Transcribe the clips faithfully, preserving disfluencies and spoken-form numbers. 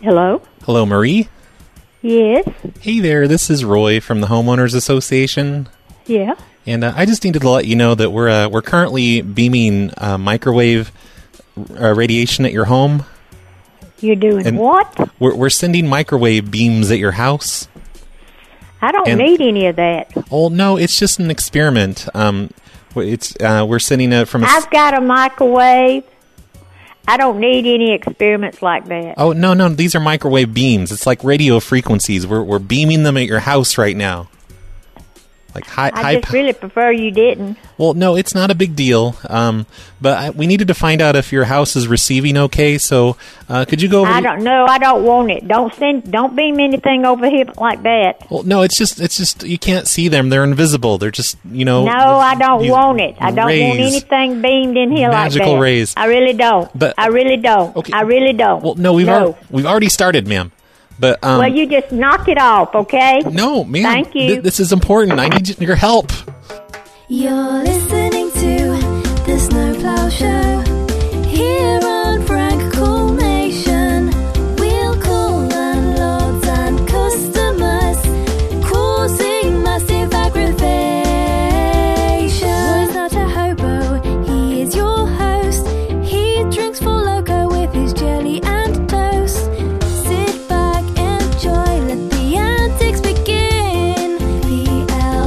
Hello? Hello, Marie? Yes? Hey there, this is Roy from the Homeowners Association. Yeah? And uh, I just needed to let you know that we're uh, we're currently beaming uh, microwave uh, radiation at your home. You're doing and what? We're, we're sending microwave beams at your house. I don't and, need any of that. Oh, no, it's just an experiment. Um, it's uh, We're sending it from... A I've got a microwave. I don't need any experiments like that. Oh, no, no, these are microwave beams. It's like radio frequencies. We're we're beaming them at your house right now. Like high, I high just po- really prefer you didn't. Well, no, it's not a big deal. Um, but I, we needed to find out if your house is receiving okay. So, uh, could you go over? I don't know. I don't want it. Don't send. Don't beam anything over here like that. Well, no, it's just it's just you can't see them. They're invisible. They're just you know. No, I don't want it. I don't rays, want anything beamed in here like that. Magical rays. I really don't. But I really don't. Okay. I really don't. Well, no, we've no. Ar- we've already started, ma'am. But um, well, you just knock it off, okay? No, ma'am. Thank you. Th- this is important. I need your help. You're listening to the Snowplow Show here on Frank Cool Nation. We'll call landlords and customers, causing massive aggravation. Roy's not a hobo, he is your host. He drinks for loco with his jelly and toast. Sit back, enjoy, let the antics begin. P L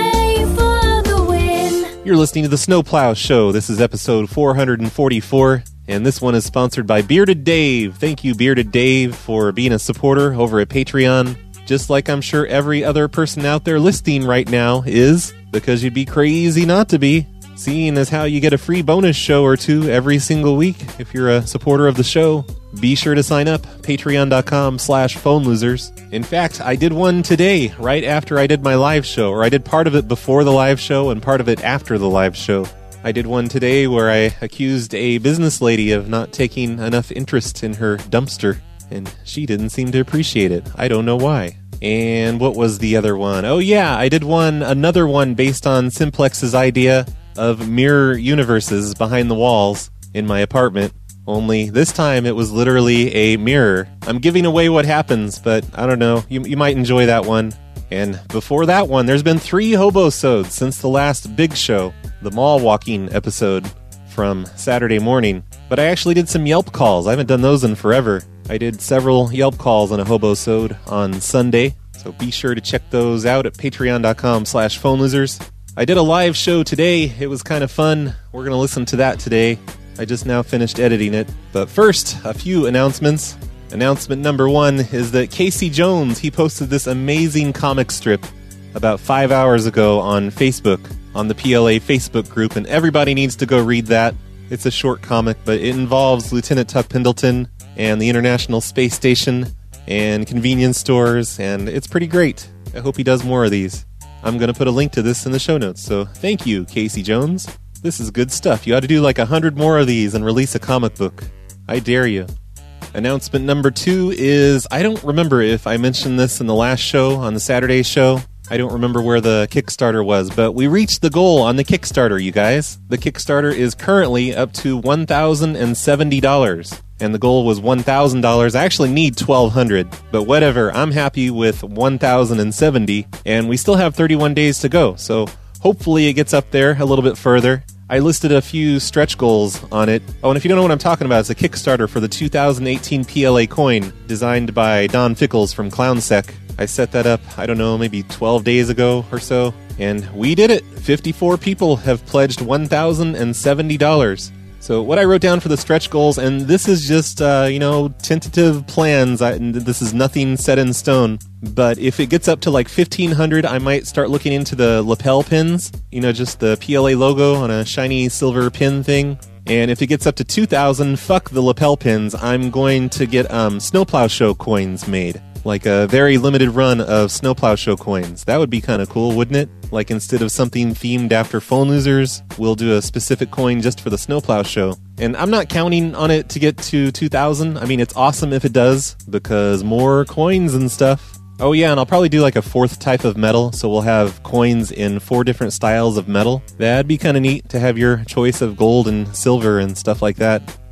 A for the win. You're listening to the Snowplow Show. This is episode four forty-four, and this one is sponsored by Bearded Dave. Thank you, Bearded Dave, for being a supporter over at Patreon. Just like I'm sure every other person out there listening right now is, because you'd be crazy not to be, seeing as how you get a free bonus show or two every single week if you're a supporter of the show. Be sure to sign up, patreon.com slash phone losers. In fact, I did one today, right after I did my live show, or I did part of it before the live show and part of it after the live show. I did one today where I accused a business lady of not taking enough interest in her dumpster, and she didn't seem to appreciate it. I don't know why. And what was the other one? Oh yeah, I did one, another one based on Simplex's idea of mirror universes behind the walls in my apartment. Only this time it was literally a mirror. I'm giving away what happens, but I don't know. You, you might enjoy that one. And before that one, there's been three hobosodes since the last big show, the mall walking episode from Saturday morning. But I actually did some Yelp calls. I haven't done those in forever. I did several Yelp calls on a hobosode on Sunday, so be sure to check those out at patreon.com slash phone losers. I did a live show today. It was kind of fun. We're going to listen to that today. I just now finished editing it. But first, a few announcements. Announcement number one is that Casey Jones, he posted this amazing comic strip about five hours ago on Facebook, on the P L A Facebook group, and everybody needs to go read that. It's a short comic, but it involves Lieutenant Tuck Pendleton and the International Space Station and convenience stores, and it's pretty great. I hope he does more of these. I'm going to put a link to this in the show notes, so thank you, Casey Jones. This is good stuff. You ought to do like a hundred more of these and release a comic book. I dare you. Announcement number two is, I don't remember if I mentioned this in the last show, on the Saturday show. I don't remember where the Kickstarter was, but we reached the goal on the Kickstarter, you guys. The Kickstarter is currently up to one thousand seventy dollars, and the goal was one thousand dollars. I actually need twelve hundred dollars, but whatever. I'm happy with one thousand seventy dollars, and we still have thirty-one days to go, so hopefully it gets up there a little bit further. I listed a few stretch goals on it. Oh, and if you don't know what I'm talking about, it's a Kickstarter for the two thousand eighteen P L A coin designed by Don Fickles from ClownSec. I set that up, I don't know, maybe twelve days ago or so, and we did it. fifty-four people have pledged one thousand seventy dollars. So what I wrote down for the stretch goals, and this is just, uh, you know, tentative plans. I, this is nothing set in stone. But if it gets up to like fifteen hundred, I might start looking into the lapel pins. You know, just the P L A logo on a shiny silver pin thing. And if it gets up to two thousand, fuck the lapel pins. I'm going to get um, Snowplow Show coins made. Like a very limited run of Snowplow Show coins. That would be kind of cool, wouldn't it? Like instead of something themed after phone losers, we'll do a specific coin just for the Snowplow Show. And I'm not counting on it to get to two thousand. I mean, it's awesome if it does, because more coins and stuff. Oh yeah, and I'll probably do like a fourth type of metal, so we'll have coins in four different styles of metal. That'd be kind of neat to have your choice of gold and silver and stuff like that.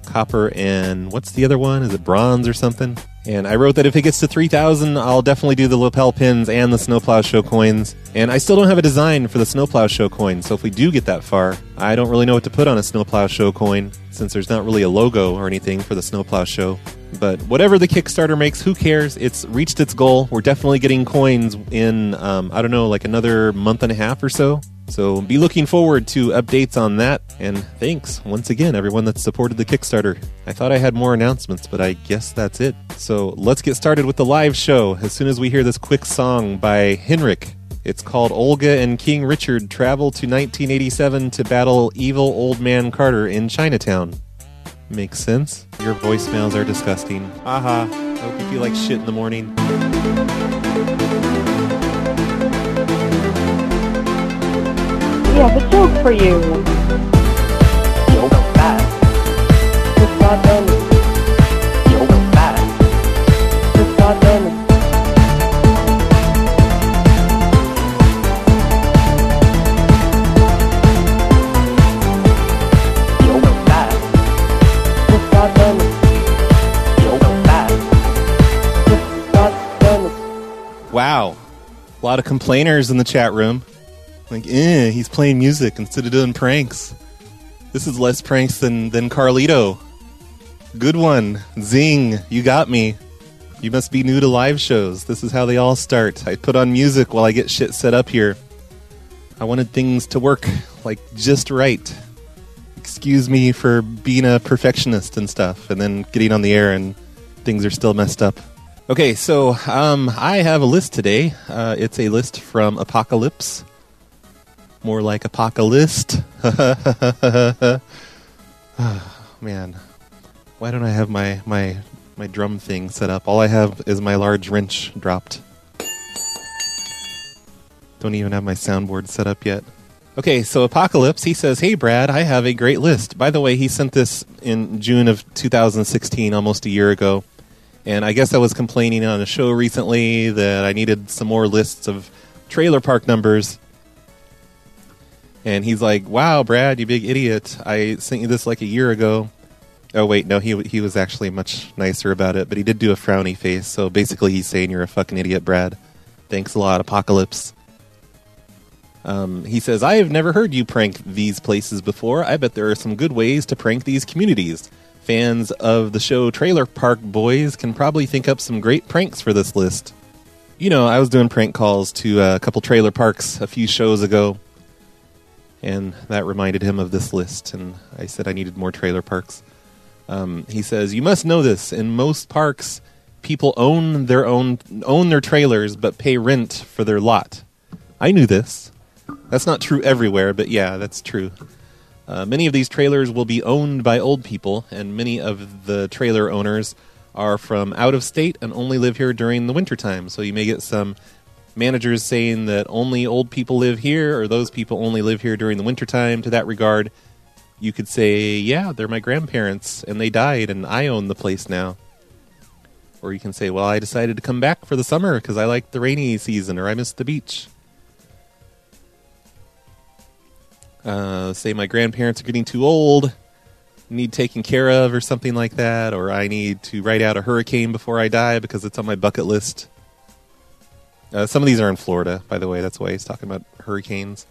copper, and what's the other one? Is it bronze or something? And I wrote that if it gets to three thousand, I'll definitely do the lapel pins and the Snowplow Show coins. And I still don't have a design for the Snowplow Show coin, so if we do get that far, I don't really know what to put on a Snowplow Show coin, since there's not really a logo or anything for the Snowplow Show. But whatever the Kickstarter makes, who cares? It's reached its goal. We're definitely getting coins in, um, I don't know, like another month and a half or so. So be looking forward to updates on that. And thanks once again, everyone that's supported the Kickstarter. I thought I had more announcements, but I guess that's it. So let's get started with the live show as soon as we hear this quick song by Henrik. It's called Olga and King Richard Travel to nineteen eighty-seven to Battle Evil Old Man Carter in Chinatown. Makes sense. Your voicemails are disgusting. Haha. I hope you feel like shit in the morning. We have a joke for you. You're bad. Just got done. You're bad. Just got done. You're bad. Just got done. You're bad. Just got done. Wow. A lot of complainers in the chat room. Like, eh, he's playing music instead of doing pranks. This is less pranks than, than Carlito. Good one. Zing. You got me. You must be new to live shows. This is how they all start. I put on music while I get shit set up here. I wanted things to work, like, just right. Excuse me for being a perfectionist and stuff, and then getting on the air and things are still messed up. Okay, so um, I have a list today. Uh, it's a list from Apocalypse. More like Apocalypse. Oh, man. Why don't I have my, my, my drum thing set up? All I have is my large wrench dropped. Don't even have my soundboard set up yet. Okay, so Apocalypse, he says, hey, Brad, I have a great list. By the way, he sent this in June of two thousand sixteen, almost a year ago. And I guess I was complaining on a show recently that I needed some more lists of trailer park numbers. And he's like, wow, Brad, you big idiot. I sent you this like a year ago. Oh, wait, no, he he was actually much nicer about it, but he did do a frowny face. So basically he's saying you're a fucking idiot, Brad. Thanks a lot, Apocalypse. Um, he says, I have never heard you prank these places before. I bet there are some good ways to prank these communities. Fans of the show Trailer Park Boys can probably think up some great pranks for this list. You know, I was doing prank calls to a couple trailer parks a few shows ago. And that reminded him of this list, and I said I needed more trailer parks. Um, he says, you must know this. In most parks, people own their own own their trailers, but pay rent for their lot. I knew this. That's not true everywhere, but yeah, that's true. Uh, many of these trailers will be owned by old people, and many of the trailer owners are from out of state and only live here during the wintertime. So you may get some managers saying that only old people live here, or those people only live here during the wintertime. To that regard, you could say, yeah, they're my grandparents, and they died, and I own the place now. Or you can say, well, I decided to come back for the summer because I like the rainy season, or I miss the beach. Uh, say my grandparents are getting too old, need taken care of, or something like that, or I need to write out a hurricane before I die because it's on my bucket list. Uh, some of these are in Florida, by the way. That's why he's talking about hurricanes.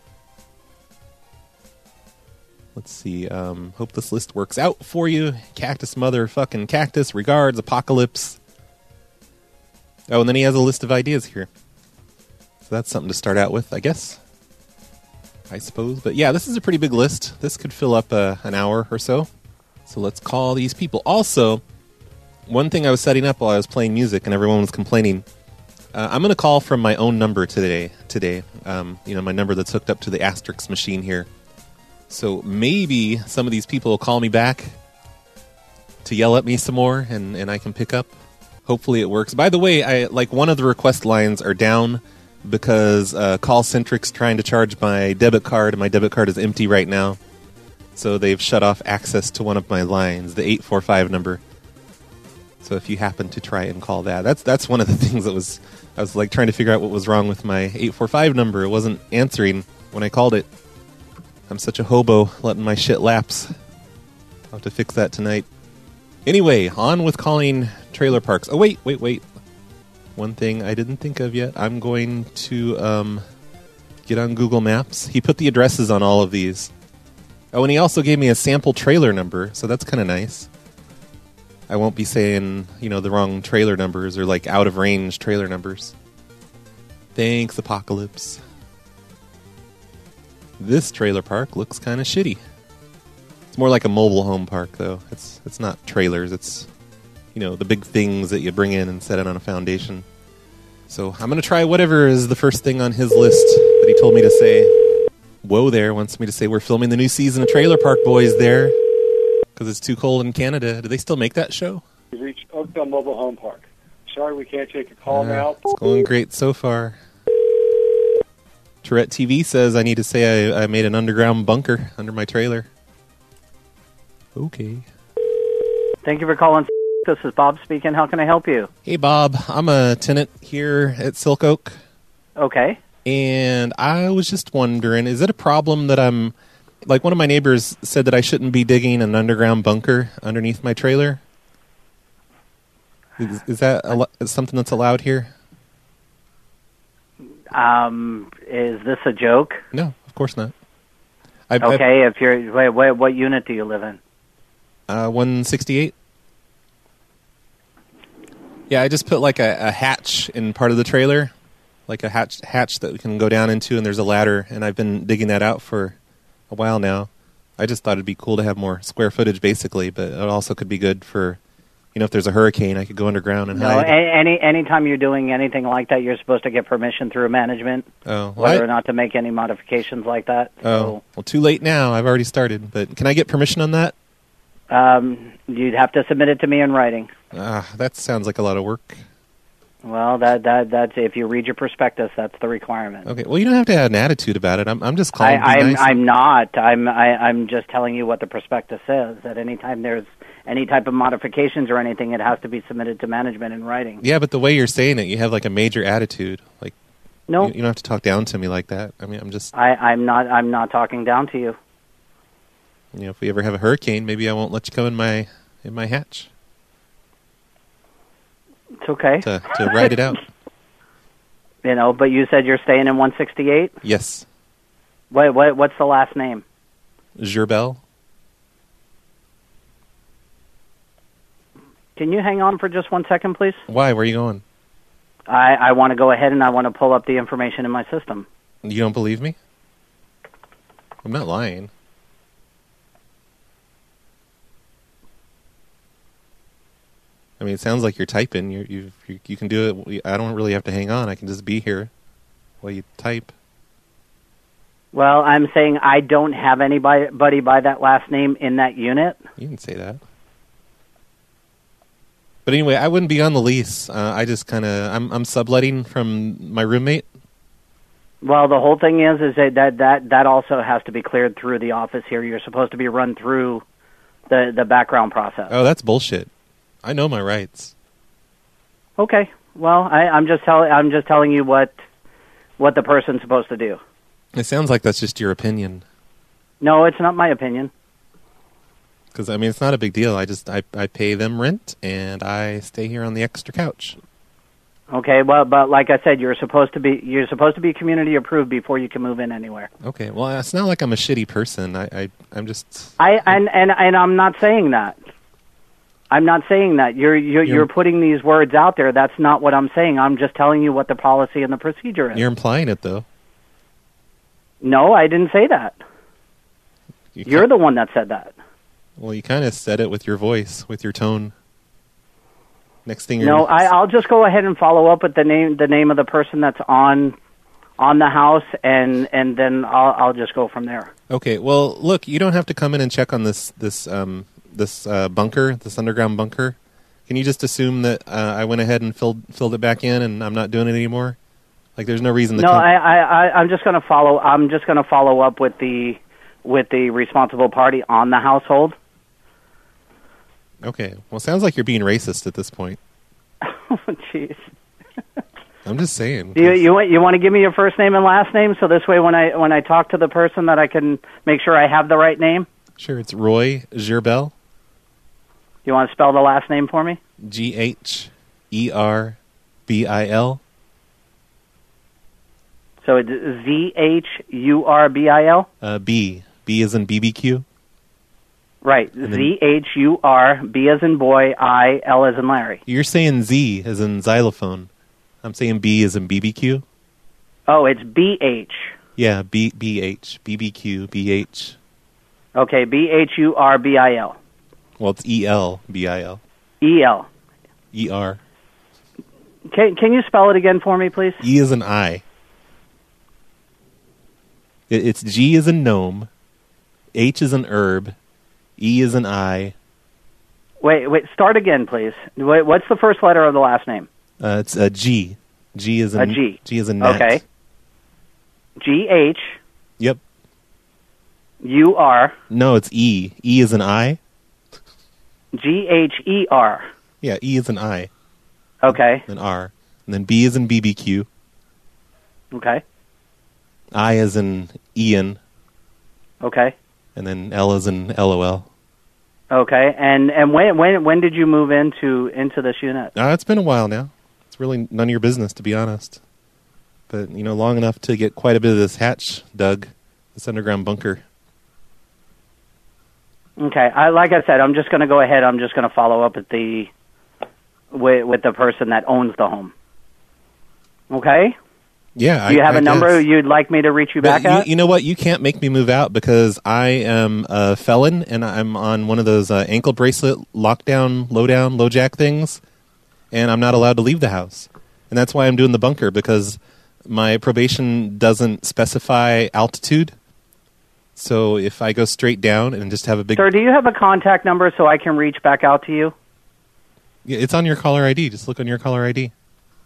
Let's see. Um, hope this list works out for you. Cactus motherfucking cactus. Regards, Apocalypse. Oh, and then he has a list of ideas here. So that's something to start out with, I guess. I suppose. But yeah, this is a pretty big list. This could fill up uh, an hour or so. So let's call these people. Also, one thing I was setting up while I was playing music and everyone was complaining, Uh, I'm going to call from my own number today. Today, um, you know, my number that's hooked up to the Asterix machine here. So maybe some of these people will call me back to yell at me some more, and, and I can pick up. Hopefully it works. By the way, I like one of the request lines are down because uh, CallCentric's trying to charge my debit card, and my debit card is empty right now. So they've shut off access to one of my lines, the eight four five number. So if you happen to try and call that, that's that's one of the things that was, I was like trying to figure out what was wrong with my eight four five number. It wasn't answering when I called it. I'm such a hobo letting my shit lapse. I'll have to fix that tonight. Anyway, on with calling trailer parks. Oh, wait, wait, wait. One thing I didn't think of yet. I'm going to um, get on Google Maps. He put the addresses on all of these. Oh, and he also gave me a sample trailer number, so that's kind of nice. I won't be saying, you know, the wrong trailer numbers or, like, out-of-range trailer numbers. Thanks, Apocalypse. This trailer park looks kind of shitty. It's more like a mobile home park, though. It's it's not trailers. It's, you know, the big things that you bring in and set it on a foundation. So I'm going to try whatever is the first thing on his list that he told me to say. Whoa there wants me to say we're filming the new season of Trailer Park Boys there because it's too cold in Canada. Do they still make that show? You reached Oakville Mobile Home Park. Sorry we can't take a call Uh, now. It's going great so far. Tourette T V says I need to say I, I made an underground bunker under my trailer. Okay. Thank you for calling. This is Bob speaking. How can I help you? Hey, Bob. I'm a tenant here at Silk Oak. Okay. And I was just wondering, is it a problem that I'm... Like, one of my neighbors said that I shouldn't be digging an underground bunker underneath my trailer. Is, is that al- is something that's allowed here? Um, is this a joke? No, of course not. I, Okay, if you're... Wait, wait, what unit do you live in? I, uh, one sixty-eight. Yeah, I just put like a, a hatch in part of the trailer. Like a hatch hatch that we can go down into, and there's a ladder, and I've been digging that out for a while now. I just thought it'd be cool to have more square footage, basically, but it also could be good for, you know, if there's a hurricane, I could go underground and No, hide. a- any anytime you're doing anything like that, you're supposed to get permission through management, Oh, well, whether I- or not to make any modifications like that. Oh, well, too late now. I've already started, but can I get permission on that? So, um, you'd have to submit it to me in writing. Ah, that sounds like a lot of work. Well, that that that's if you read your prospectus, that's the requirement. Okay, well, you don't have to have an attitude about it. I'm I'm just I, calling. to be I'm nice. I'm not. I'm I, I'm just telling you what the prospectus says. That anytime there's any type of modifications or anything, it has to be submitted to management in writing. Yeah, but the way you're saying it, you have like a major attitude. Like, No, you, you don't have to talk down to me like that. I mean, I'm just, I, I'm not. I'm not talking down to you. you know, if we ever have a hurricane, maybe I won't let you come in my in my hatch It's okay. to to ride it out. You know, but you said you're staying in one sixty-eight. Yes, What what what's the last name? Gerbel. Can you hang on for just one second, please? Why? Where are you going? I, I want to go ahead and I want to pull up the information in my system. You don't believe me? I'm not lying. I mean, it sounds like you're typing. You you you you can do it. I don't really have to hang on. I can just be here while you type. Well, I'm saying I don't have anybody by that last name in that unit. You can say that. But anyway, I wouldn't be on the lease. Uh, I just kind of I'm I'm subletting from my roommate. Well, the whole thing is is that, that that that also has to be cleared through the office here. You're supposed to be run through the the background process. Oh, that's bullshit. I know my rights. Okay. Well, I, I'm just telling I'm just telling you what what the person's supposed to do. It sounds like that's just your opinion. No, it's not my opinion. Because, I mean, it's not a big deal. I just, I, I pay them rent, and I stay here on the extra couch. Okay, well, but like I said, you're supposed to be you're supposed to be community approved before you can move in anywhere. Okay, well, it's not like I'm a shitty person. I, I I'm just... I and, and and I'm not saying that. I'm not saying that. You're you're, You're- you're putting these words out there. That's not what I'm saying. I'm just telling you what the policy and the procedure is. You're implying it, though. No, I didn't say that. You You're ki- the one that said that. Well, you kind of said it with your voice, with your tone. Next thing you're... No, I, I'll just go ahead and follow up with the name the name of the person that's on on the house, and and then I'll I'll just go from there. Okay, well, look, you don't have to come in and check on this this um this uh, bunker, this underground bunker. Can you just assume that uh, I went ahead and filled filled it back in, and I'm not doing it anymore? Like, there's no reason to No, come... I, I, I I'm just going to follow. I'm just going to follow up with the with the responsible party on the household. Okay, well, sounds like you're being racist at this point. Oh, jeez. I'm just saying. You you want you want to give me your first name and last name, so this way when I when I talk to the person that I can make sure I have the right name. Sure, it's Roy Gerbel. You want to spell the last name for me? G H E R B I L. So it's Z H U R B I L? Uh, B. B as in B B Q. Right. And then- Z H U R, B as in boy, I, L as in Larry. You're saying Z as in xylophone. I'm saying B as in B B Q. Oh, it's B H. Yeah, B B H, B B Q, B H. Okay, B H U R B I L. Well, it's E L B I L. E L. E R. Can, can you spell it again for me, please? E is an I. It, it's G is in gnome. H is an herb. E is an I. Wait, wait, start again, please. Wait, what's the first letter of the last name? Uh, it's a G. G is in A G. G is in gnat. Okay. G H Yep. U R No, it's E. E is an I. G H E R. Yeah, E is an I. Okay. Then R. And then B is in B B Q. Okay. I is in Ian. Okay. And then L is in L O L. Okay. And and when when when did you move into into this unit? Uh, it's been a while now. It's really none of your business, to be honest. But, you know, long enough to get quite a bit of this hatch dug, this underground bunker. Okay. I like I said, I'm just going to go ahead. I'm just going to follow up with the with, with the person that owns the home. Okay. Yeah. Do you I, have I a number guess. you'd like me to reach you But back at? you, you know what? You can't make me move out because I am a felon and I'm on one of those uh, ankle bracelet lockdown, lowdown, lowjack things, and I'm not allowed to leave the house. And that's why I'm doing the bunker, because my probation doesn't specify altitude. So if I go straight down and just have a big... Sir, do you have a contact number so I can reach back out to you? Yeah, it's on your caller I D. Just look on your caller I D.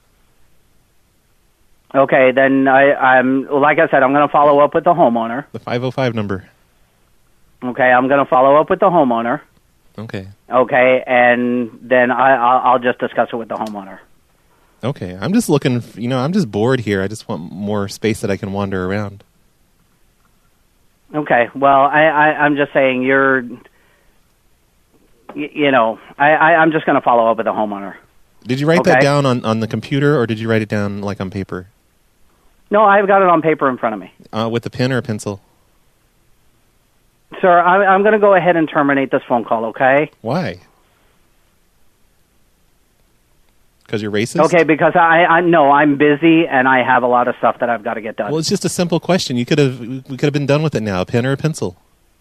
Okay, then I, I'm like I said, I'm going to follow up with the homeowner. The five oh five number. Okay, I'm going to follow up with the homeowner. Okay. Okay, and then I, I'll, I'll just discuss it with the homeowner. Okay. I'm just looking... f- You know, I'm just bored here. I just want more space that I can wander around. Okay, well, I, I, I'm just saying you're, y- you know, I, I, I'm just going to follow up with the homeowner. Did you write that Okay. down on, on the computer, or did you write it down, like, on paper? No, I've got it on paper in front of me. Uh, with a pen or a pencil? Sir, I, I'm going to go ahead and terminate this phone call, okay? Why? Because you're racist? Okay, because I, I no, I'm busy and I have a lot of stuff that I've got to get done. Well, it's just a simple question. You could have we could have been done with it now. A pen or a pencil?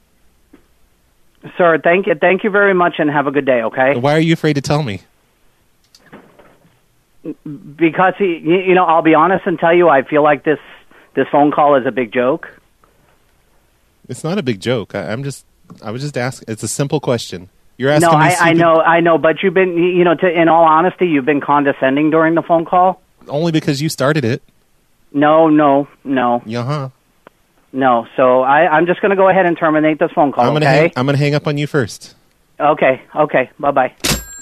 Sir, thank you, thank you very much, and have a good day, okay? Why are you afraid to tell me? Because he, you you know, I'll be honest and tell you, I feel like this this phone call is a big joke. It's not a big joke. I, I'm just I was just asking. It's a simple question. You're asking No, me. I, I stupid- know, I know, but you've been, you know, to, in all honesty, you've been condescending during the phone call. Only because you started it. No, no, no, Yeah, huh? no. So I, I'm just going to go ahead and terminate this phone call. I'm gonna okay? hang, I'm gonna hang up on you first. Okay. Okay. Bye bye.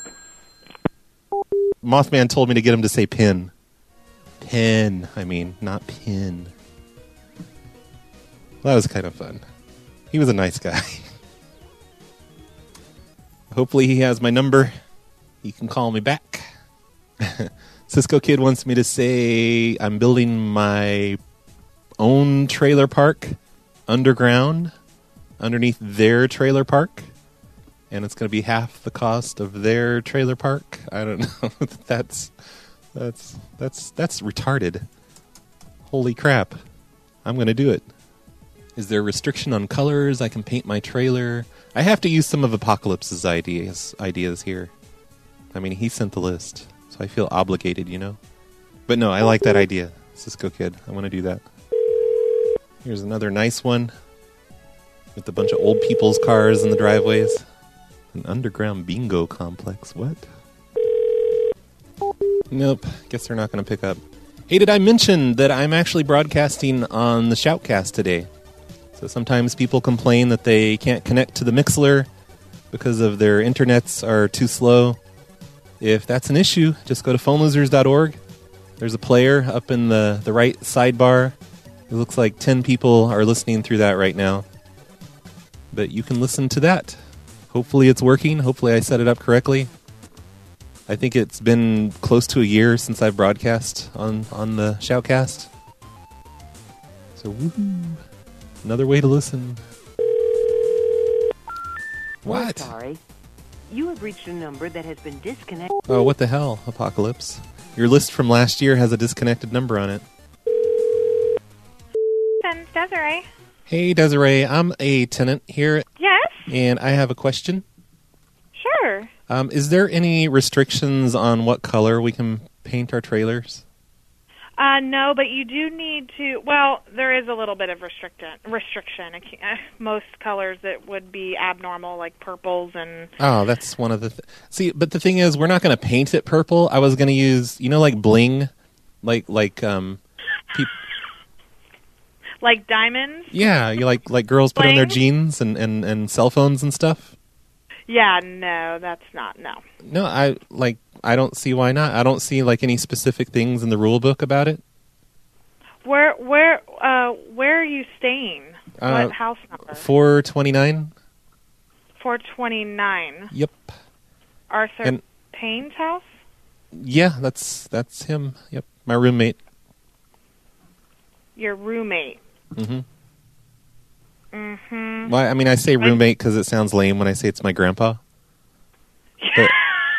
Mothman told me to get him to say pin. Pin. I mean, not pin. Well, that was kind of fun. He was a nice guy. Hopefully he has my number. He can call me back. Cisco Kid wants me to say I'm building my own trailer park underground underneath their trailer park. And it's going to be half the cost of their trailer park. I don't know. that's that's that's that's retarded. Holy crap. I'm going to do it. Is there a restriction on colors? I can paint my trailer. I have to use some of Apocalypse's ideas ideas here. I mean, he sent the list, so I feel obligated, you know? But no, I like that idea. Cisco Kid, I want to do that. Here's another nice one with a bunch of old people's cars in the driveways. An underground bingo complex. What? Nope. Guess they're not going to pick up. Hey, did I mention that I'm actually broadcasting on the Shoutcast today? So sometimes people complain that they can't connect to the Mixler because of their internets are too slow. If that's an issue, just go to phone losers dot org. There's a player up in the, the right sidebar. It looks like ten people are listening through that right now. But you can listen to that Hopefully it's working. Hopefully I set it up correctly. I think it's been close to a year since I've broadcast on, on the Shoutcast. So, woohoo. Another way to listen. What? Sorry. You have reached a number that has been disconnected. Oh, what the hell, Apocalypse? Your list from last year has a disconnected number on it. It's Desiree. Hey, Desiree. I'm a tenant here. Yes? And I have a question. Sure. Um, is there any restrictions on what color we can paint our trailers? Uh, no, but you do need to, well, there is a little bit of restriction. restriction. I can't- uh, Most colors that would be abnormal, like purples and... Oh, that's one of the... Th- See, but the thing is, we're not going to paint it purple. I was going to use, you know, like bling? Like, like, um... Pe- Like diamonds? yeah, you like like girls put on their Bling? jeans and, and, and cell phones and stuff? Yeah, no, that's not, no. No, I, like, I don't see why not. I don't see, like, any specific things in the rule book about it. Where, where, uh, where are you staying? Uh, what house number? four twenty-nine? four twenty-nine. Yep. Arthur And- Payne's house? Yeah, that's that's him. Yep, my roommate. Your roommate. Mm-hmm. Mm-hmm. Well, I mean, I say roommate because it sounds lame when I say it's my grandpa. But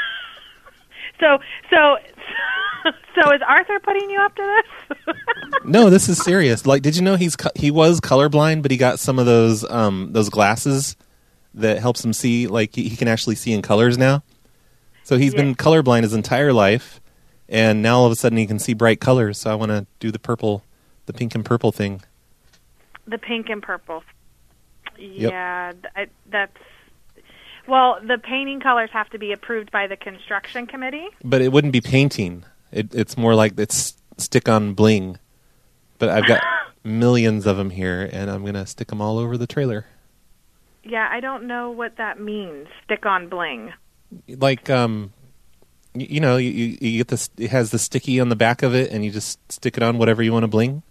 So, so, so is Arthur putting you up to this? no, this is serious. Like, did you know he's co- he was colorblind, but he got some of those um those glasses that helps him see. Like, he, he can actually see in colors now. So he's Yeah. been colorblind his entire life, and now all of a sudden he can see bright colors. So I want to do the purple, the pink and purple thing. The pink and purple. Yeah, th- I, that's... Well, the painting colors have to be approved by the construction committee. But it wouldn't be painting. It, it's more like it's stick-on bling. But I've got millions of them here, and I'm going to stick them all over the trailer. Yeah, I don't know what that means, stick-on bling. Like, um, you, you know, you, you, you get this, it has the sticky on the back of it, and you just stick it on whatever you want to bling.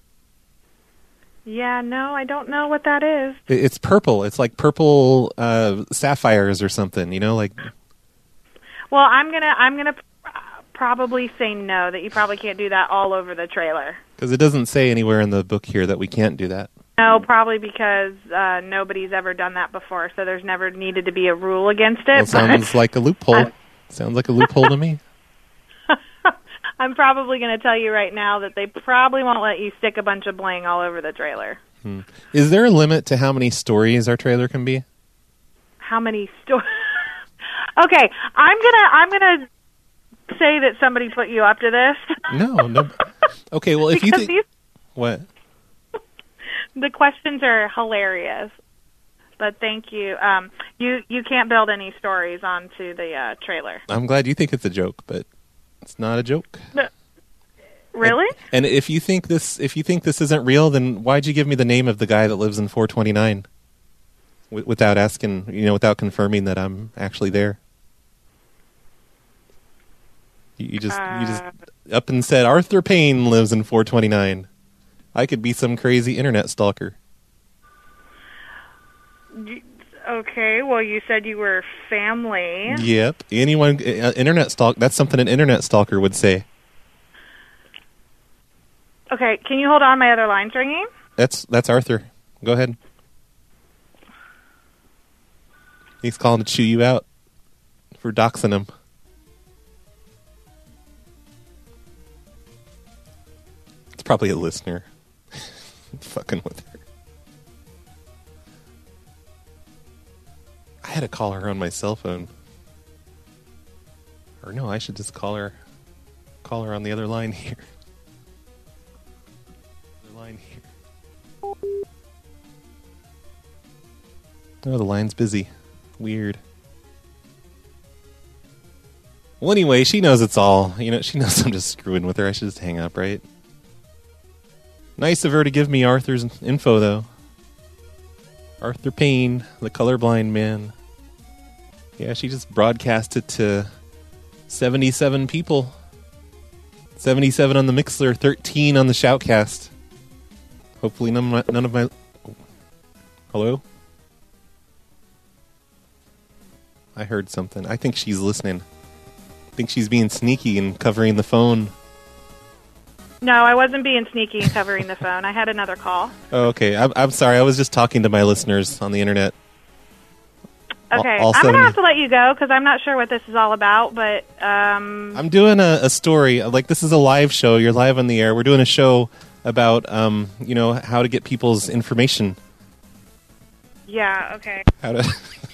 Yeah, no, I don't know what that is. It, it's purple. It's like purple uh, sapphires or something, you know, like... Well, I'm gonna, I'm gonna uh, probably say no, that you probably can't do that all over the trailer. Because it doesn't say anywhere in the book here that we can't do that. No, probably because uh, nobody's ever done that before, so there's never needed to be a rule against it. Well, sounds like a loophole. I'm- Sounds like a loophole to me. I'm probably going to tell you right now that they probably won't let you stick a bunch of bling all over the trailer. Hmm. Is there a limit to how many stories our trailer can be? How many stories? Okay, I'm gonna I'm gonna say that somebody put you up to this. No, no. Okay, well, if you Because think... What? these, the questions are hilarious. But thank you. Um, you you can't build any stories onto the uh, trailer. I'm glad you think it's a joke, but it's not a joke. No. Really? And, and if you think this, if you think this isn't real, then why'd you give me the name of the guy that lives in four twenty-nine w- without asking, you know, without confirming that I'm actually there? You, you just Uh, you just up and said Arthur Payne lives in four twenty-nine. I could be some crazy internet stalker. Y- Okay. Well, you said you were family. Yep. Anyone uh, internet stalk? That's something an internet stalker would say. Okay. Can you hold on? My other line's ringing. That's that's Arthur. Go ahead. He's calling to chew you out for doxing him. It's probably a listener. Fucking with her. I had to call her on my cell phone. Or no, I should just call her call her on the other line here. Other line here. Oh, the line's busy. Weird. Well, anyway, she knows it's all. You know, she knows I'm just screwing with her. I should just hang up, right? Nice of her to give me Arthur's info, though. Arthur Payne, the colorblind man. Yeah, she just broadcast it to seventy-seven people. seventy-seven on the Mixler, thirteen on the Shoutcast. Hopefully none of my... None of my oh. Hello? I heard something. I think she's listening. I think she's being sneaky and covering the phone. No, I wasn't being sneaky and covering the phone. I had another call. Oh, okay. I'm, I'm sorry. I was just talking to my listeners on the internet. Okay, All- all I'm going to seventy have to let you go because I'm not sure what this is all about, but... Um, I'm doing a, a story. Like, this is a live show. You're live on the air. We're doing a show about, um, you know, how to get people's information. yeah, okay. How to...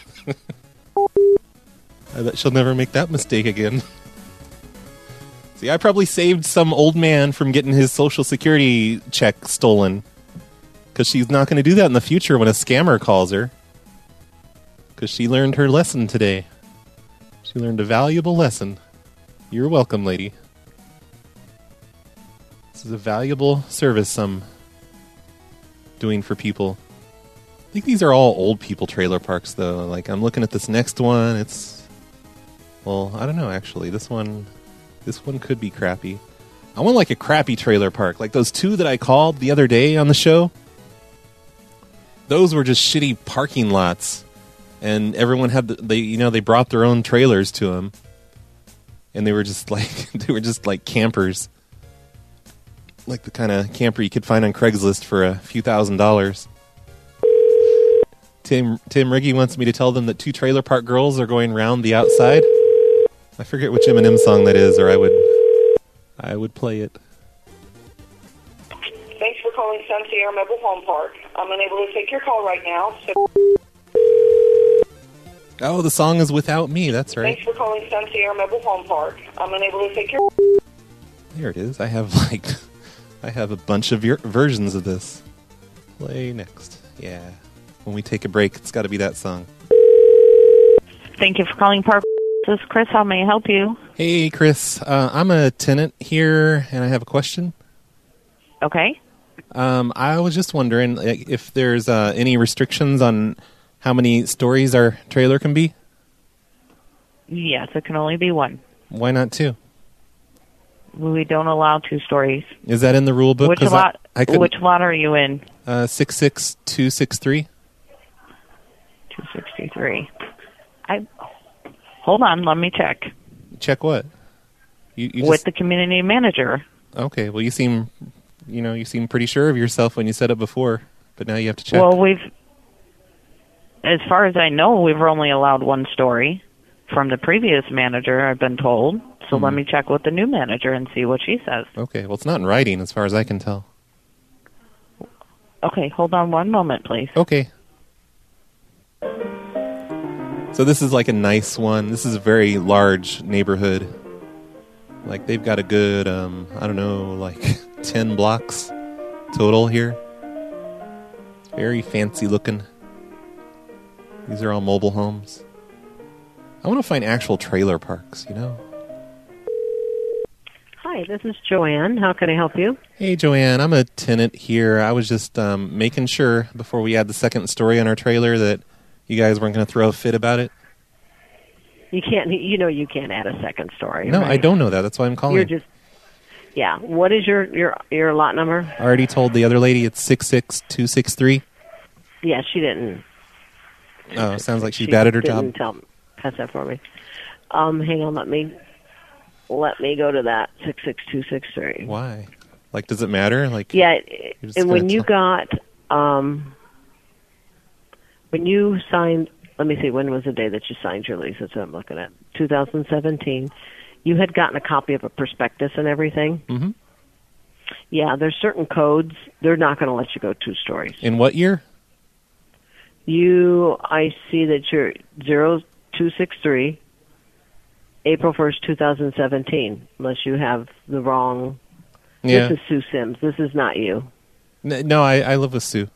I bet she'll never make that mistake again. See, I probably saved some old man from getting his Social Security check stolen. Because she's not going to do that in the future when a scammer calls her. Because she learned her lesson today. She learned a valuable lesson. You're welcome, lady. This is a valuable service I'm doing for people. I think these are all old people trailer parks, though. Like, I'm looking at this next one. It's... Well, I don't know, actually. This one... This one could be crappy. I want, like, a crappy trailer park. Like those two that I called the other day on the show. Those were just shitty parking lots. And everyone had... The, they, you know, they brought their own trailers to them. And they were just, like... they were just, like, campers. Like the kind of camper you could find on Craigslist for a few thousand dollars. Tim Tim Riggy wants me to tell them that two trailer park girls are going round the outside. I forget which Eminem song that is, or I would I would play it. Thanks for calling Sun Sierra Mobile Home Park. I'm unable to take your call right now. So Oh, the song is Without Me, that's right. Thanks for calling Sun Sierra Mobile Home Park. I'm unable to take your... There it is. I have like I have a bunch of ver- versions of this. Play next. Yeah. When we take a break, it's got to be that song. Thank you for calling Park. This is Chris. How may I help you? Hey, Chris. Uh, I'm a tenant here, and I have a question. Okay. Um, I was just wondering like, if there's uh, any restrictions on how many stories our trailer can be. Yes, it can only be one. Why not two? We don't allow two stories. Is that in the rule book? Which 'Cause lot? I, I couldn't- which lot are you in? Uh, six six two six three. Two sixty three. I hold on. Let me check Check what? You, you with just, the community manager. okay. Well, you seem, you know, you seem pretty sure of yourself when you said it before, but now you have to check. Well, we've, as far as I know, we've only allowed one story from the previous manager. I've been told. So Hmm. let me check with the new manager and see what she says. Okay. Well, it's not in writing, as far as I can tell. Okay, hold on one moment, please. Okay. So this is like a nice one. This is a very large neighborhood. Like they've got a good, um, I don't know, like ten blocks total here. It's very fancy looking. These are all mobile homes. I want to find actual trailer parks, you know? Hi, this is Joanne. How can I help you? Hey, Joanne, I'm a tenant here. I was just um, making sure before we add the second story on our trailer that you guys weren't going to throw a fit about it. You can't. You know, you can't add a second story. No, right? I don't know that. That's why I'm calling. You're just. Yeah. What is your your your lot number? I already told the other lady it's six six two six three. Yeah, she didn't. Oh, sounds like she's she bad at her didn't job. Tell, pass that for me. Um, hang on. Let me. Let me go to that six six two six three. Why? Like, does it matter? Like, Yeah, you're just and when gonna you tell- got um, when you signed. Let me see. When was the day that you signed your lease? That's what I'm looking at. two thousand seventeen. You had gotten a copy of a prospectus and everything. Mm-hmm. Yeah, there's certain codes. They're not going to let you go two stories. In what year? You, I see that you're zero two six three, April first, two thousand seventeen. Unless you have the wrong. Yeah. This is Sue Sims. This is not you. N- no, I, I live with Sue.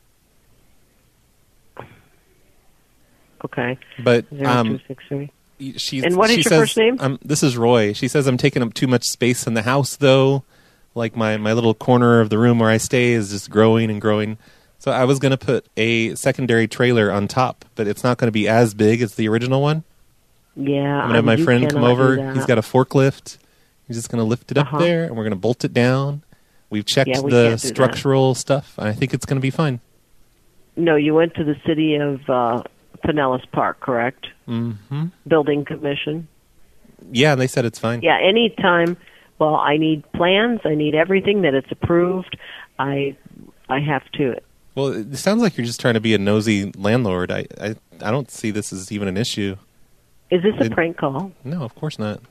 Okay. But Zero um, two six three. she's And what is she your says, first name? Um, this is Roy. She says I'm taking up too much space in the house, though. Like my, my little corner of the room where I stay is just growing and growing. So I was going to put a secondary trailer on top, but it's not going to be as big as the original one. Yeah. I'm going to have my you friend come cannot over. do that. He's got a forklift. He's just going to lift it up Uh-huh. there, and we're going to bolt it down. We've checked Yeah, we the can't do that. structural stuff. I think it's going to be fine. No, you went to the city of uh, Pinellas Park, correct? Mm-hmm. Building commission. Yeah, they said it's fine. Yeah, anytime. Well, I need plans. I need everything that it's approved. I I have to. Well, it sounds like you're just trying to be a nosy landlord. I I, I don't see this as even an issue. Is this a It- prank call? No, of course not.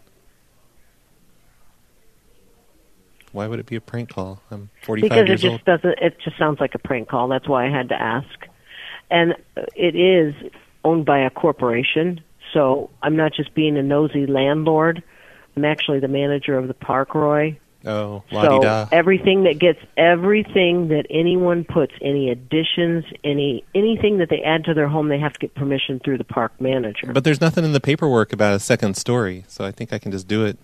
Why would it be a prank call? I'm forty-five Because it years just old. doesn't. It just sounds like a prank call. That's why I had to ask. And it is owned by a corporation, so I'm not just being a nosy landlord. I'm actually the manager of the park, Roy. Oh, So la-di-da. everything that gets everything that anyone puts, any additions, any anything that they add to their home, they have to get permission through the park manager. But there's nothing in the paperwork about a second story, so I think I can just do it.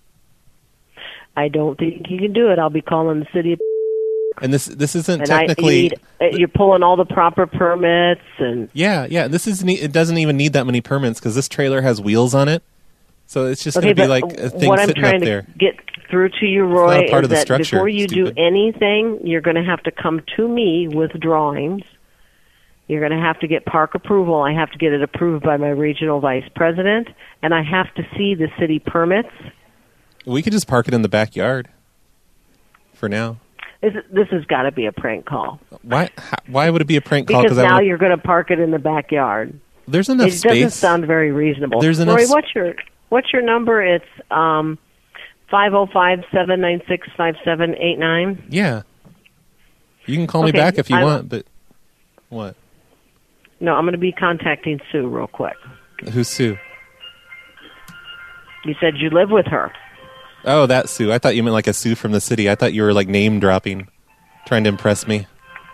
I don't think you can do it. I'll be calling the city. Of And this this isn't and technically. I, you need, uh, you're pulling all the proper permits and. Yeah, yeah. This isn't. e- It doesn't even need that many permits because this trailer has wheels on it, so it's just Okay, going to be but like a thing what I'm sitting trying up to there. get through to you, not Roy, a part is of the that structure, before you stupid. do anything, you're going to have to come to me with drawings. You're going to have to get park approval. I have to get it approved by my regional vice president, and I have to see the city permits. We could just park it in the backyard. For now, This, this has got to be a prank call. why? How, why would it be a prank call? Because I now wanna- you're going to park it in the backyard. There's enough it space. doesn't sound very reasonable. There's enough Roy, s- what's your what's your number? It's um, five oh five, seven nine six, five seven eight nine. Yeah, you can call me Okay, back if you I- want. But what? No, I'm going to be contacting Sue real quick. Who's Sue? You said you live with her. Oh, that Sue. I thought you meant like a Sue from the city. I thought you were like name dropping, trying to impress me.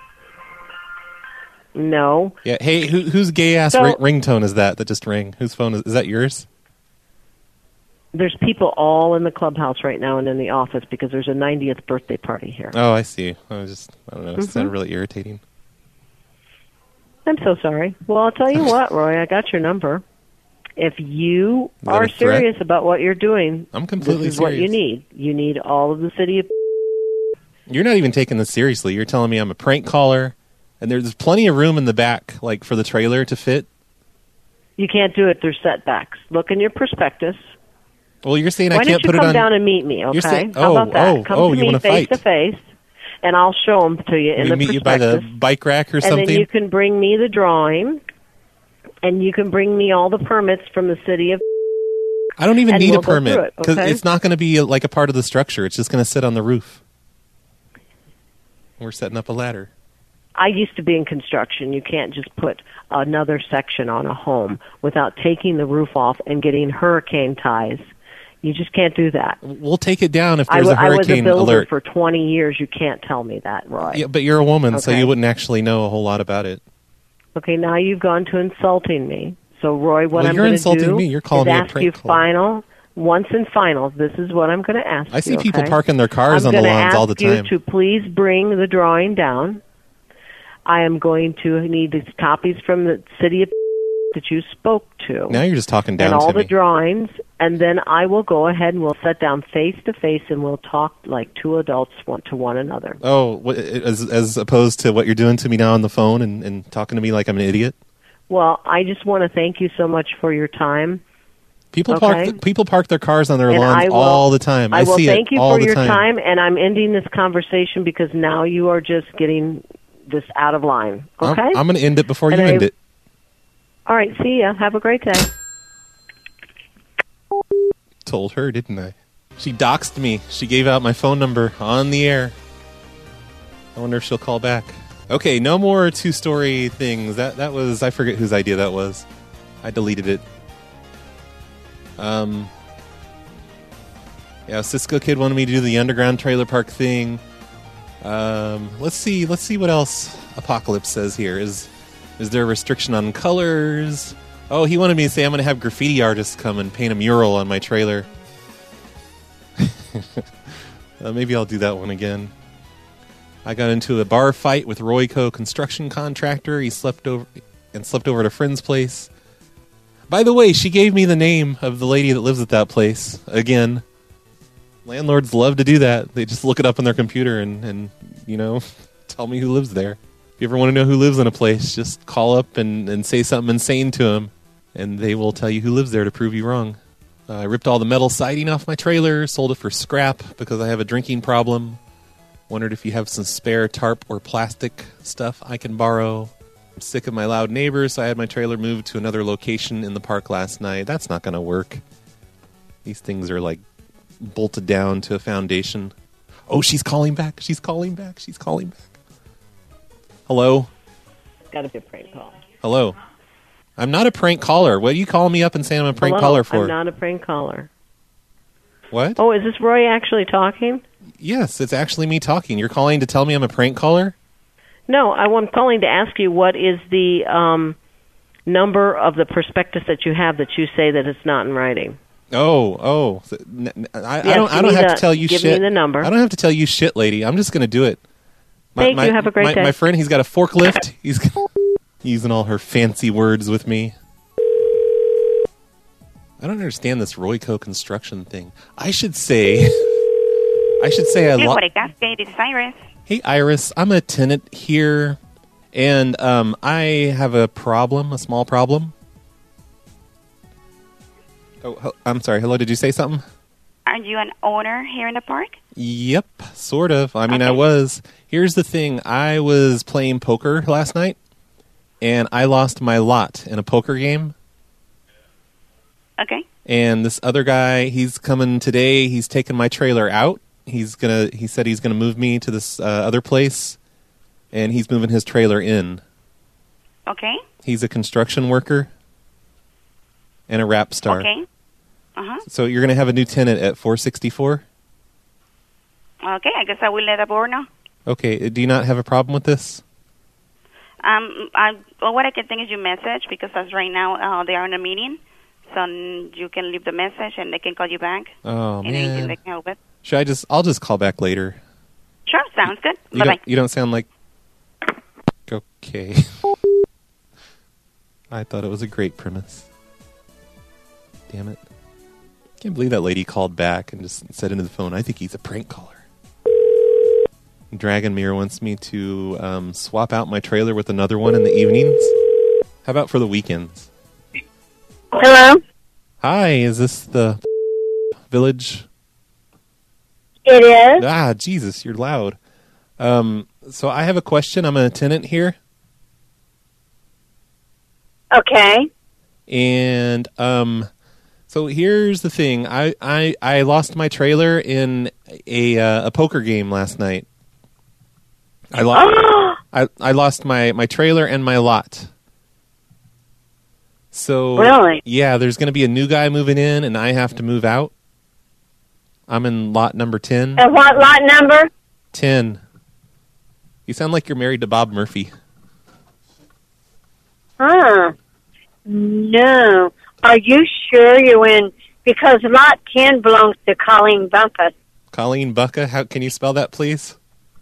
No. Yeah. Hey, who, whose gay ass So- ri- ringtone is that that just rang? Whose phone is? Is that yours? There's people all in the clubhouse right now and in the office because there's a ninetieth birthday party here. Oh, I see. I was just. I don't know. It sounded Mhm. really irritating. I'm so sorry. Well, I'll tell you what, Roy, I got your number. If you Is that are a threat? serious about what you're doing, I'm completely this is what you serious. need. You need all of the city of You're not even taking this seriously. You're telling me I'm a prank caller, and there's plenty of room in the back, like for the trailer to fit. You can't do it through setbacks. Look in your prospectus. Well, you're saying Why I can't don't you put come it on. down and meet me, You're okay? saying- How oh, about that? oh, come oh, to you me wanna face fight. to face, and I'll show them to you in we the meet you by the prospectus. bike rack or and something. then you can bring me the drawing, and you can bring me all the permits from the city of. I don't even and need we'll a go permit through it, because okay? it's not going to be like a part of the structure. It's just going to sit on the roof. We're setting up a ladder. I used to be in construction. You can't just put another section on a home without taking the roof off and getting hurricane ties. You just can't do that. We'll take it down if I, there's w- a I was a hurricane builder alert. for twenty years. You can't tell me that, Roy. Yeah, but you're a woman, so Okay. you wouldn't actually know a whole lot about it. Okay, now you've gone to insulting me. So, Roy, what Well, I'm you're going to insulting do me. You're calling is me a ask prank you caller. final, once and final. This is what I'm going to ask you. I see people okay? parking their cars I'm on the gonna lawns ask all the time. you to please bring the drawing down. I am going to need these copies from the city of that you spoke to. Now you're just talking down and all to the me. drawings, and then I will go ahead and we'll sit down face to face and we'll talk like two adults one to one another. Oh, wh- as as opposed to what you're doing to me now on the phone and, and talking to me like I'm an idiot. Well, I just want to thank you so much for your time. People Okay. park people park their cars on their And lawns I will, all the time. I, I will see thank it you all for the your time. time, and I'm ending this conversation because now you are just getting this out of line. Okay? I'm, I'm going to end it before And you I- end it. All right, see ya. Have a great day. Told her, didn't I? She doxed me. She gave out my phone number on the air. I wonder if she'll call back. Okay, no more two-story things. That that was I forget whose idea that was. I deleted it. Um. Yeah, Cisco Kid wanted me to do the underground trailer park thing. Um, let's see. Let's see what else Apocalypse says here. Is is there a restriction on colors? Oh, he wanted me to say I'm going to have graffiti artists come and paint a mural on my trailer. uh, maybe I'll do that one again. I got into a bar fight with Royco construction contractor. He slept over and slept over at a friend's place. By the way, she gave me the name of the lady that lives at that place. Again, landlords love to do that. They just look it up on their computer and, and you know, tell me who lives there. If you ever want to know who lives in a place, just call up and, and say something insane to them, and they will tell you who lives there to prove you wrong. Uh, I ripped all the metal siding off my trailer, sold it for scrap because I have a drinking problem. Wondered if you have some spare tarp or plastic stuff I can borrow. I'm sick of my loud neighbors, so I had my trailer moved to another location in the park last night. That's not going to work. These things are like bolted down to a foundation. Oh, she's calling back. She's calling back. She's calling back. Hello? Got to be a prank call. Hello. I'm not a prank caller. What are you calling me up and saying I'm a prank Hello? caller for? I'm not a prank caller. What? Oh, is this Roy actually talking? Yes, it's actually me talking. You're calling to tell me I'm a prank caller? No, I, I'm calling to ask you what is the um, number of the prospectus that you have that you say that it's not in writing. Oh, oh. I, I Yes, don't I don't give me have the- to tell you give shit. me the number. I don't have to tell you shit, lady. I'm just going to do it. My, Thank my, you. Have a great my, day. My friend, he's got a forklift. He's using all her fancy words with me. I don't understand this Royco construction thing. I should say... I should say I Hey, lo- what a cascade, it's Iris. Hey, Iris. I'm a tenant here, and um, I have a problem, a small problem. Oh, he- I'm sorry. Hello, did you say something? Are you an owner here in the park? Yep, sort of. I mean, I Okay. was. Here's the thing. I was playing poker last night, and I lost my lot in a poker game. Okay. And this other guy, he's coming today. He's taking my trailer out. He's gonna. He said he's gonna move me to this uh, other place, and he's moving his trailer in. Okay. He's a construction worker and a rap star. Okay. Uh-huh. So you're gonna have a new tenant at four sixty-four? Okay, I guess I will let the board know. Okay. Do you not have a problem with this? Um, I, well, what I can think is your message, because as right now uh, they are in a meeting, so mm, you can leave the message and they can call you back. Oh, Anything man. they can help with. Should I just? I'll just call back later. Sure, sounds good. You Bye-bye. don't, you don't sound like... Okay. I thought it was a great premise. Damn it. Can't believe that lady called back and just said into the phone, I think he's a prank caller. Dragon Mirror wants me to um, swap out my trailer with another one in the evenings. How about for the weekends? Hello? Hi, is this the village? It is. Ah, Jesus, you're loud. Um, so I have a question. I'm a tenant here. Okay. And um, so here's the thing. I, I, I lost my trailer in a uh, a poker game last night. I lost I, I lost my, my trailer and my lot. So Really? yeah, there's going to be a new guy moving in, and I have to move out. I'm in lot number ten. And what lot number? ten. You sound like you're married to Bob Murphy. Huh. No. Are you sure you're in? Because lot ten belongs to Colleen Bumpus. Colleen Bucka, how can you spell that, please?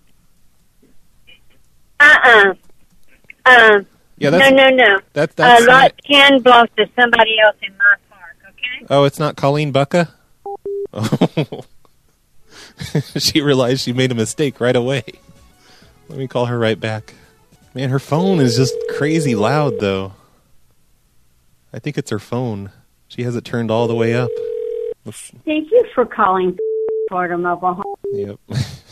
Uh-uh. Uh, Yeah, no, that's no, no. That, that's uh, lot ten belongs to somebody else in my park, okay? Oh, it's not Colleen Bucka? Oh. She realized she made a mistake right away. Let me call her right back. Man, her phone is just crazy loud, though. I think it's her phone. She has it turned all the way up. Let's- Thank you for calling Florida Mobile Home. Yep.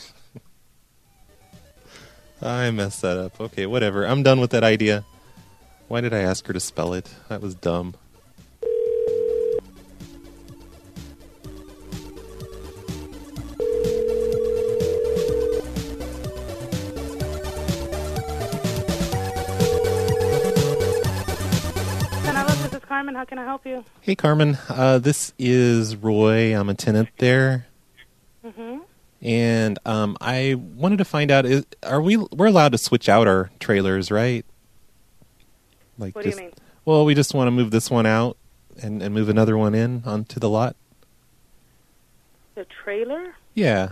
I messed that up. Okay, whatever. I'm done with that idea. Why did I ask her to spell it? That was dumb. This is Carmen. How can I help you? Hey, Carmen. Uh, this is Roy. I'm a tenant there. Mm-hmm. And um, I wanted to find out: is, are we we're allowed to switch out our trailers, right? Like, What do you just, mean? Well, we just want to move this one out and, and move another one in onto the lot. The trailer? Yeah.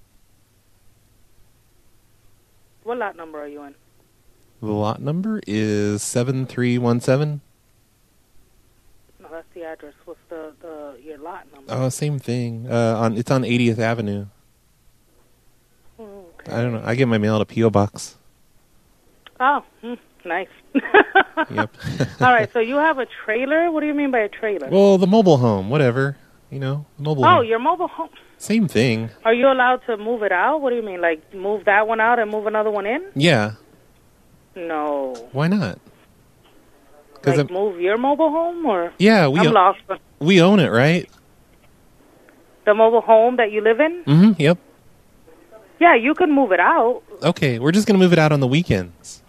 What lot number are you in? The lot number is seven three one seven. No, that's the address. What's the, the your lot number? Oh, same thing. Uh, on it's on eightieth Avenue. Okay. I don't know. I get my mail at a P O box. Oh, mm, nice. Yep. All right, so you have a trailer? What do you mean by a trailer? Well, the mobile home, whatever. You know, mobile oh, home. your mobile home. Same thing. Are you allowed to move it out? What do you mean, like move that one out and move another one in? Yeah. No. Why not? Because Like move your mobile home, or yeah, we I'm o- lost. we own it, right? The mobile home that you live in? Mm-hmm. Yep. Yeah, you can move it out. Okay, we're just gonna move it out on the weekends.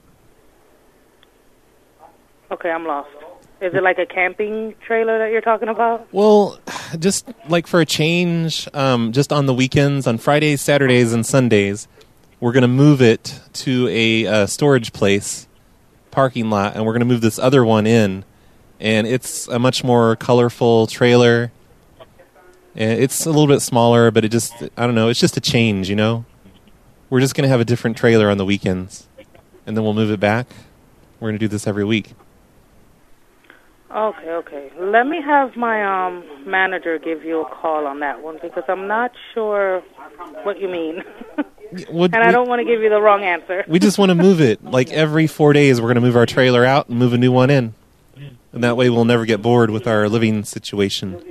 Okay, I'm lost. Is it like a camping trailer that you're talking about? Well, just like for a change, um, just on the weekends, on Fridays, Saturdays, and Sundays, we're gonna move it to a uh, storage place, parking lot, and we're gonna move this other one in, and it's a much more colorful trailer. And it's a little bit smaller, but it just, I don't know, it's just a change, you know? We're just going to have a different trailer on the weekends, and then we'll move it back. We're going to do this every week. Okay, okay. Let me have my um manager give you a call on that one, because I'm not sure what you mean. What, and I we, don't want to give you the wrong answer. we just want to move it. Like every four days, we're going to move our trailer out and move a new one in. And that way we'll never get bored with our living situation.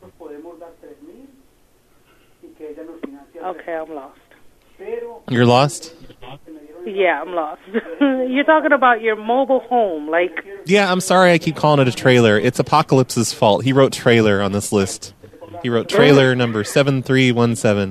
Okay, I'm lost. You're lost? Yeah, I'm lost. You're talking about your mobile home, like... Yeah, I'm sorry I keep calling it a trailer. It's Apocalypse's fault. He wrote trailer on this list. He wrote trailer number seven three one seven.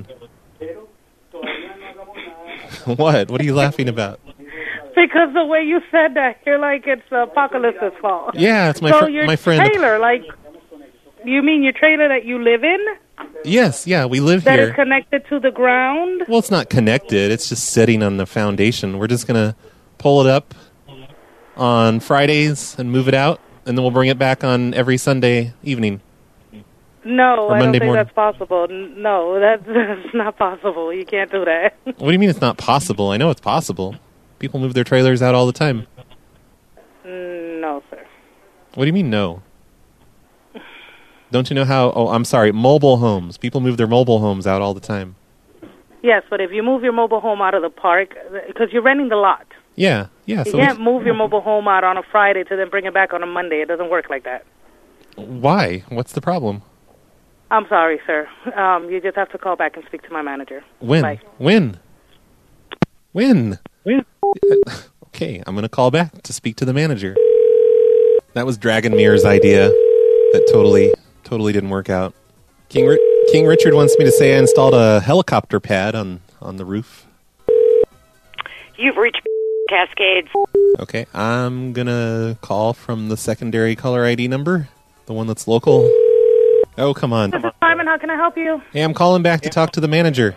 What? What are you laughing about? Because the way you said that, you're like it's Apocalypse's fault. Yeah, it's my so fr- your my friend- trailer, like... You mean your trailer that you live in? Yes, yeah, we live That here. is connected to the ground? Well, it's not connected. It's just sitting on the foundation. We're just going to pull it up on Fridays and move it out, and then we'll bring it back on every Sunday evening. No, Or I don't Monday think morning. that's possible. N- No, that's, that's not possible. You can't do that. What do you mean it's not possible? I know it's possible. People move their trailers out all the time. No, sir. What do you mean no? Don't you know how... Oh, I'm sorry. Mobile homes. People move their mobile homes out all the time. Yes, but if you move your mobile home out of the park, because you're renting the lot. Yeah, yeah. You So we- can't move your mobile home out on a Friday to then bring it back on a Monday. It doesn't work like that. why? What's the problem? I'm sorry, sir. Um, you just have to call back and speak to my manager. When? Bye. When? When? When? Okay, I'm going to call back to speak to the manager. That was Dragon Mirror's idea. That totally, totally didn't work out. King Ri- King Richard wants me to say I installed a helicopter pad on, on the roof. You've reached Cascades. Okay, I'm going to call from the secondary caller I D number, the one that's local. Oh, come on. This is Simon. How can I help you? Hey, I'm calling back to talk to the manager.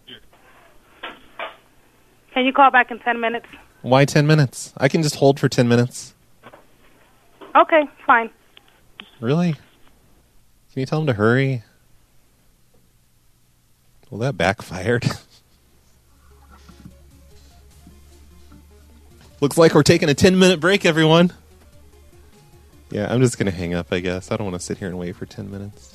Can you call back in ten minutes? Why ten minutes? I can just hold for ten minutes. Okay, fine. Really? Can you tell him to hurry? Well, that backfired. Looks like we're taking a ten-minute break, everyone. Yeah, I'm just going to hang up, I guess. I don't want to sit here and wait for ten minutes.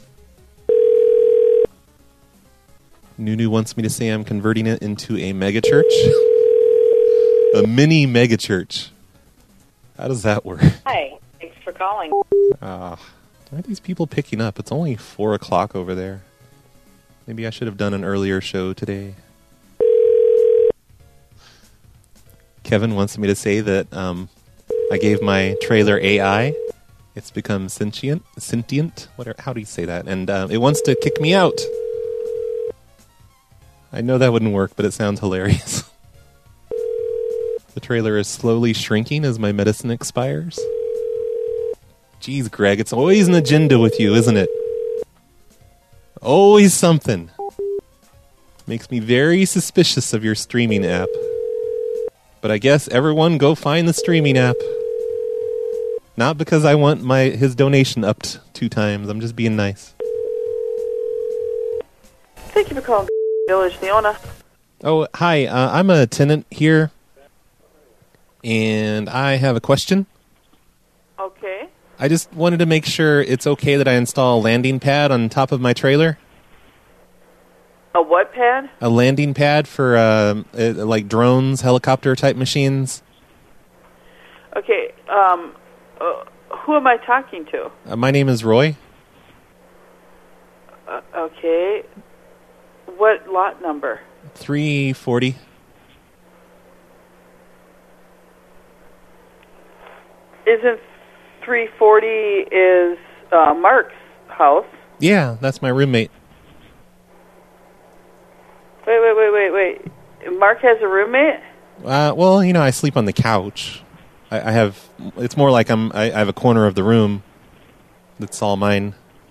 Nunu wants me to say I'm converting it into a megachurch. A mini megachurch. How does that work? Hi, thanks for calling. Ah, why are these people picking up? It's only four o'clock over there. Maybe I should have done an earlier show today. Kevin wants me to say that um, I gave my trailer A I. It's become sentient. Sentient. Whatever. How do you say that? And uh, it wants to kick me out. I know that wouldn't work, but it sounds hilarious. The trailer is slowly shrinking as my medicine expires. Jeez, Greg, it's always an agenda with you, isn't it? Always something. Makes me very suspicious of your streaming app. But I guess everyone go find the streaming app. Not because I want my his donation upped two times. I'm just being nice. Thank you for calling Village, the owner. Oh, hi. Uh, I'm a tenant here. And I have a question. Okay. I just wanted to make sure it's okay that I install a landing pad on top of my trailer. A what pad? A landing pad for uh, uh, like drones, helicopter type machines. Okay. Um, uh, who am I talking to? Uh, my name is Roy. Uh, okay. What lot number? three forty. Isn't three forty is uh, Mark's house? Yeah, that's my roommate. Wait, wait, wait, wait, wait. Mark has a roommate? Uh, well, you know, I sleep on the couch. I, I have. It's more like I'm. I, I have a corner of the room that's all mine.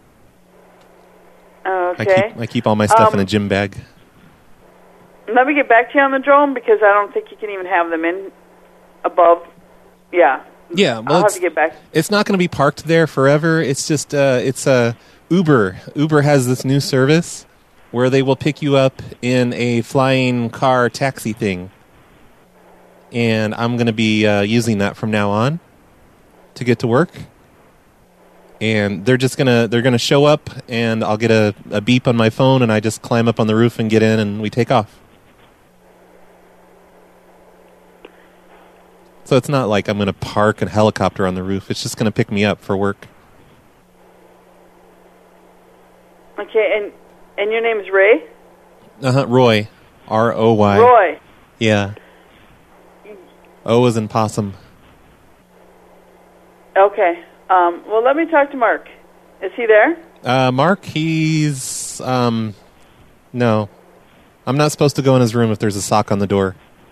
Oh, I okay. keep I keep all my stuff Um, in a gym bag. Let me get back to you on the drone because I don't think you can even have them in above. Yeah. Yeah, well, I'll have it's, to get back. it's not going to be parked there forever. It's just uh, it's uh, Uber. Uber has this new service where they will pick you up in a flying car taxi thing, and I'm going to be uh, using that from now on to get to work. And they're just gonna they're gonna show up, and I'll get a, a beep on my phone, and I just climb up on the roof and get in, and we take off. So it's not like I'm going to park a helicopter on the roof. It's just going to pick me up for work. Okay, and and your name's Ray? Uh-huh, Roy. R O Y. Roy. Yeah. O as in possum. Okay. Um, well, let me talk to Mark. Is he there? Uh, Mark, he's... Um, no. I'm not supposed to go in his room if there's a sock on the door.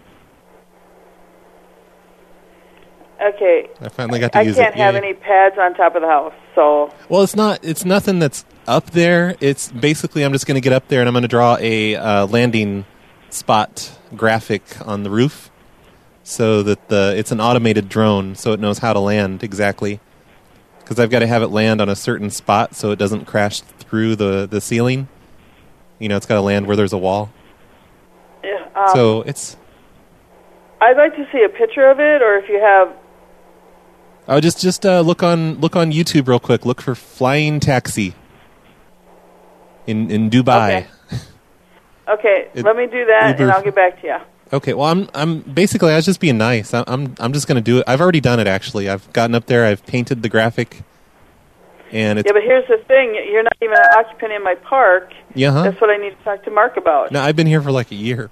Okay. I finally got to I use can't it. Yeah, have yeah. any pads on top of the house, so... Well, it's not. It's nothing that's up there. It's basically I'm just going to get up there and I'm going to draw a uh, landing spot graphic on the roof, so that the it's an automated drone, so it knows how to land exactly. Because I've got to have it land on a certain spot so it doesn't crash through the the ceiling. You know, it's got to land where there's a wall. Yeah, um, so it's. I'd like to see a picture of it, or if you have... Oh, just just uh, look on look on YouTube real quick. Look for flying taxi in in Dubai. Okay, okay It- let me do that, Uber- and I'll get back to you. Okay, well, I'm I'm basically I was just being nice. I, I'm I'm just going to do it. I've already done it actually. I've gotten up there. I've painted the graphic, and it's Yeah, but here's the thing. You're not even an occupant in my park. yeah. Huh? That's what I need to talk to Mark about. No, I've been here for like a year.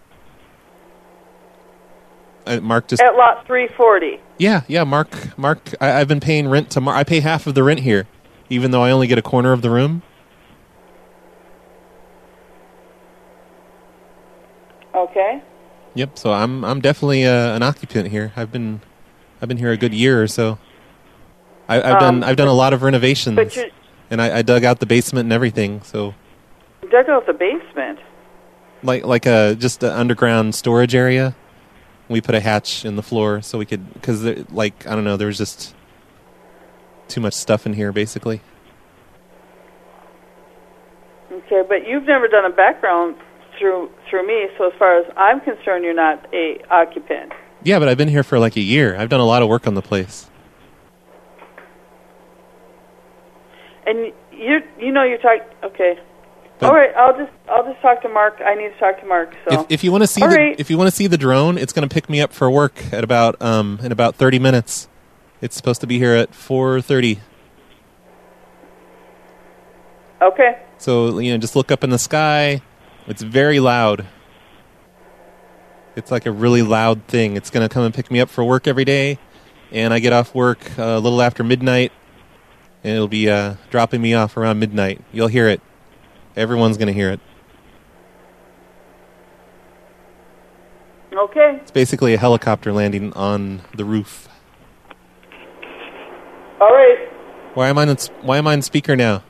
Uh, Mark just At lot three forty. yeah yeah. Mark Mark. I, I've been paying rent to Mark. I pay half of the rent here, even though I only get a corner of the room. Okay. Yep. So I'm I'm definitely uh, an occupant here. I've been I've been here a good year or so. I, I've Um, done I've done a lot of renovations, but you- and I, I dug out the basement and everything. So Dug out the basement. like like a just an underground storage area. We put a hatch in the floor so we could because like I don't know there was just too much stuff in here basically. Okay, but you've never done a background through through me, so as far as I'm concerned, you're not a occupant. Yeah, but I've been here for like a year. I've done a lot of work on the place. And you you know you're talking. Okay. But- All right, I'll just I'll just talk to Mark. I need to talk to Mark. So If, if you want to see All the right. if you want to see the drone, it's going to pick me up for work at about um in about thirty minutes. It's supposed to be here at four thirty. Okay. So you know, just look up in the sky. It's very loud. It's like a really loud thing. It's going to come and pick me up for work every day, and I get off work uh, a little after midnight, and it'll be uh, dropping me off around midnight. You'll hear it. Everyone's going to hear it. Okay. It's basically a helicopter landing on the roof. All right. Why am I on, why am I on speaker now?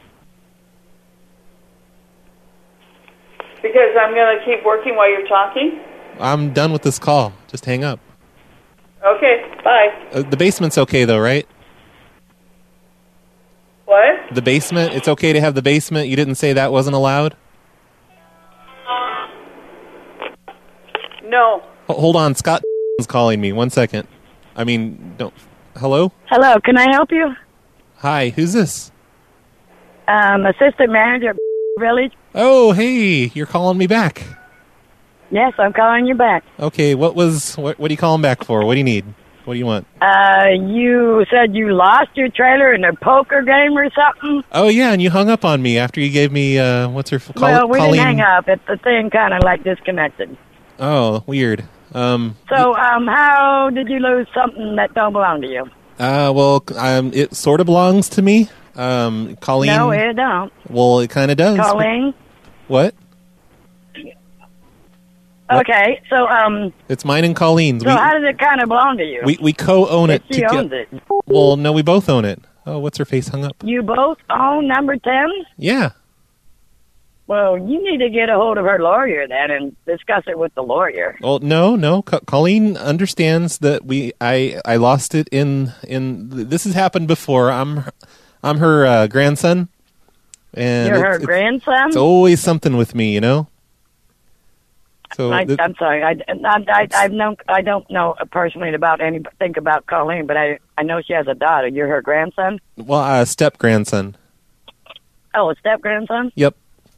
Because I'm going to keep working while you're talking. I'm done with this call. Just hang up. Okay. Bye. Uh, the basement's okay, though, right? What? The basement? It's okay to have the basement? You didn't say that wasn't allowed? No. Ho- Hold on. Scott is calling me. One second. I mean, don't... Hello? Hello, can I help you? Hi. Who's this? Um, assistant manager, Village. Oh, hey. You're calling me back. Yes, I'm calling you back. Okay. What was... What, what are you calling back for? What do you need? What do you want? Uh, you said you lost your trailer in a poker game or something? Oh, yeah, and you hung up on me after you gave me, uh, what's her... F- Col- well, we Colleen? didn't hang up. It, the thing kind of like disconnected. Oh, weird. Um, So, um, how did you lose something that don't belong to you? uh, well, um, it sort of belongs to me. Um, Colleen... No, it don't. Well, it kind of does. Colleen? What? Okay, so, um, It's mine and Colleen's. so we, how does it kind of belong to you? we we co-own it. If she toge- owns it. Well, no, we both own it. Oh, what's her face hung up? You both own number ten? Yeah. Well, you need to get a hold of her lawyer then and discuss it with the lawyer. Well, no, no. Co- Colleen understands that we. I I lost it in in. This has happened before. I'm I'm her uh, grandson. And You're her it's, grandson? It's always something with me, you know. So I, th- I'm sorry. I, I, I, I've known, I don't know personally about anything about Colleen, but I, I know she has a daughter. You're her grandson? well, uh, step grandson. Oh, a step grandson? Yep.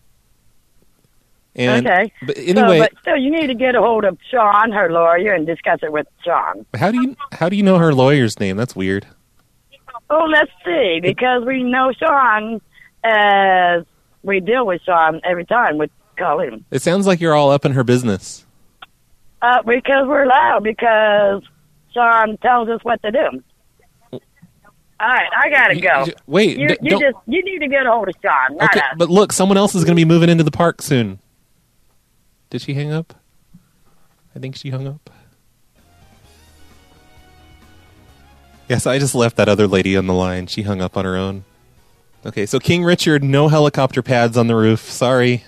And, okay. But anyway, so, but still, you need to get a hold of Sean, her lawyer, and discuss it with Sean. how do you how do you know her lawyer's name? That's weird. Oh, let's see, because we know Sean as we deal with Sean every time with Colleen. It sounds like you're all up in her business. Uh, because we're loud, because Sean tells us what to do. All right, I gotta go. y- wait, you, d- you don't- just you need to get a hold of Sean, not Okay, us. but look, someone else is going to be moving into the park soon. Did she hang up? I think she hung up. Yes, I just left that other lady on the line. She hung up on her own. Okay, so King Richard, no helicopter pads on the roof. Sorry.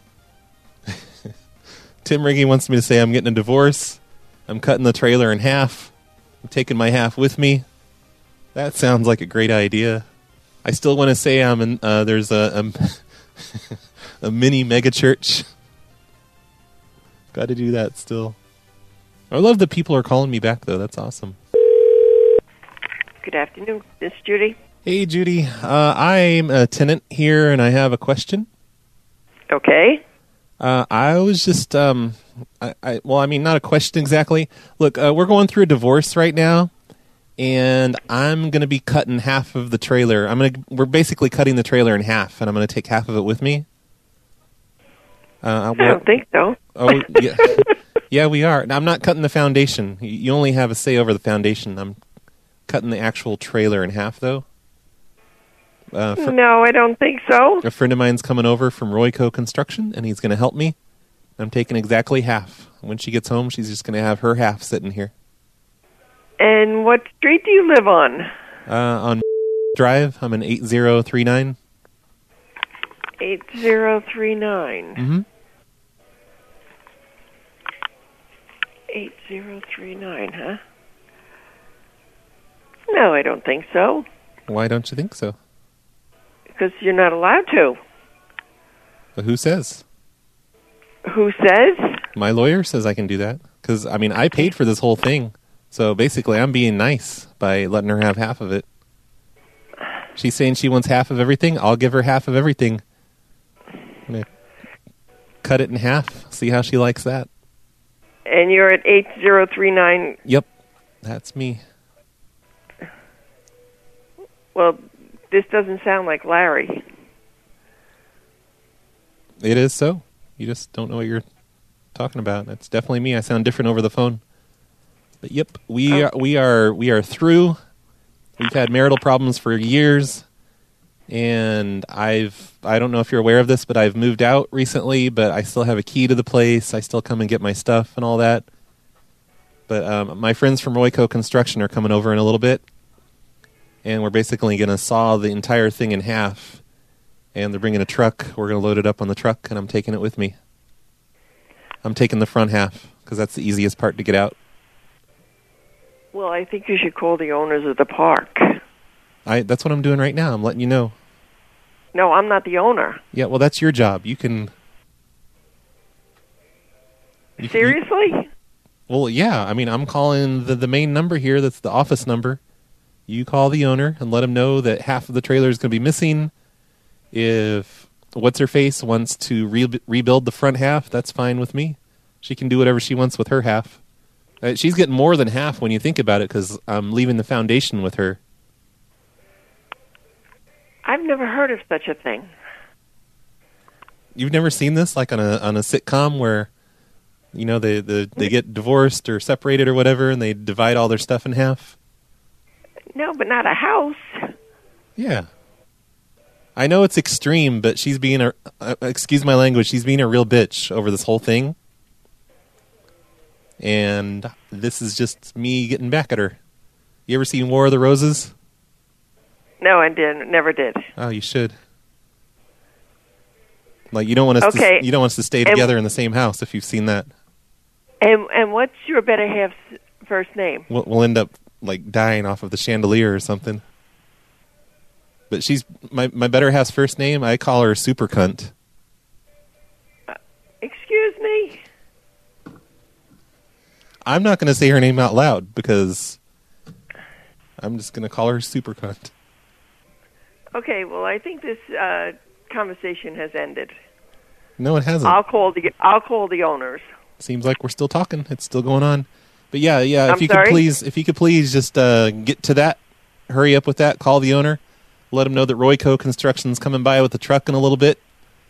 Tim Riggy wants me to say I'm getting a divorce. I'm cutting the trailer in half. I'm taking my half with me. That sounds like a great idea. I still want to say I'm in, uh, there's a, a, a mini mega church. Got to do that still. I love that people are calling me back, though. That's awesome. Good afternoon. This is Judy. Hey, Judy. Uh, I'm a tenant here, and I have a question. Okay. Uh, I was just, um, I, I, well, I mean, not a question exactly. Look, uh, we're going through a divorce right now, and I'm going to be cutting half of the trailer. I'm going to, we're basically cutting the trailer in half, and I'm going to take half of it with me. Uh, I don't think so. Oh, yeah. Yeah, we are. Now, I'm not cutting the foundation. You you only have a say over the foundation. I'm cutting the actual trailer in half, though. Uh, fr- No, I don't think so. A friend of mine's coming over from Royco Construction, and he's going to help me. I'm taking exactly half. When she gets home, she's just going to have her half sitting here. And what street do you live on? Uh, on Drive, I'm in eight zero three nine. eight zero three nine. Mm-hmm. eight zero three nine, huh? No, I don't think so. Why don't you think so? Because you're not allowed to. But who says? Who says? My lawyer says I can do that. Because, I mean, I paid for this whole thing. So basically, I'm being nice by letting her have half of it. She's saying she wants half of everything. I'll give her half of everything. I'm going to cut it in half, see how she likes that. And you're at eight zero three nine. Yep, that's me. Well, this doesn't sound like Larry. It is so. You just don't know what you're talking about. That's definitely me. I sound different over the phone. But yep, we Oh. are we are we are through. We've had marital problems for years, and I've I don't know if you're aware of this, but I've moved out recently, but I still have a key to the place. I still come and get my stuff and all that. But um, my friends from Royco Construction are coming over in a little bit, and we're basically going to saw the entire thing in half. And they're bringing a truck. We're going to load it up on the truck, and I'm taking it with me. I'm taking the front half because that's the easiest part to get out. Well, I think you should call the owners of the park. I that's what I'm doing right now. I'm letting you know. No, I'm not the owner. Yeah, well, that's your job. You can. you can- Seriously? you- well, yeah. I mean, I'm calling the the main number here. That's the office number. You call the owner and let him know that half of the trailer is going to be missing. If what's her face wants to re- rebuild the front half, that's fine with me. She can do whatever she wants with her half. Uh, she's getting more than half when you think about it, because I'm leaving the foundation with her. I've never heard of such a thing. You've never seen this, like on a on a sitcom where, you know, they the, they get divorced or separated or whatever, and they divide all their stuff in half? No, but not a house. Yeah. I know it's extreme, but she's being a, uh, excuse my language, she's being a real bitch over this whole thing. And this is just me getting back at her. You ever seen War of the Roses? No, I didn't. Never did. Oh, you should. Like, you don't want us Okay. to, you don't want us to stay And- together in the same house if you've seen that. And and what's your better half's first name? We'll, we'll end up like dying off of the chandelier or something. But she's my my better half's first name. I call her Super Cunt. Excuse me? I'm not going to say her name out loud because I'm just going to call her Super Cunt. Okay, well, I think this uh, conversation has ended. No, it hasn't. I'll call the I'll call the owners. Seems like we're still talking. It's still going on. But yeah, yeah. If I'm you sorry? could please, if you could please just uh, get to that. Hurry up with that. Call the owner. Let him know that Royco Construction's coming by with the truck in a little bit.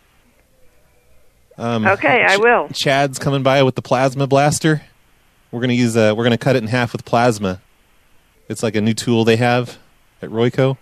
Um, Okay, I Ch- will. Chad's coming by with the plasma blaster. We're gonna use. Uh, we're gonna cut it in half with plasma. It's like a new tool they have at Royco.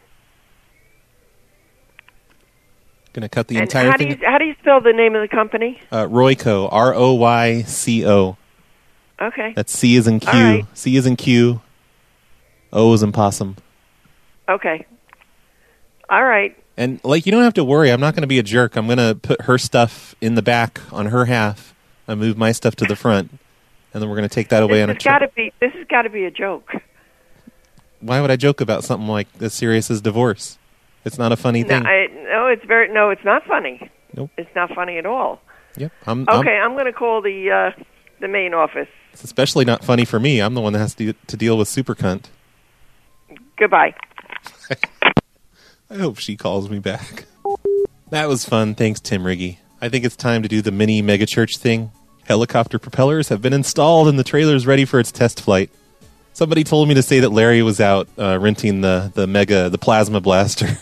Gonna cut the And entire how do thing. you how do you spell the name of the company? Uh, Royco, R O Y C O. Okay. That's C as in Q. All right. C as in Q. O as in possum. Okay. All right. And, like, you don't have to worry. I'm not going to be a jerk. I'm going to put her stuff in the back on her half. I move my stuff to the front. And then we're going to take that away This on a has trip. got to be this has got to be a joke. Why would I joke about something like as serious as divorce? It's not a funny No, thing. I, no, it's very no, it's not funny. Nope. It's not funny at all. Yep. I'm, Okay, I'm, I'm, going to call the uh, the main office. it's especially not funny for me. I'm the one that has to, to deal with Super Cunt. Goodbye. I hope she calls me back. That was fun. Thanks, Tim Riggy. I think it's time to do the mini megachurch thing. Helicopter propellers have been installed and the trailer is ready for its test flight. Somebody told me to say that Larry was out uh, renting the, the mega, the plasma blaster.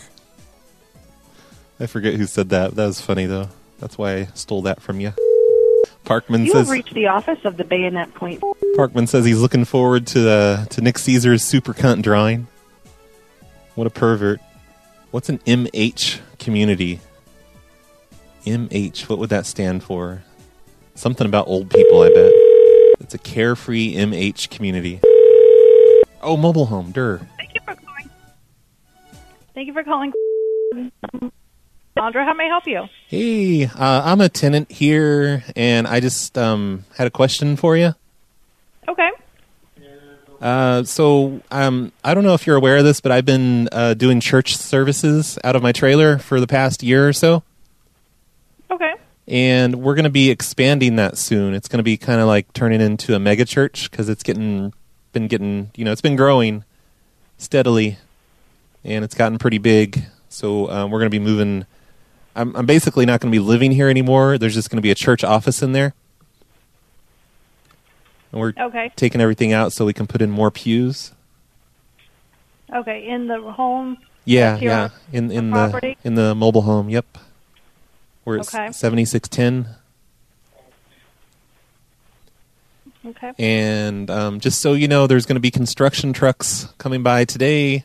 I forget who said that. That was funny, though. That's why I stole that from you. Parkman You says have reached the office of the Bayonet Point. Parkman says he's looking forward to the to Nick Caesar's Super Cunt drawing. What a pervert. What's an M H community? M H, what would that stand for? Something about old people, I bet. It's a carefree M H community. Oh, mobile home, Durr. Thank you for calling. Thank you for calling. Sandra, how may I help you? Hey, uh, I'm a tenant here, and I just um, had a question for you. Okay. Uh, so um, I don't know if you're aware of this, but I've been uh, doing church services out of my trailer for the past year or so. Okay. And we're going to be expanding that soon. It's going to be kind of like turning into a mega church because it's getting, been getting, you know, it's been growing steadily, and it's gotten pretty big. So um, we're going to be moving. I'm, I'm basically not going to be living here anymore. There's just going to be a church office in there. And we're Okay. taking everything out so we can put in more pews. Okay. In the home. Yeah, that's your yeah. In in the property? in the mobile home. Yep. We're at Okay. seventy-six ten. Okay. And um, just so you know, there's going to be construction trucks coming by today.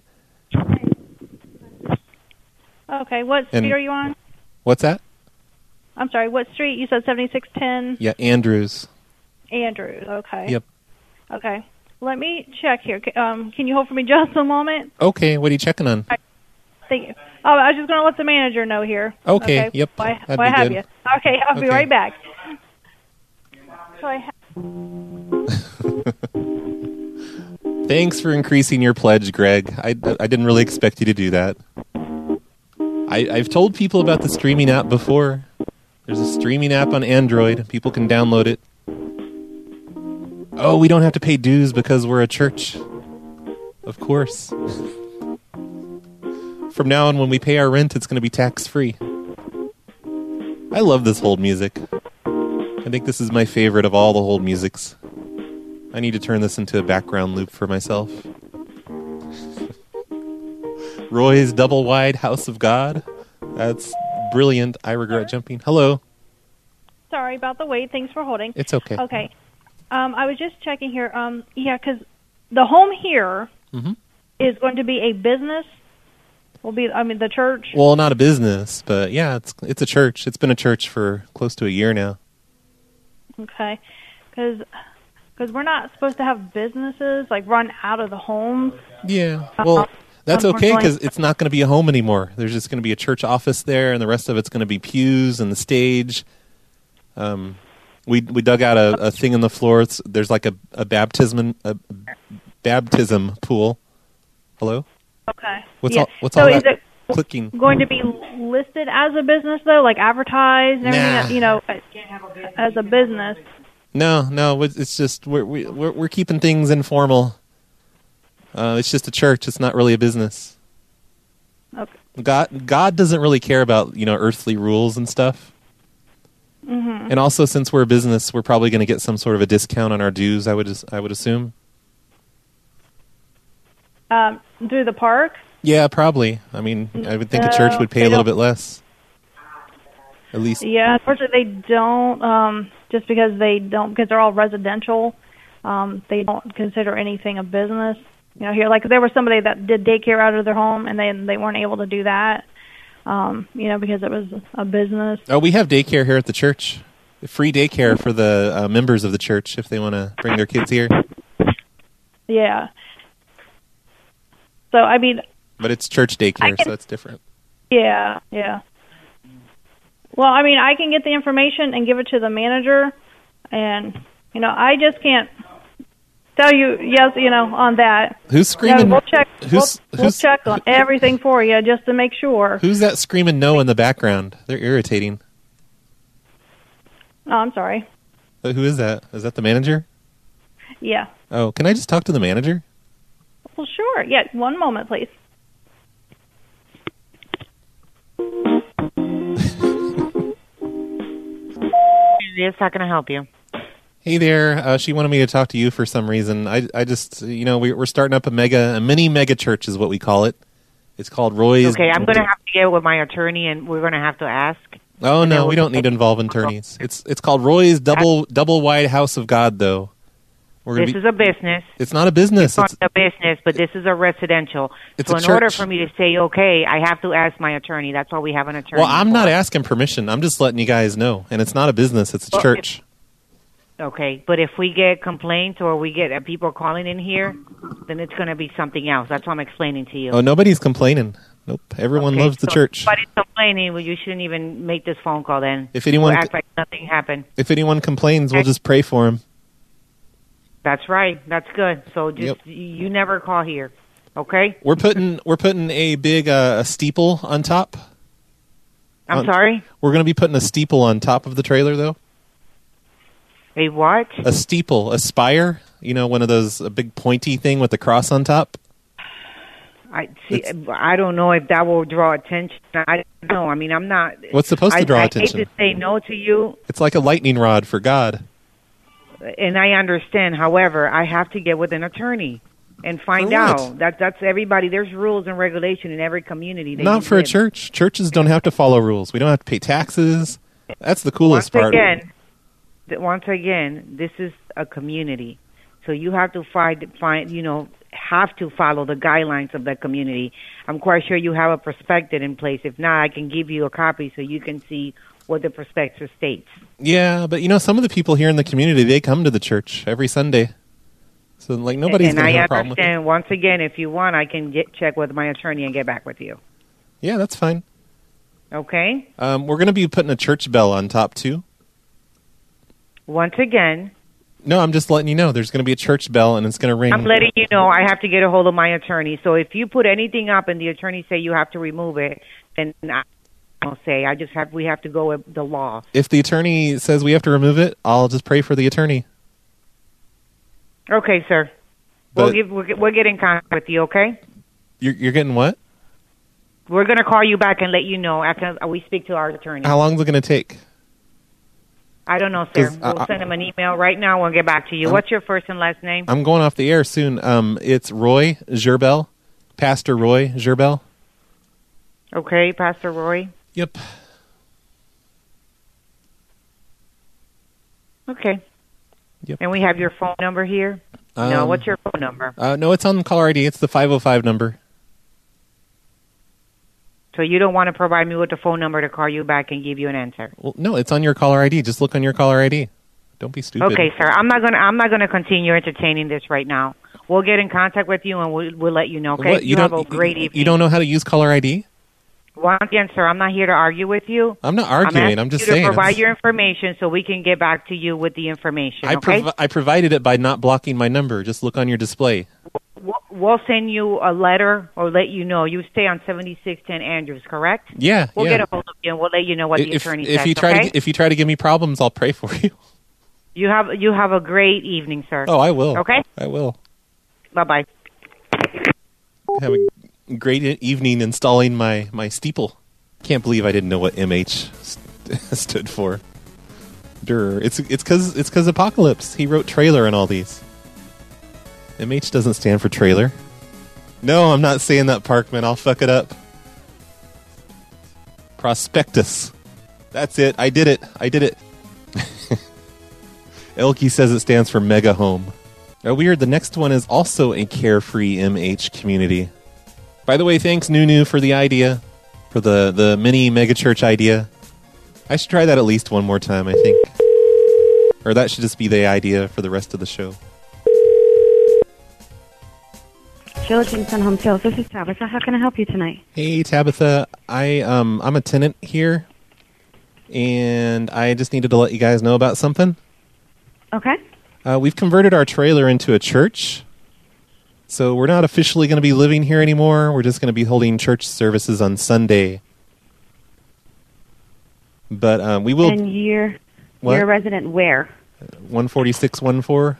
Okay. What street And- are you on? What's that? I'm sorry. What street? You said seventy-six ten Yeah, Andrews. Andrews. Okay. Yep. Okay. Let me check here. C- Um, can you hold for me just a moment? Okay, what are you checking on? Thank you. Oh, I was just going to let the manager know here. Okay, yep, Why, that'd why be have good. you? Okay, I'll be Okay. right back. So I ha- Thanks for increasing your pledge, Greg. I, I didn't really expect you to do that. I, I've told people about the streaming app before. There's a streaming app on Android. People can download it. Oh, we don't have to pay dues because we're a church. Of course. From now on, when we pay our rent, it's going to be tax-free. I love this hold music. I think this is my favorite of all the hold musics. I need to turn this into a background loop for myself. Roy's Double Wide House of God. That's brilliant. I regret jumping. Hello. Sorry about the wait. Thanks for holding. It's okay. Okay. Um, I was just checking here. Um, yeah, because the home here Mm-hmm. is going to be a business. Will be, I mean, the church. Well, not a business, but yeah, it's it's a church. It's been a church for close to a year now. Okay, because we're not supposed to have businesses like run out of the homes. Yeah. Well, Uh, that's okay unfortunately. because it's not going to be a home anymore. There's just going to be a church office there, and the rest of it's going to be pews and the stage. Um, we we dug out a, a thing in the floor. It's, there's like a a baptism a baptism pool. Hello. Okay. What's yeah. all what's so all is that it clicking? going to be listed as a business though, like advertised and everything? Nah. That, you know, as a business. No, no, it's it's just we're we- we're we're keeping things informal. Uh, it's just a church. It's not really a business. Okay. God God doesn't really care about, you know, earthly rules and stuff. Mm-hmm. And also, since we're a business, we're probably going to get some sort of a discount on our dues. I would as- I would assume. Um, through the park. Yeah, probably. I mean, I would think a church would pay a they little don't- bit less. At least. Yeah, unfortunately they don't. Um, just because they don't, because they're all residential. Um, they don't consider anything a business. You know, here, like there was somebody that did daycare out of their home, and they they weren't able to do that. Um, you know, because it was a business. Oh, we have daycare here at the church. Free daycare for the uh, members of the church if they want to bring their kids here. Yeah. So I mean, But it's church daycare, I can- so it's different. yeah, yeah. Well, I mean, I can get the information and give it to the manager, and you know, I just can't tell you yes, you know, on that. Who's You know, screaming? we'll check. Who's we'll, we'll who's check on everything for you just to make sure. who's that screaming no in the background? They're irritating. Oh, I'm sorry. Uh, Who is that? Is that the manager? Yeah. Oh, can I just talk to the manager? Well, sure. Yeah. One moment, please. Yes, how can I help you? Hey there. Uh, she wanted me to talk to you for some reason. I, I just, you know, we, we're starting up a mega, a mini mega church is what we call it. It's called Roy's. Okay, I'm going to have to get with my attorney, and we're going to have to ask. Oh no, we don't need to involve attorneys. It's it's called Roy's Double Double Wide House of God, though. We're gonna This be, is a business. It's not a business. It's It's, not a business, but this is a residential. It's so a in order church. for me to say okay, I have to ask my attorney. That's why we have an attorney. well, I'm for. not asking permission. I'm just letting you guys know. And it's not a business. It's a Well, church. Okay, but if we get complaints or we get uh, people calling in here, then it's going to be something else. That's what I'm explaining to you. Oh, nobody's complaining. Nope. Everyone Okay, loves the so church. If nobody's complaining, well, you shouldn't even make this phone call then. If anyone We'll c- act like nothing happened. If anyone complains, we'll just pray for them. That's right. That's good. So just you never call here, okay? We're putting we're putting a big uh, a steeple on top. I'm On- sorry? We're going to be putting a steeple on top of the trailer, though. A what? A steeple, a spire. You know, one of those a big pointy thing with the cross on top. I see. I don't know if that will draw attention. I don't know. I mean, I'm not. What's supposed to I- draw I attention? hate to say no to you, It's like a lightning rod for God. and I understand. However, I have to get with an attorney and find For what? out. That that's everybody. There's rules and regulation in every community. that Not you for a live. church. Churches don't have to follow rules. We don't have to pay taxes. That's the coolest Once part. again, th- once again, this is a community, so you have to find find you know have to follow the guidelines of the community. I'm quite sure you have a prospectus in place. If not, I can give you a copy so you can see what the prospectus states. Yeah, but you know, some of the people here in the community, they come to the church every Sunday. So, like, nobody's and going to I have a problem with it. understand. Once again, if you want, I can get check with my attorney and get back with you. Yeah, that's fine. Okay. Um, we're going to be putting a church bell on top, too. Once again, No, I'm just letting you know. There's going to be a church bell, and it's going to ring. I'm letting you know I have to get a hold of my attorney. So if you put anything up and the attorney say you have to remove it, then I don't say. I just have we have to go with the law. If the attorney says we have to remove it, I'll just pray for the attorney. Okay, sir. We'll But- give we'll, we'll get in contact with you. Okay. You're, you're getting what? We're gonna call you back and let you know after we speak to our attorney. How long is it going to take? I don't know, sir. 'Cause, We'll uh, send him an email right now. We'll get back to you. I'm- What's your first and last name? I'm going off the air soon. Um, it's Roy Gerbel, Pastor Roy Gerbel. Okay, Pastor Roy. Yep. Okay. Yep. And we have your phone number here? no, Um, what's your phone number? Uh, no, it's on caller I D. It's the five oh five number. So you don't want to provide me with the phone number to call you back and give you an answer? Well, no, it's on your caller I D. Just look on your caller I D. Don't be stupid. Okay, sir. I'm not gonna. I'm not gonna continue entertaining this right now. We'll get in contact with you and we'll, we'll let you know. Okay. What, you have a great evening. You don't know how to use caller I D? Once again, sir, I'm not here to argue with you. I'm not arguing. asking I'm just you saying. to provide it's- your information so we can get back to you with the information. I, Okay. provi- I provided it by not blocking my number. Just look on your display. We'll- We'll send you a letter or let you know. You stay on seventy-six ten Andrews, correct? Yeah, We'll yeah. get a hold of you and we'll let you know what the if, attorney if says. you try okay? to if you try to give me problems, I'll pray for you. You have you have a great evening, sir. Oh, I will. Okay. I will. Bye bye. Have a great e- evening installing my, my steeple. Can't believe I didn't know what M H st- stood for. Durr. It's it's because it's because Apocalypse. He wrote trailer in all these. M H doesn't stand for trailer. No, I'm not saying that, Parkman. I'll fuck it up. Prospectus. That's it. I did it. I did it. Elke says it stands for mega home. Oh, weird. The next one is also a carefree M H community. By the way, thanks, Nunu, for the idea. For the, the mini megachurch idea. I should try that at least one more time, I think. Or that should just be the idea for the rest of the show. Sheila Jameson Home Sales. This is Tabitha. How can I help you tonight? Hey, Tabitha. I, um, I'm a tenant here. And I just needed to let you guys know about something. Okay. Uh, we've converted our trailer into a church. So we're not officially going to be living here anymore. We're just going to be holding church services on Sunday. But um, we will... And you're, What? you're a resident where? one forty-six one four.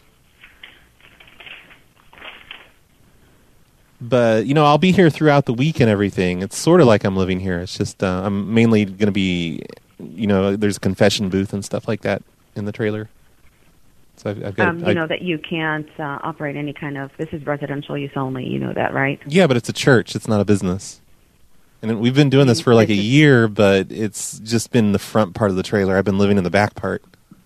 But, you know, I'll be here throughout the week and everything. It's sort of like I'm living here. It's just uh, I'm mainly going to be, you know, there's a confession booth and stuff like that in the trailer. So I've, I've got. Um, you I- know that you can't uh, operate any kind of, this is residential use only, you know that, right? Yeah, but it's a church. It's not a business. And we've been doing this for like a year, but it's just been the front part of the trailer. I've been living in the back part.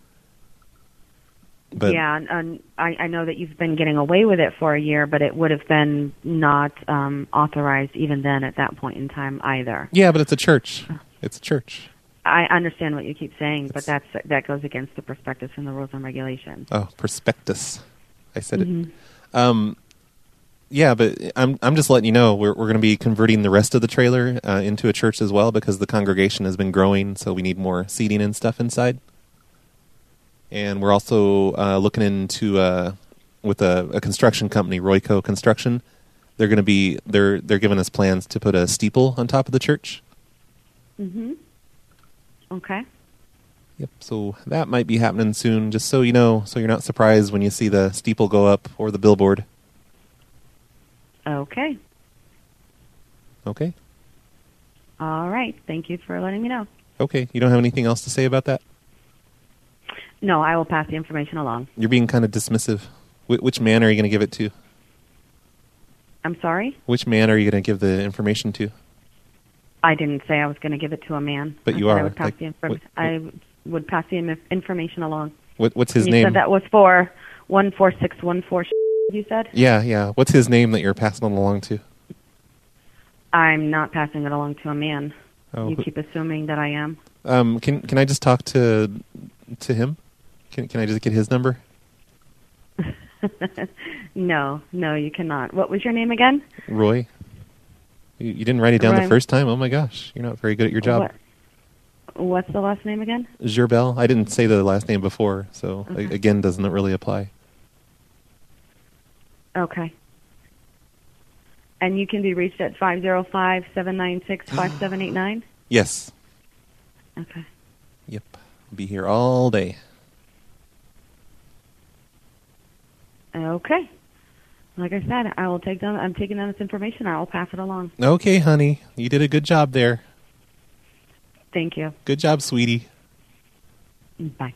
But yeah, and, and I, I know that you've been getting away with it for a year, but it would have been not um, authorized even then at that point in time either. yeah, but it's a church. It's a church. I understand what you keep saying, but that's that goes against the prospectus and the rules and regulations. Oh, prospectus. I said Mhm. it. Um, yeah, but I'm I'm just letting you know we're we're going to be converting the rest of the trailer uh, into a church as well because the congregation has been growing, so we need more seating and stuff inside. And we're also uh, looking into uh, with a, a construction company, Royco Construction. They're going to be they're they're giving us plans to put a steeple on top of the church. Mm-hmm. Okay. Yep. So that might be happening soon. Just so you know, so you're not surprised when you see the steeple go up or the billboard. Okay. Okay. All right. Thank you for letting me know. Okay. You don't have anything else to say about that? No, I will pass the information along. You're being kind of dismissive. Wh- which man are you going to give it to? I'm sorry? Which man are you going to give the information to? I didn't say I was going to give it to a man. But I you said I are, would pass, like, the inform- what- I would pass the im- information along. What, what's his you name? said that was for one four six one four, you said? Yeah, yeah. What's his name that you're passing it along to? I'm not passing it along to a man. Oh, you who- keep assuming that I am. Um, can can I just talk to to him? Can can I just get his number? No, no, you cannot. What was your name again? Roy. You, you didn't write it down Roy. the first time. Oh my gosh, you're not very good at your job. What? What's the last name again? Gerbel. I didn't say the last name before, so Okay. a- again, doesn't really apply. Okay. And you can be reached at five zero five, seven nine six, five seven eight nine? Yes. Okay. Yep. I'll be here all day. Okay. Like I said, I will take down, I'm taking down this information. I will pass it along. Okay, honey. You did a good job there. Thank you. Good job, sweetie. Bye.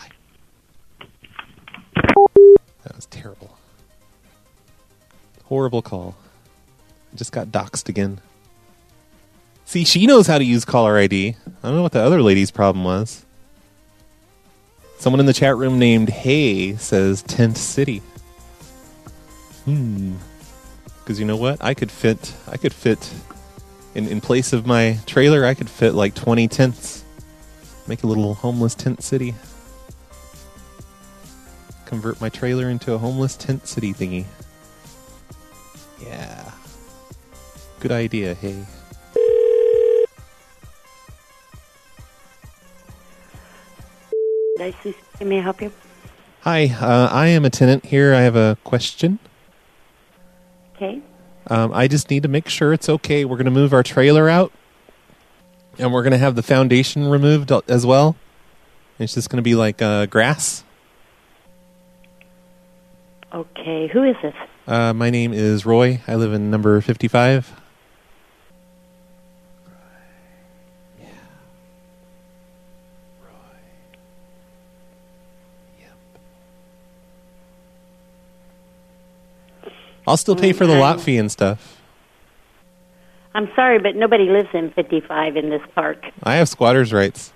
That was terrible. Horrible call. Just got doxxed again. See, she knows how to use caller I D. I don't know what the other lady's problem was. Someone in the chat room named Hey says Tent City. Hmm. Because you know what? I could fit, I could fit, in, in place of my trailer, I could fit like twenty tents. Make a little homeless tent city. Convert my trailer into a homeless tent city thingy. Yeah. Good idea, Hey. Nice to see you. May I help you? Hi, uh, I am a tenant here. I have a question. Okay. Um, I just need to make sure it's okay. We're going to move our trailer out, and we're going to have the foundation removed as well. It's just going to be like uh, grass. Okay. Who is this? Uh, my name is Roy. I live in number fifty-five. I'll still pay for the lot fee and stuff. I'm sorry, but nobody lives in fifty-five in this park. I have squatter's rights.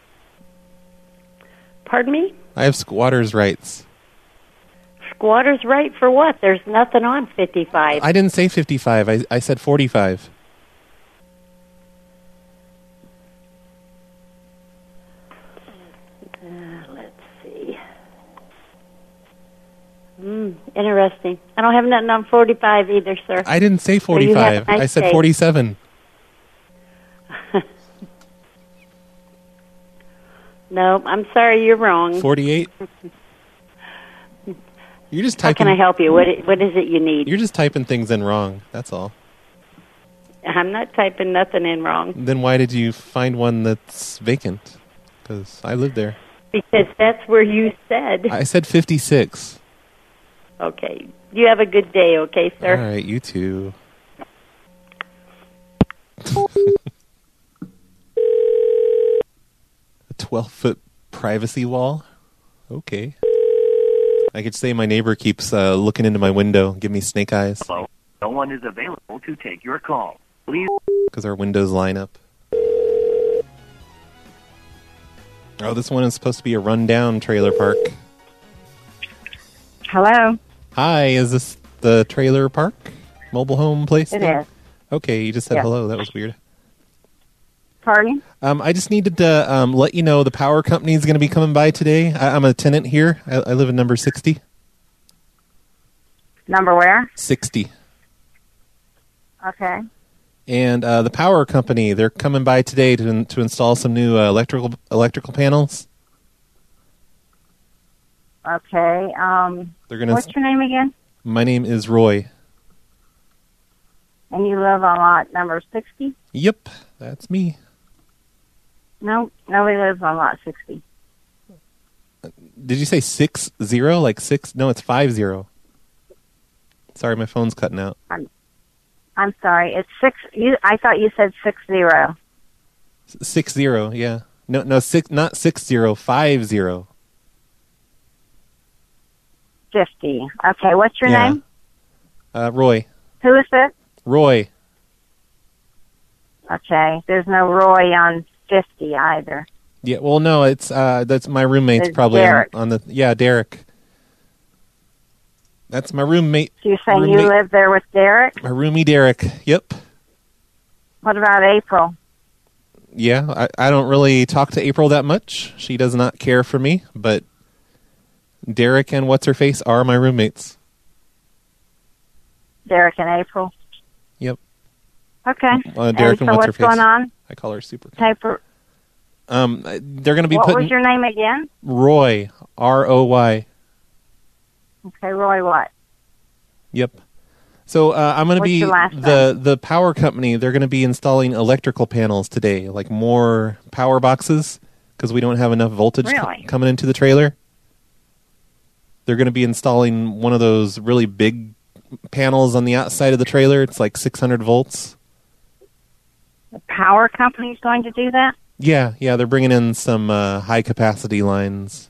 Pardon me? I have squatter's rights. Squatter's right for what? There's nothing on fifty-five. I didn't say fifty-five. I, I said forty-five. Uh, let's see. Hmm, interesting. I don't have nothing on forty-five either, sir. I didn't say So you have a forty-five. nice I said day. forty-seven. No, I'm sorry, you're wrong. forty-eight? You're just How typing. can I help you? What i- What is it you need? You're just typing things in wrong. That's all. I'm not typing nothing in wrong Then why did you find one that's vacant? Because I live there. because that's where you said. I said fifty-six. Okay. You have a good day, okay, sir? All right, you too. A twelve-foot privacy wall? Okay. I could say my neighbor keeps uh, looking into my window, give me snake eyes. Hello. No one is available to take your call. Please. Because our windows line up. Oh, this one is supposed to be a rundown trailer park. Hello. Hi, is this the trailer park? Mobile home place? It thing? is. Okay, you just said Yeah. hello. That was weird. Pardon? Um, I just needed to um, let you know the power company is going to be coming by today. I, I'm a tenant here. I, I live in number sixty. Number where? sixty. Okay. And uh, the power company, they're coming by today to to install some new uh, electrical electrical panels. Okay. Um, They're gonna. what's your name again? My name is Roy. And you live on lot number sixty? Yep, that's me. No, nobody lives on lot sixty. Did you say six zero? Like six? No, it's five zero. Sorry, my phone's cutting out. I'm, I'm sorry. It's six. You, I thought you said six zero. S- Six zero, yeah. No, no, six, not six zero, five zero. Fifty. Okay. What's your Yeah. name? Uh, Roy. Who is it? Roy. Okay. There's no Roy on fifty either. Yeah, well, no, it's uh, that's my roommate's It's probably on, Derek. on the. Yeah, Derek. That's my roommate. So you're saying roommate, you live there with Derek? My roomie Derek. Yep. What about April? Yeah, I, I don't really talk to April that much. She does not care for me, but Derek and what's her face are my roommates. Derek and April. Yep. Okay. Uh, Derek and, and so what's her what's face? going on? I call her Super. Paper. Um, they're going to be What putting was your name again? Roy, R O Y. Okay, Roy what? Yep. So uh, I'm going to What's be your last the the power company. They're going to be installing electrical panels today, like more power boxes, because we don't have enough voltage co- Really? coming into the trailer. They're going to be installing one of those really big panels on the outside of the trailer. It's like six hundred volts. The power company's going to do that? Yeah, yeah, they're bringing in some uh, high-capacity lines.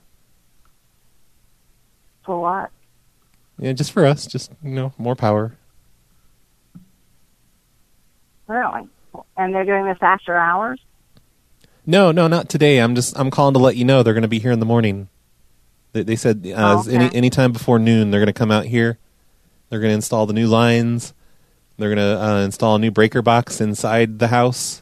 For what? Yeah, just for us. Just, you know, more power. Really? And they're doing this after hours? No, no, not today. I'm just I'm calling to let you know they're going to be here in the morning. They, they said uh, Oh, okay. any any time before noon they're going to come out here. They're going to install the new lines. They're going to uh, install a new breaker box inside the house.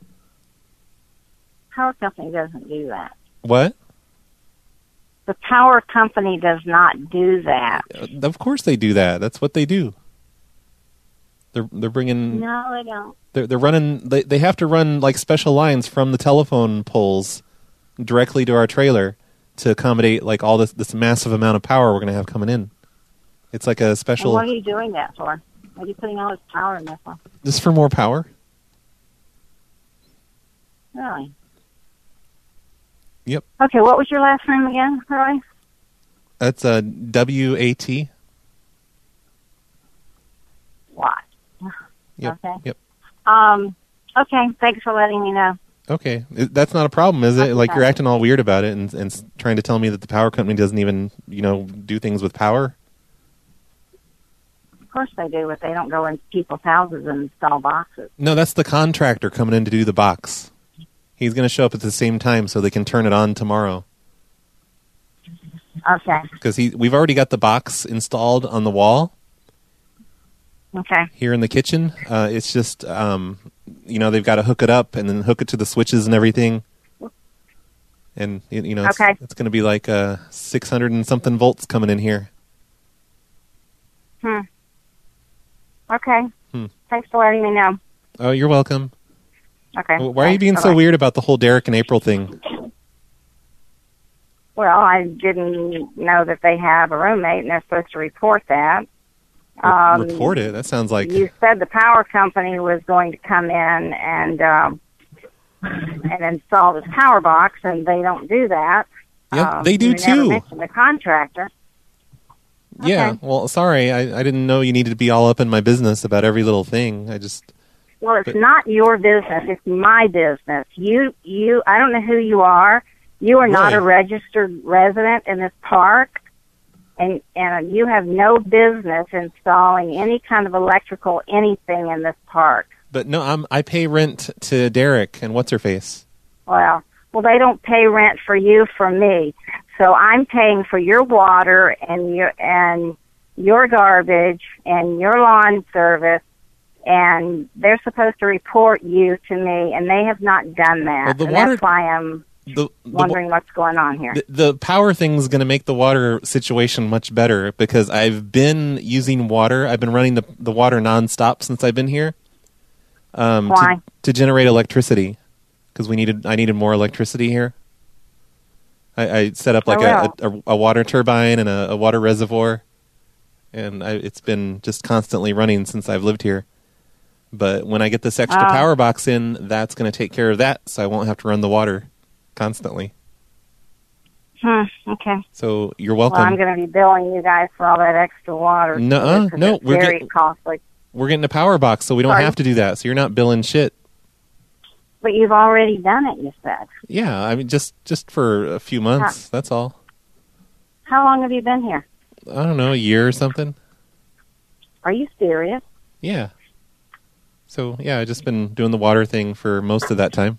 Power company doesn't do that. What? The power company does not do that. Uh, Of course they do that. That's what they do. They're they're bringing No, they don't. they're they're running they they have to run like special lines from the telephone poles directly to our trailer to accommodate like all this this massive amount of power we're going to have coming in. It's like a And special what are you doing that for? What are you putting all this power in there for? just for more power. Really? Yep. Okay, what was your last name again, Roy? That's a W A T. What? Yep. Okay. Yep. Um, okay, thanks for letting me know. Okay. I- That's not a problem, is it? That's Like you're fine. acting all weird about it and and s- trying to tell me that the power company doesn't even, you know, do things with power? Of course they do, but they don't go into people's houses and install boxes. No, that's the contractor coming in to do the box. He's going to show up at the same time so they can turn it on tomorrow. Okay. Because he, we've already got the box installed on the wall Okay. here in the kitchen. Uh, it's just, um, you know, they've got to hook it up and then hook it to the switches and everything. And, y- you know, it's, Okay. it's going to be like uh, six hundred and something volts coming in here. Hmm. Okay. Hmm. Thanks for letting me know. Oh, you're welcome. Okay. Why are you Thanks. being so Bye-bye. weird about the whole Derek and April thing? Well, I didn't know that they have a roommate, and they're supposed to report that. Um, Report it? That sounds like... You said the power company was going to come in and um, and install this power box, and they don't do that. Yeah, Um, they do you never too. mentioned the contractor. Yeah, well, sorry. I, I didn't know you needed to be all up in my business about every little thing. I just... Well, it's But- not your business. It's my business. You, you. I don't know who you are. You are not Really? a registered resident in this park, and and you have no business installing any kind of electrical anything in this park. But no, I'm, I pay rent to Derek and what's-her-face. Well, well, they don't pay rent for you from me, so I'm paying for your water and your and your garbage and your lawn service. And they're supposed to report you to me, and they have not done that. Well, the and water- that's why I'm The, the, wondering what's going on here. the, the power thing's going to make the water situation much better because I've been using water. I've been running the, the water nonstop since I've been here. Um, Why? To, to generate electricity because we needed. I needed more electricity here. I, I set up like Oh, a, a, a water turbine and a, a water reservoir, and I, it's been just constantly running since I've lived here. But when I get this extra Oh. power box in, that's going to take care of that, so I won't have to run the water constantly. Hmm, okay. So you're welcome. Well, I'm going to be billing you guys for all that extra water. Nuh-uh, because no, it's we're very get- costly. We're getting a power box, so we don't Sorry? have to do that. So you're not billing shit. But you've already done it, you said. Yeah, I mean, just just for a few months. That's all. How long have you been here? I don't know, a year or something. Are you serious? Yeah. So yeah, I've just been doing the water thing for most of that time.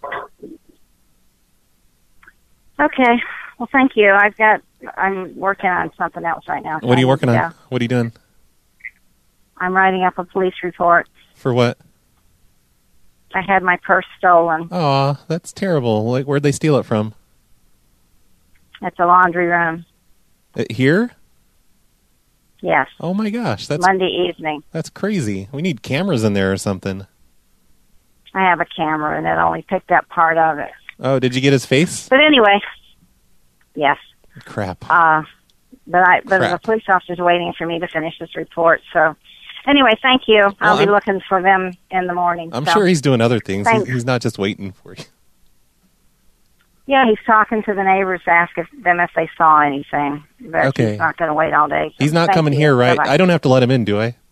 Okay. Well, thank you. I've got. I'm working on something else right now. so What are you I working need to on? go. What are you doing? I'm writing up a police report. For what? I had my purse stolen Aw, that's terrible. Like, where'd they steal it from? at the laundry room. Uh, here? Yes. Oh my gosh, that's Monday evening. that's crazy. We need cameras in there or something. I have a camera, and it only picked up part of it. Oh, did you get his face? But anyway, yes. Crap. Uh, but I, but Crap. the police officer's waiting for me to finish this report. So, anyway, thank you. I'll be I'm- looking for them in the morning. I'm so. sure he's doing other things. He's, Thanks. he's not just waiting for you. Yeah, he's talking to the neighbors to ask if, them if they saw anything. But Okay. he's not going to wait all day. So He's not thank coming you. here, right? Bye-bye. I don't have to let him in, do I?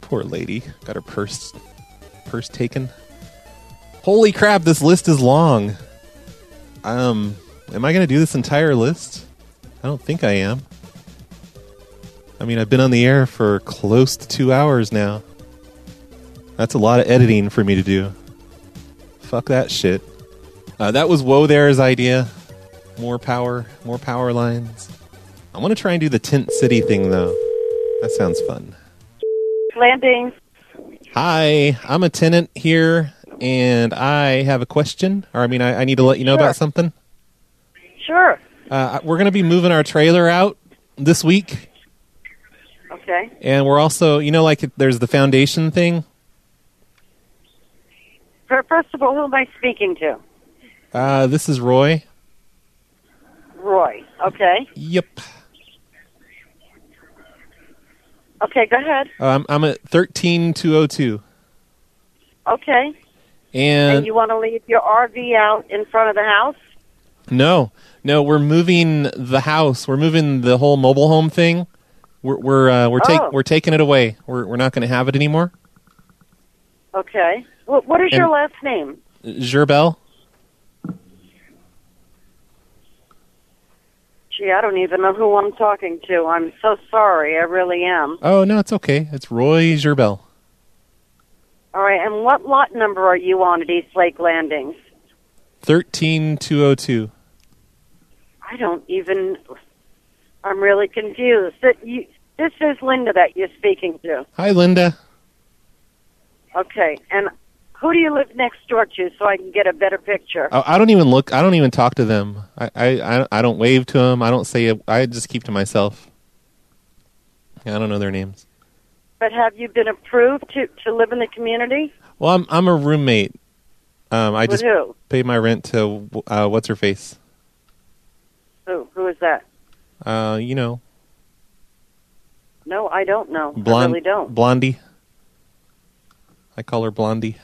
Poor lady. Got her purse purse taken. Holy crap, this list is long. Um, am I going to do this entire list? I don't think I am. I mean, I've been on the air for close to two hours now. That's a lot of editing for me to do. Fuck that shit. Uh, that was Whoa There's idea. More power, more power lines. I want to try and do the Tent City thing, though. That sounds fun. Landing. Hi, I'm a tenant here, and I have a question. Or, I mean, I, I need to let you know Sure. about something. Sure. Uh, we're going to be moving our trailer out this week, Okay. and we're also, you know, like there's the foundation thing. Fir- First of all, who am I speaking to? Uh, this is Roy. Roy. Okay. Yep. Okay, go ahead. Uh, I'm, I'm at thirteen two oh two. Okay. And, And you want to leave your R V out in front of the house? no, no, we're moving the house. We're moving the whole mobile home thing. We're we're uh, we're, take, Oh. we're taking it away. We're we're not going to have it anymore. Okay. What, what is your And- last name? Gerbel. Gee, I don't even know who I'm talking to. I'm so sorry. I really am. Oh no, it's okay. It's Roy Gerbel. All right, and what lot number are you on at East Lake Landings? Thirteen two oh two. I don't even... I'm really confused. That you, this is Linda that you're speaking to. Hi, Linda. Okay, and who do you live next door to so I can get a better picture? Oh, I don't even look. I don't even talk to them. I, I, I, I don't wave to them. I don't say it. I just keep to myself. I don't know their names. But have you been approved to, to live in the community? Well, I'm I'm a roommate. Um, I With just who? pay my rent to uh, what's her face. Who? Who is that? Uh, you know, No, I don't know. I blonde, really don't. Blondie. I call her Blondie.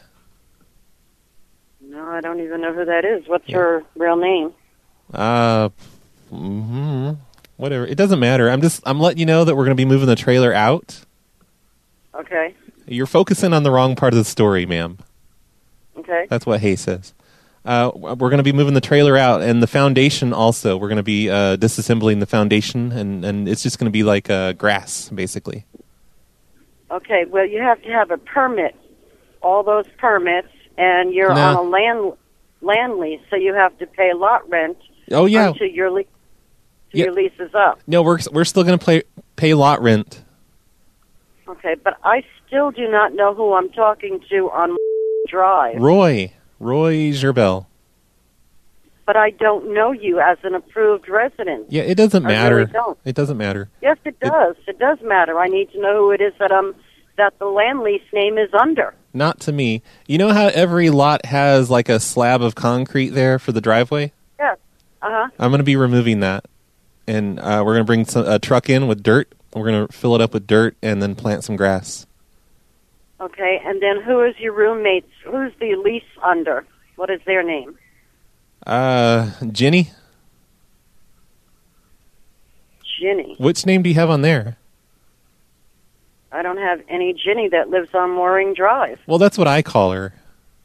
No, I don't even know who that is. What's her real name? Uh, mm-hmm. Whatever. It doesn't matter. I'm just I'm letting you know that we're going to be moving the trailer out. Okay. You're focusing on the wrong part of the story, ma'am. Okay. That's what Hay says. Uh, we're going to be moving the trailer out, and the foundation also. We're going to be uh, disassembling the foundation, and, and it's just going to be like uh, grass, basically. Okay. Well, you have to have a permit. All those permits, and you're No. on a land land lease, so you have to pay lot rent. Oh, yeah. Until your le- till Yeah. your lease is up. No, we're we're still going to pay pay lot rent. Okay, but I still do not know who I'm talking to on Drive. Roy, Roy Gerbel. But I don't know you as an approved resident. Yeah, it doesn't I matter. really don't. It doesn't matter. Yes, it does. It, does matter. I need to know who it is that um that the land lease name is under. Not to me. You know how every lot has like a slab of concrete there for the driveway? Yes. Uh huh. I'm going to be removing that, and uh, we're going to bring some, a truck in with dirt. We're going to fill it up with dirt and then plant some grass. Okay, and then who is your roommates? Who's the lease under? What is their name? Uh, Jenny? Ginny. Which name do you have on there? I don't have any Ginny that lives on Mooring Drive. Well, that's what I call her.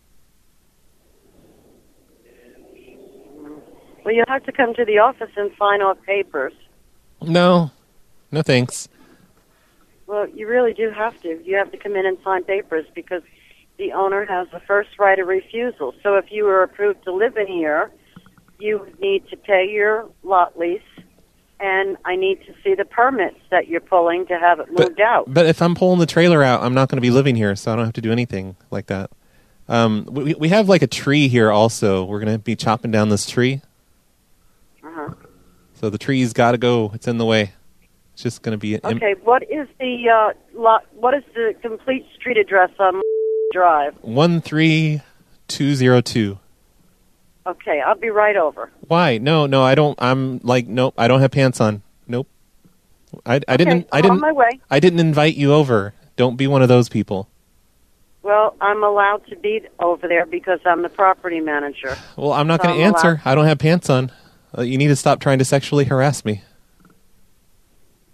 Well, you'll have to come to the office and sign off papers. No. No thanks. Well, you really do have to. You have to come in and sign papers because the owner has the first right of refusal. So if you were approved to live in here, you would need to pay your lot lease, and I need to see the permits that you're pulling to have it moved out. But if I'm pulling the trailer out, I'm not going to be living here, so I don't have to do anything like that. Um, we we have like a tree here also. We're going to be chopping down this tree. Uh-huh. So the tree's got to go. It's in the way. It's just going to be... Im- Okay, what is the uh, lot? What is the complete street address on Drive? one three two oh two. Okay, I'll be right over. Why? No, no, I don't. I'm like, nope, I don't have pants on. Nope. I, I Okay, didn't. I I'm didn't. on my way. I didn't invite you over. Don't be one of those people. Well, I'm allowed to be over there because I'm the property manager. Well, I'm not So going to I'm answer. allowed- I don't have pants on. Uh, you need to stop trying to sexually harass me.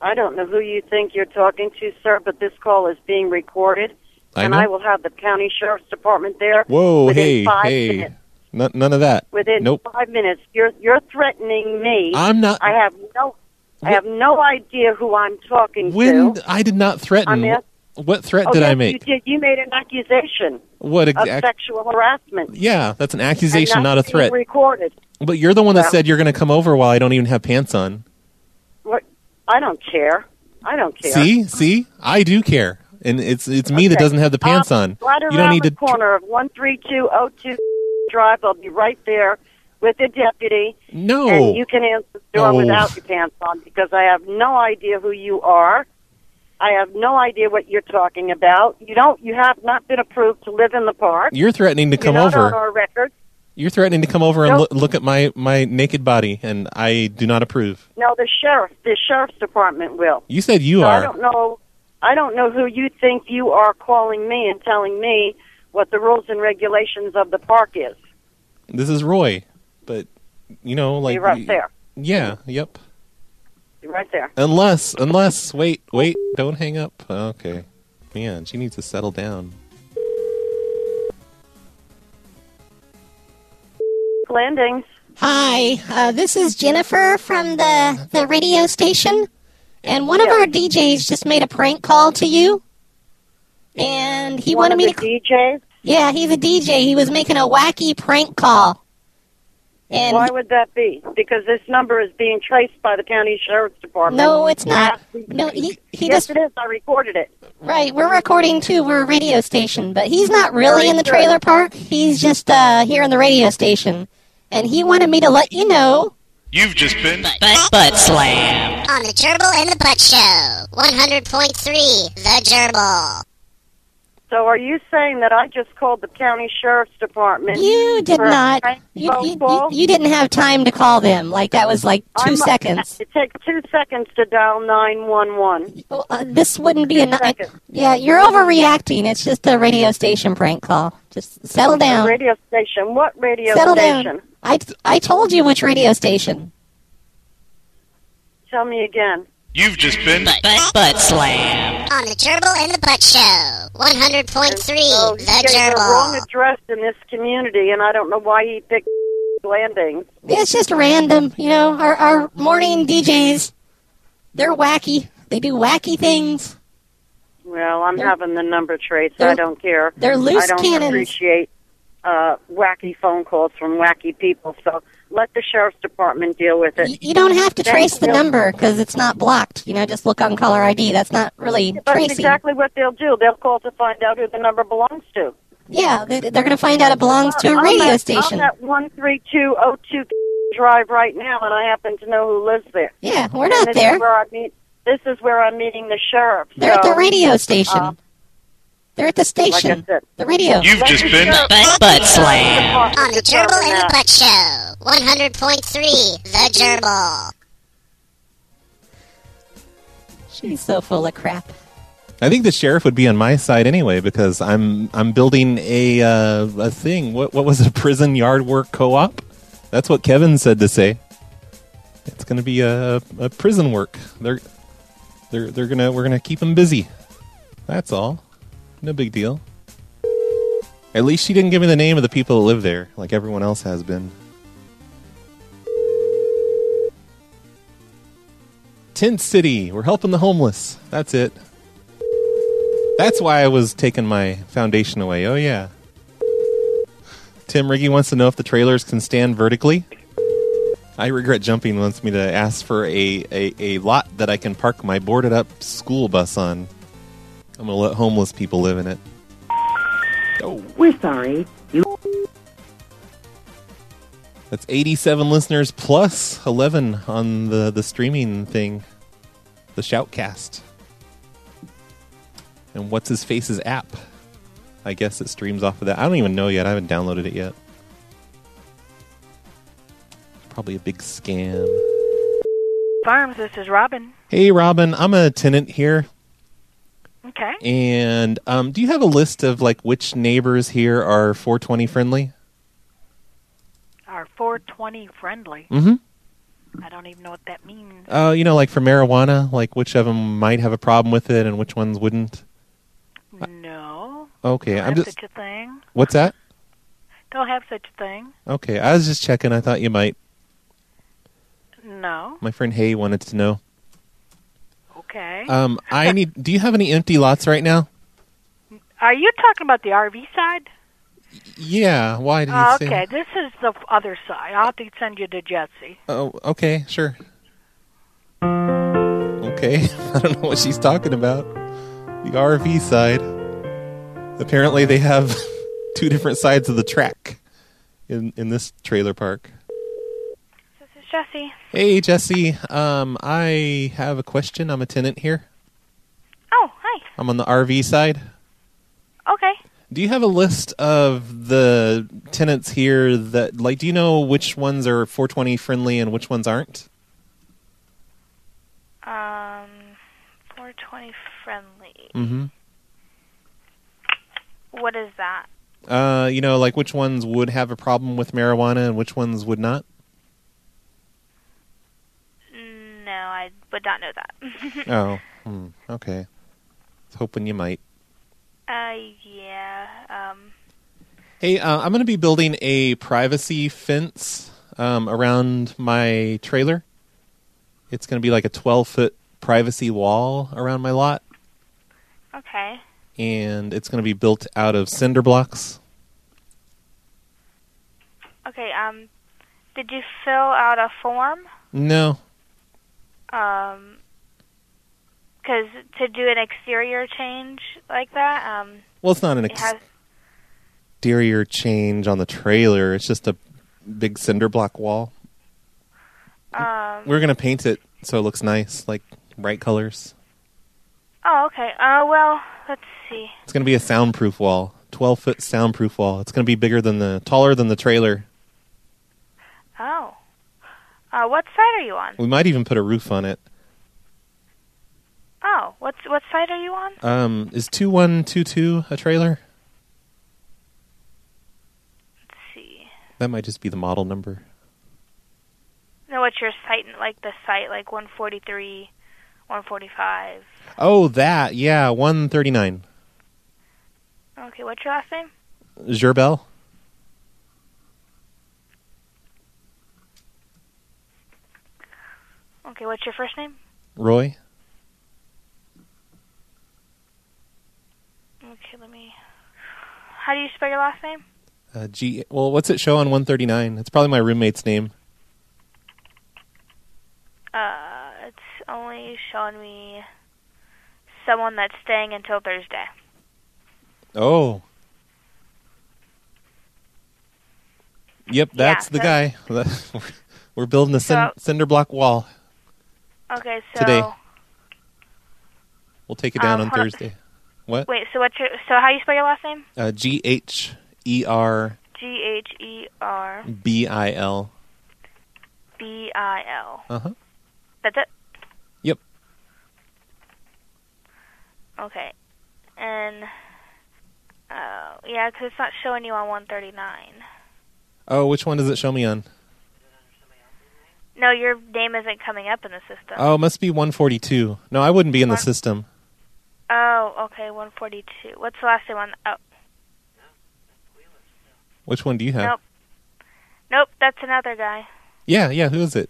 I don't know who you think you're talking to, sir, but this call is being recorded, I and know. I will have the county sheriff's department there. Whoa, within hey, five hey. Minutes. N- none of that. Within Nope. five minutes, you're you're threatening me. I'm not- I have no. I have no idea who I'm talking When to. I did not threaten. I'm ask- What threat oh, did yes, I make? You did. You made an accusation What of exact? sexual harassment. Yeah, that's an And accusation, that's not a being threat. Recorded. But you're the one that Well- said you're going to come over while I don't even have pants on. What? I don't care. I don't care. See, see, I do care, and it's it's me that Okay. doesn't have the pants Um, on. Right You around don't need the to. corner of one three two oh two Drive. I'll be right there with the deputy. No. And you can answer the door No. without your pants on because I have no idea who you are. I have no idea what you're talking about. You don't. You have not been approved to live in the park. You're threatening to come You're not over. on our record. You're threatening to come over and Nope. loo- look at my, my naked body, and I do not approve. No, the sheriff. The sheriff's department will. You said you So are. I don't know. I don't know who you think you are calling me and telling me what the rules and regulations of the park is. This is Roy, but you know, like You're right there. Yeah, yep. You're right there. Unless, unless, wait, wait, don't hang up. Okay, man, she needs to settle down. Landings. Hi, uh, this is Jennifer from the, the radio station, and one of our D Js just made a prank call to you, and he One wanted of me the to... D Js? Yeah, he's a D J. He was making a wacky prank call. And Why would that be? Because this number is being traced by the county sheriff's department. No, it's not. No, he, he yes, just... it is. I recorded it. Right, we're recording too. We're a radio station, but he's not really Very in the good. trailer park. He's just uh, here in the radio station, and he wanted me to let you know... You've just been Butt, butt slam. On the Gerbil and the Butt Show, one hundred point three, The Gerbil. So are you saying that I just called the county sheriff's department? You did for a not. prank You, phone you, you, call? you didn't have time to call them. Like, that was like 2 I'm- seconds. It takes two seconds to dial nine one one. Well, uh, this wouldn't be a... Two ni- seconds. Yeah, you're overreacting. It's just a radio station prank call. Just settle down. Radio station. What radio Settle station? down. I, I told you which radio station. Tell me again. You've just been Butt, butt slam. On the Gerbil and the Butt Show, one hundred point three, So The you gave the wrong Gerbil. address in this community, and I don't know why he picked Landing. It's just random. You know, our, our morning D Js, they're wacky. They do wacky things. Well, I'm having the number traced. They're- I don't care. they're loose I don't cannons. appreciate uh, wacky phone calls from wacky people. So let the sheriff's department deal with it. You don't have to Thank trace the you. number because it's not blocked. You know, just look on caller I D. That's not really That's tracing. exactly what they'll do. They'll call to find out who the number belongs to. Yeah, they, they're going to find out it belongs to a I'm radio at, station. I'm at one three two oh two Drive right now, and I happen to know who lives there. Yeah, we're And not this there. Is where I meet, this is where I'm meeting the sheriff. They're at So, the radio station. uh, They're at the station. Like I said. The radio. You've just been Butt, butt slam. On the Determine Gerbil and the that. Butt Show, one hundred point three, The Gerbil. She's so full of crap. I think the sheriff would be on my side anyway because I'm I'm building a uh, a thing. What what was it? Prison yard work co-op? That's what Kevin said to say. It's going to be a, a prison work. They're they're they're gonna we're gonna keep them busy. That's all. No big deal. At least she didn't give me the name of the people that live there, like everyone else has been. Tent City. We're helping the homeless. That's it. That's why I was taking my foundation away. Oh, yeah. Tim Riggy wants to know if the trailers can stand vertically. I Regret Jumping wants me to ask for a, a, a lot that I can park my boarded-up school bus on. I'm going to let homeless people live in it. Oh. We're sorry. You. That's eighty-seven listeners plus eleven on the, the streaming thing. The Shoutcast. And What's His Face's app. I guess it streams off of that. I don't even know yet. I haven't downloaded it yet. Probably a big scam. Farms, this is Robin. Hey, Robin. I'm a tenant here. Okay. And um, do you have a list of like which neighbors here are four twenty friendly? Are four twenty friendly? Mm-hmm. I don't even know what that means. Oh, uh, you know, like for marijuana, like which of them might have a problem with it and which ones wouldn't? No. Okay, Don't I'm have just... such a thing. What's that? Don't have such a thing. Okay, I was just checking. I thought you might. No. My friend Hay wanted to know. Okay. Um, I need... Do you have any empty lots right now? Are you talking about the R V side? Yeah, why did you Uh, say... okay, this is the other side. I'll have to send you to Jesse. Oh, okay, sure. Okay, I don't know what she's talking about. The R V side. Apparently they have two different sides of the track in, in this trailer park. This is Jesse. Hey, Jesse. Um, I have a question. I'm a tenant here. Oh, hi. I'm on the R V side. Okay. Do you have a list of the tenants here that, like, do you know which ones are four twenty friendly and which ones aren't? Um, four twenty friendly. Mm-hmm. What is that? Uh, you know, like which ones would have a problem with marijuana and which ones would not? No, I would not know that. Oh, hmm, okay. I was hoping you might. Uh, yeah. Um. Hey, uh, I'm going to be building a privacy fence um, around my trailer. It's going to be like a twelve-foot privacy wall around my lot. Okay. And it's going to be built out of cinder blocks. Okay. Um, did you fill out a form? No. Um, because to do an exterior change like that, um, Well, it's not an it has, exterior change on the trailer. It's just a big cinder block wall. um. We're going to paint it so it looks nice, like bright colors. Oh, okay. Uh, well, let's see. It's going to be a soundproof wall, twelve-foot soundproof wall. It's going to be bigger than the, taller than the trailer. Oh. Uh, what side are you on? We might even put a roof on it. Oh, what's what side are you on? Um, is two one two two a trailer? Let's see. That might just be the model number. No, what's your site? Like the site, like one forty-three, one forty-five. Oh, that, yeah, one thirty-nine. Okay, what's your last name? Gerbel? Okay, what's your first name? Roy? Okay, let me... How do you spell your last name? Uh, G. Well, what's it show on one thirty-nine? It's probably my roommate's name. Uh, it's only showing me someone that's staying until Thursday. Oh. Yep, that's Yeah, the guy. We're building a cin- So- cinder block wall Okay, so... today. We'll take it down Um, on hold on. Thursday. What? Wait, so what's your... So how do you spell your last name? Uh, G H E R G H E R B I L. B I L. Uh-huh. That's it? Yep. Okay. And... Uh, yeah, because it's not showing you on one thirty-nine. Oh, which one does it show me on? No, your name isn't coming up in the system. Oh, it must be one forty-two. No, I wouldn't be in the system. Oh, okay, one forty-two. What's the last name on... Oh, Which one do you have? nope. Nope, that's another guy. Yeah, yeah, who is it?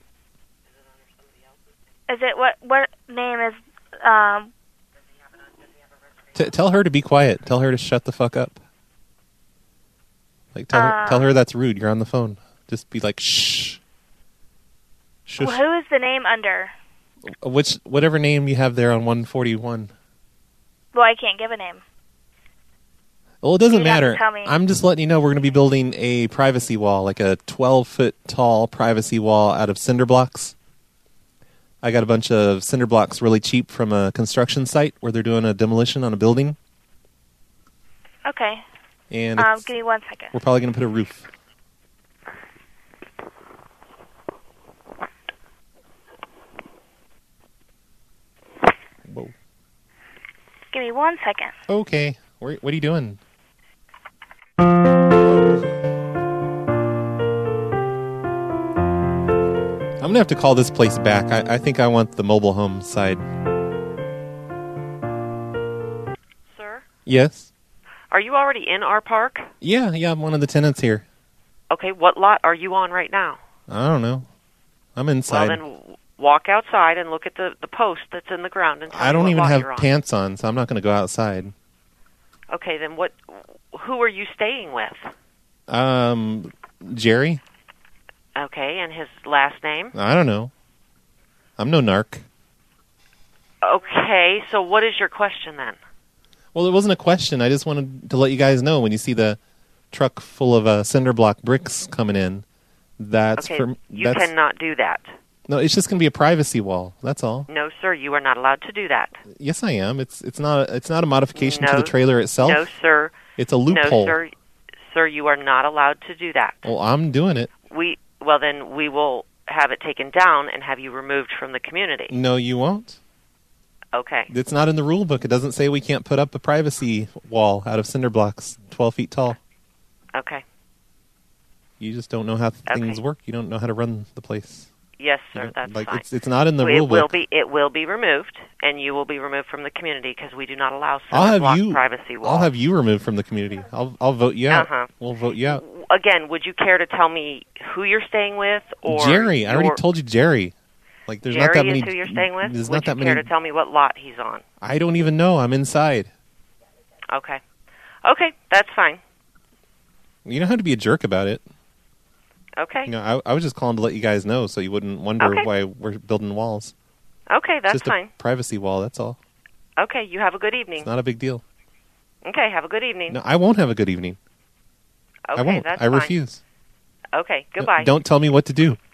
Is it... What What name is... Um... T- tell her to be quiet. Tell her to shut the fuck up. Like, tell, her, Uh, tell her that's rude. You're on the phone. Just be like, shh. Shush. Well, who is the name under? Which, whatever name you have there on one forty-one. Well, I can't give a name. Well, it doesn't You have to matter. tell me. I'm just letting you know we're going to be building a privacy wall, like a twelve-foot tall privacy wall out of cinder blocks. I got a bunch of cinder blocks really cheap from a construction site where they're doing a demolition on a building. Okay. And Um, it's- give me one second. we're probably going to put a roof. Whoa. Give me one second. Okay. Where, what are you doing? I'm going to have to call this place back. I, I think I want the mobile home side. Sir? Yes? Are you already in our park? Yeah, yeah, I'm one of the tenants here. Okay, what lot are you on right now? I don't know. I'm inside. Well, then walk outside and look at the, the post that's in the ground. And tell I don't me what even lot have you're on. pants on, so I'm not going to go outside. Okay, then what? Who are you staying with? Um, Jerry? Okay, and his last name? I don't know. I'm no narc. Okay, so what is your question then? Well, it wasn't a question. I just wanted to let you guys know when you see the truck full of uh, cinder block bricks coming in, that's okay, for... you that's, cannot do that. No, it's just going to be a privacy wall. That's all. No, sir, you are not allowed to do that. Yes, I am. It's it's not it's not a modification no, to the trailer itself. No, sir. It's a loophole. No, sir. Sir, you are not allowed to do that. Well, I'm doing it. We well then we will have it taken down and have you removed from the community. No, you won't. Okay. It's not in the rule book. It doesn't say we can't put up a privacy wall out of cinder blocks twelve feet tall. Okay. You just don't know how th- Okay. things work. You don't know how to run the place. Yes, sir. You know, That's like fine. it's it's not in the it rule will book. be it will be removed, and you will be removed from the community because we do not allow I'll cinder have block you. privacy walls. I'll have you removed from the community. I'll I'll vote you out. Uh-huh. We'll vote you out. Again, would you care to tell me who you're staying with, or Jerry, I already your- told you, Jerry. Like there's Jerry not that many. is who you're staying with? There's would not that you care many. to tell me what lot he's on? I don't even know. I'm inside. Okay. Okay, that's fine. You don't have to be a jerk about it. Okay. You know, I, I was just calling to let you guys know so you wouldn't wonder Okay. why we're building walls. Okay, It's that's just fine. a privacy wall. That's all. Okay, you have a good evening. It's not a big deal. Okay, have a good evening. No, I won't have a good evening. okay, I won't. that's I fine. refuse. Okay, goodbye. Don't tell me what to do.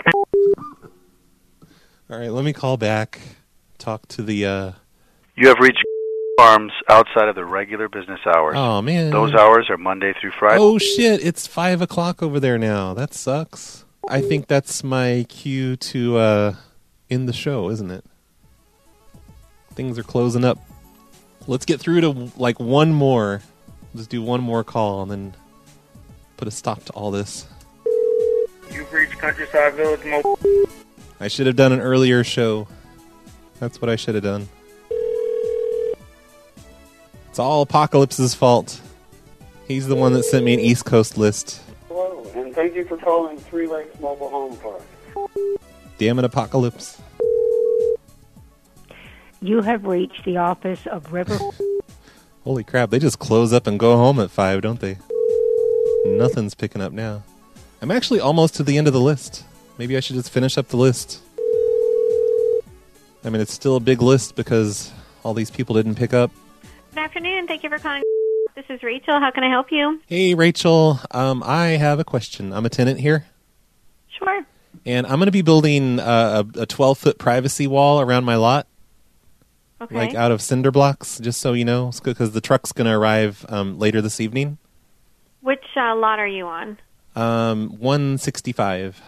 All right, let me call back. Talk to the. Uh... You have reached Farms outside of the regular business hours. Oh man, Those hours are Monday through Friday. Oh shit! It's five o'clock over there now. That sucks. I think that's my cue to uh, end the show, isn't it? Things are closing up. Let's get through to like one more. Let's do one more call and then put a stop to all this. You've reached Countryside Village Mobile. I should have done an earlier show. That's what I should have done. It's all Apocalypse's fault. He's the one that sent me an East Coast list. Hello, and thank you for calling Three Lakes Mobile Home Park. Damn it, Apocalypse. You have reached the office of River... Holy crap, they just close up and go home at five, don't they? Nothing's picking up now. I'm actually almost to the end of the list. Maybe I should just finish up the list. I mean, it's still a big list because all these people didn't pick up. Good afternoon. Thank you for calling. This is Rachel. How can I help you? Hey, Rachel. Um, I have a question. I'm a tenant here. Sure. And I'm going to be building uh, a twelve-foot privacy wall around my lot. Okay. Like out of cinder blocks, just so you know, because the truck's going to arrive um, later this evening. Which uh, lot are you on? Um, one sixty-five.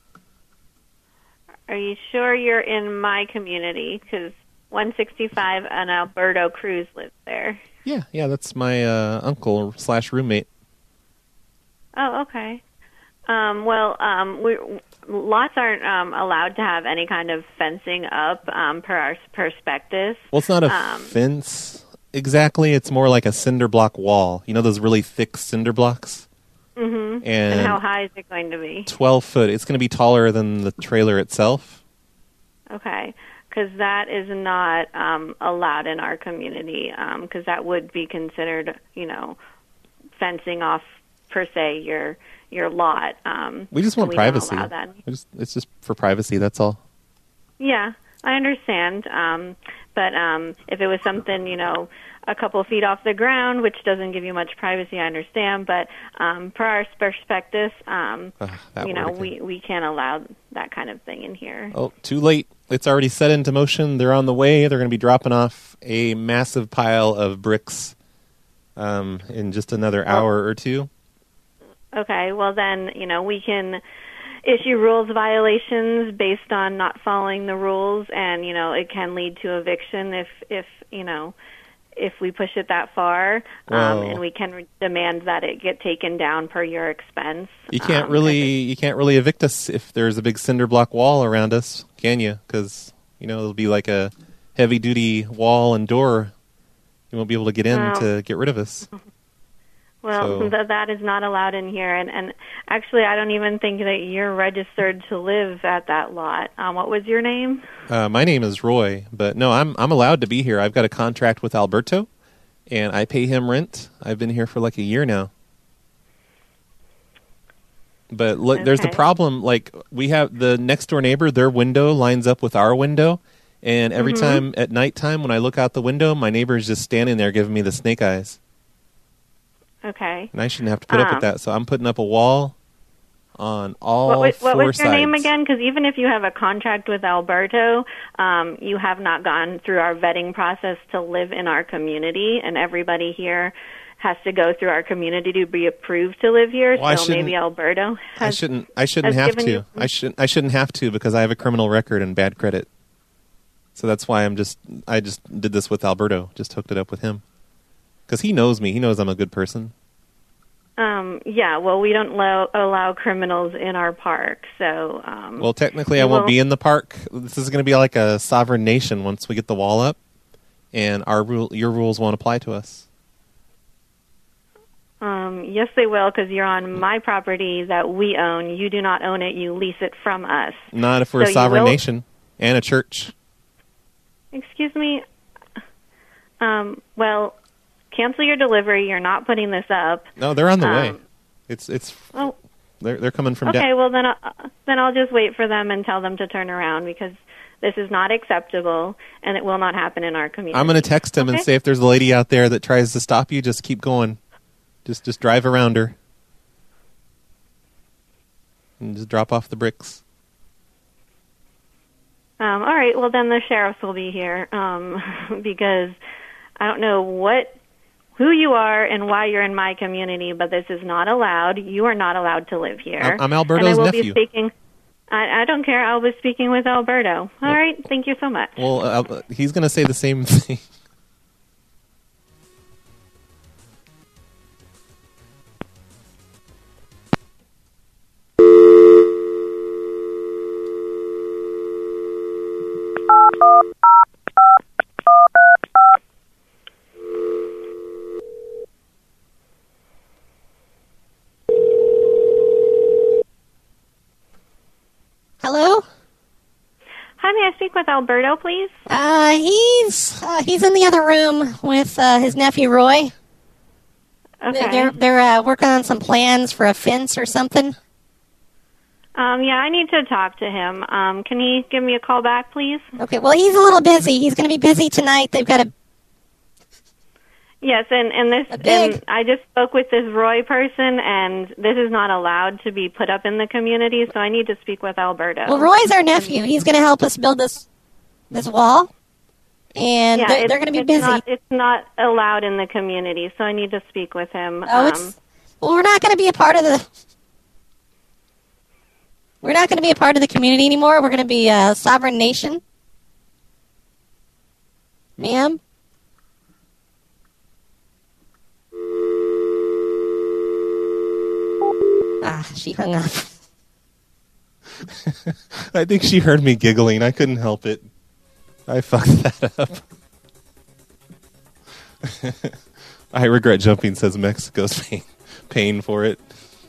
Are you sure you're in my community? Because one sixty-five and Alberto Cruz lives there. Yeah, yeah, that's my uh, uncle slash roommate. Oh, okay. Um, well, um, we, lots aren't um, allowed to have any kind of fencing up um, per our prospectus. Well, it's not a Um, fence exactly. It's more like a cinder block wall. You know those really thick cinder blocks? Mm-hmm. And and how high is it going to be? twelve foot. It's going to be taller than the trailer itself. Okay, because that is not um, allowed in our community, because that would be considered, you know, fencing off per se your your lot. Um, We just want we privacy. Don't allow that. We just, it's just for privacy, that's all. Yeah, I understand. Um, but um, if it was something, you know, a couple feet off the ground, which doesn't give you much privacy, I understand. But um, per our prospectus, um, that you know, word we, we can't allow that kind of thing in here. Oh, too late. It's already set into motion. They're on the way. They're going to be dropping off a massive pile of bricks um, in just another hour or two. Okay, well then, you know, we can issue rules violations based on not following the rules, and, you know, it can lead to eviction if, if you know, if we push it that far, um, Whoa. and we can re- demand that it get taken down per your expense. You can't um, really you can't really evict us if there's a big cinder block wall around us, can you? Because you know it'll be like a heavy duty wall and door. You won't be able to get in Well- to get rid of us. Well, So- th- that is not allowed in here, and, and actually, I don't even think that you're registered to live at that lot. Um, what was your name? Uh, my name is Roy, but no, I'm I'm allowed to be here. I've got a contract with Alberto, and I pay him rent. I've been here for like a year now. But look, there's the Okay. problem. Like we have the next door neighbor, their window lines up with our window, and every Mhm. time at nighttime when I look out the window, my neighbor is just standing there giving me the snake eyes. Okay. And I shouldn't have to put up Um, with that. So I'm putting up a wall on all What was, four what was your sides. name again? Because even if you have a contract with Alberto, um, you have not gone through our vetting process to live in our community, and everybody here has to go through our community to be approved to live here. Well, I so maybe shouldn't- Alberto I has. shouldn't. I shouldn't has have given to. you- I shouldn't. I shouldn't have to because I have a criminal record and bad credit. So that's why I'm just. I just did this with Alberto. Just hooked it up with him because he knows me. He knows I'm a good person. Um, yeah, well, we don't allow, allow criminals in our park, so. Um, Well, technically, I won't be in the park. This is going to be like a sovereign nation once we get the wall up, and our rule, your rules won't apply to us. Um, yes, they will, because you're on my property that we own. You do not own it. You lease it from us. Not if we're So a you sovereign will- nation and a church. Excuse me. Um, well, cancel your delivery. You're not putting this up. No, they're on the Um, way. It's it's. Oh, They're they're coming from okay. down. Well, then, I, then I'll just wait for them and tell them to turn around because this is not acceptable and it will not happen in our community. I'm going to text him and Okay? say if there's a lady out there that tries to stop you, just keep going. Just just drive around her. And just drop off the bricks. Um, all right. Well, then the sheriffs will be here um, because I don't know what, who you are and why you're in my community, but this is not allowed. You are not allowed to live here. I'm- I'm Alberto's and I will nephew. Be speaking. I, I don't care. I'll be speaking with Alberto. All right. Thank you so much. Well, uh, he's going to say the same thing. Hello? Hi, may I speak with Alberto, please? Uh, he's uh, he's in the other room with uh, his nephew Roy. Okay. They're they're uh, working on some plans for a fence or something. Um, yeah, I need to talk to him. Um, can he give me a call back, please? Okay. Well, he's a little busy. He's going to be busy tonight. They've got a Yes, and and this big- and I just spoke with this Roy person, and this is not allowed to be put up in the community. So I need to speak with Alberto. well. Roy's our nephew. He's going to help us build this this wall, and yeah, they're, it's- they're going to be it's busy. Not, it's not allowed in the community, so I need to speak with him. Oh, um, it's well. We're not going to be a part of the. We're not going to be a part of the community anymore. We're going to be a sovereign nation, ma'am. Ah, she hung up. I think she heard me giggling. I couldn't help it. I fucked that up. I regret jumping, says Mexico's paying, paying for it.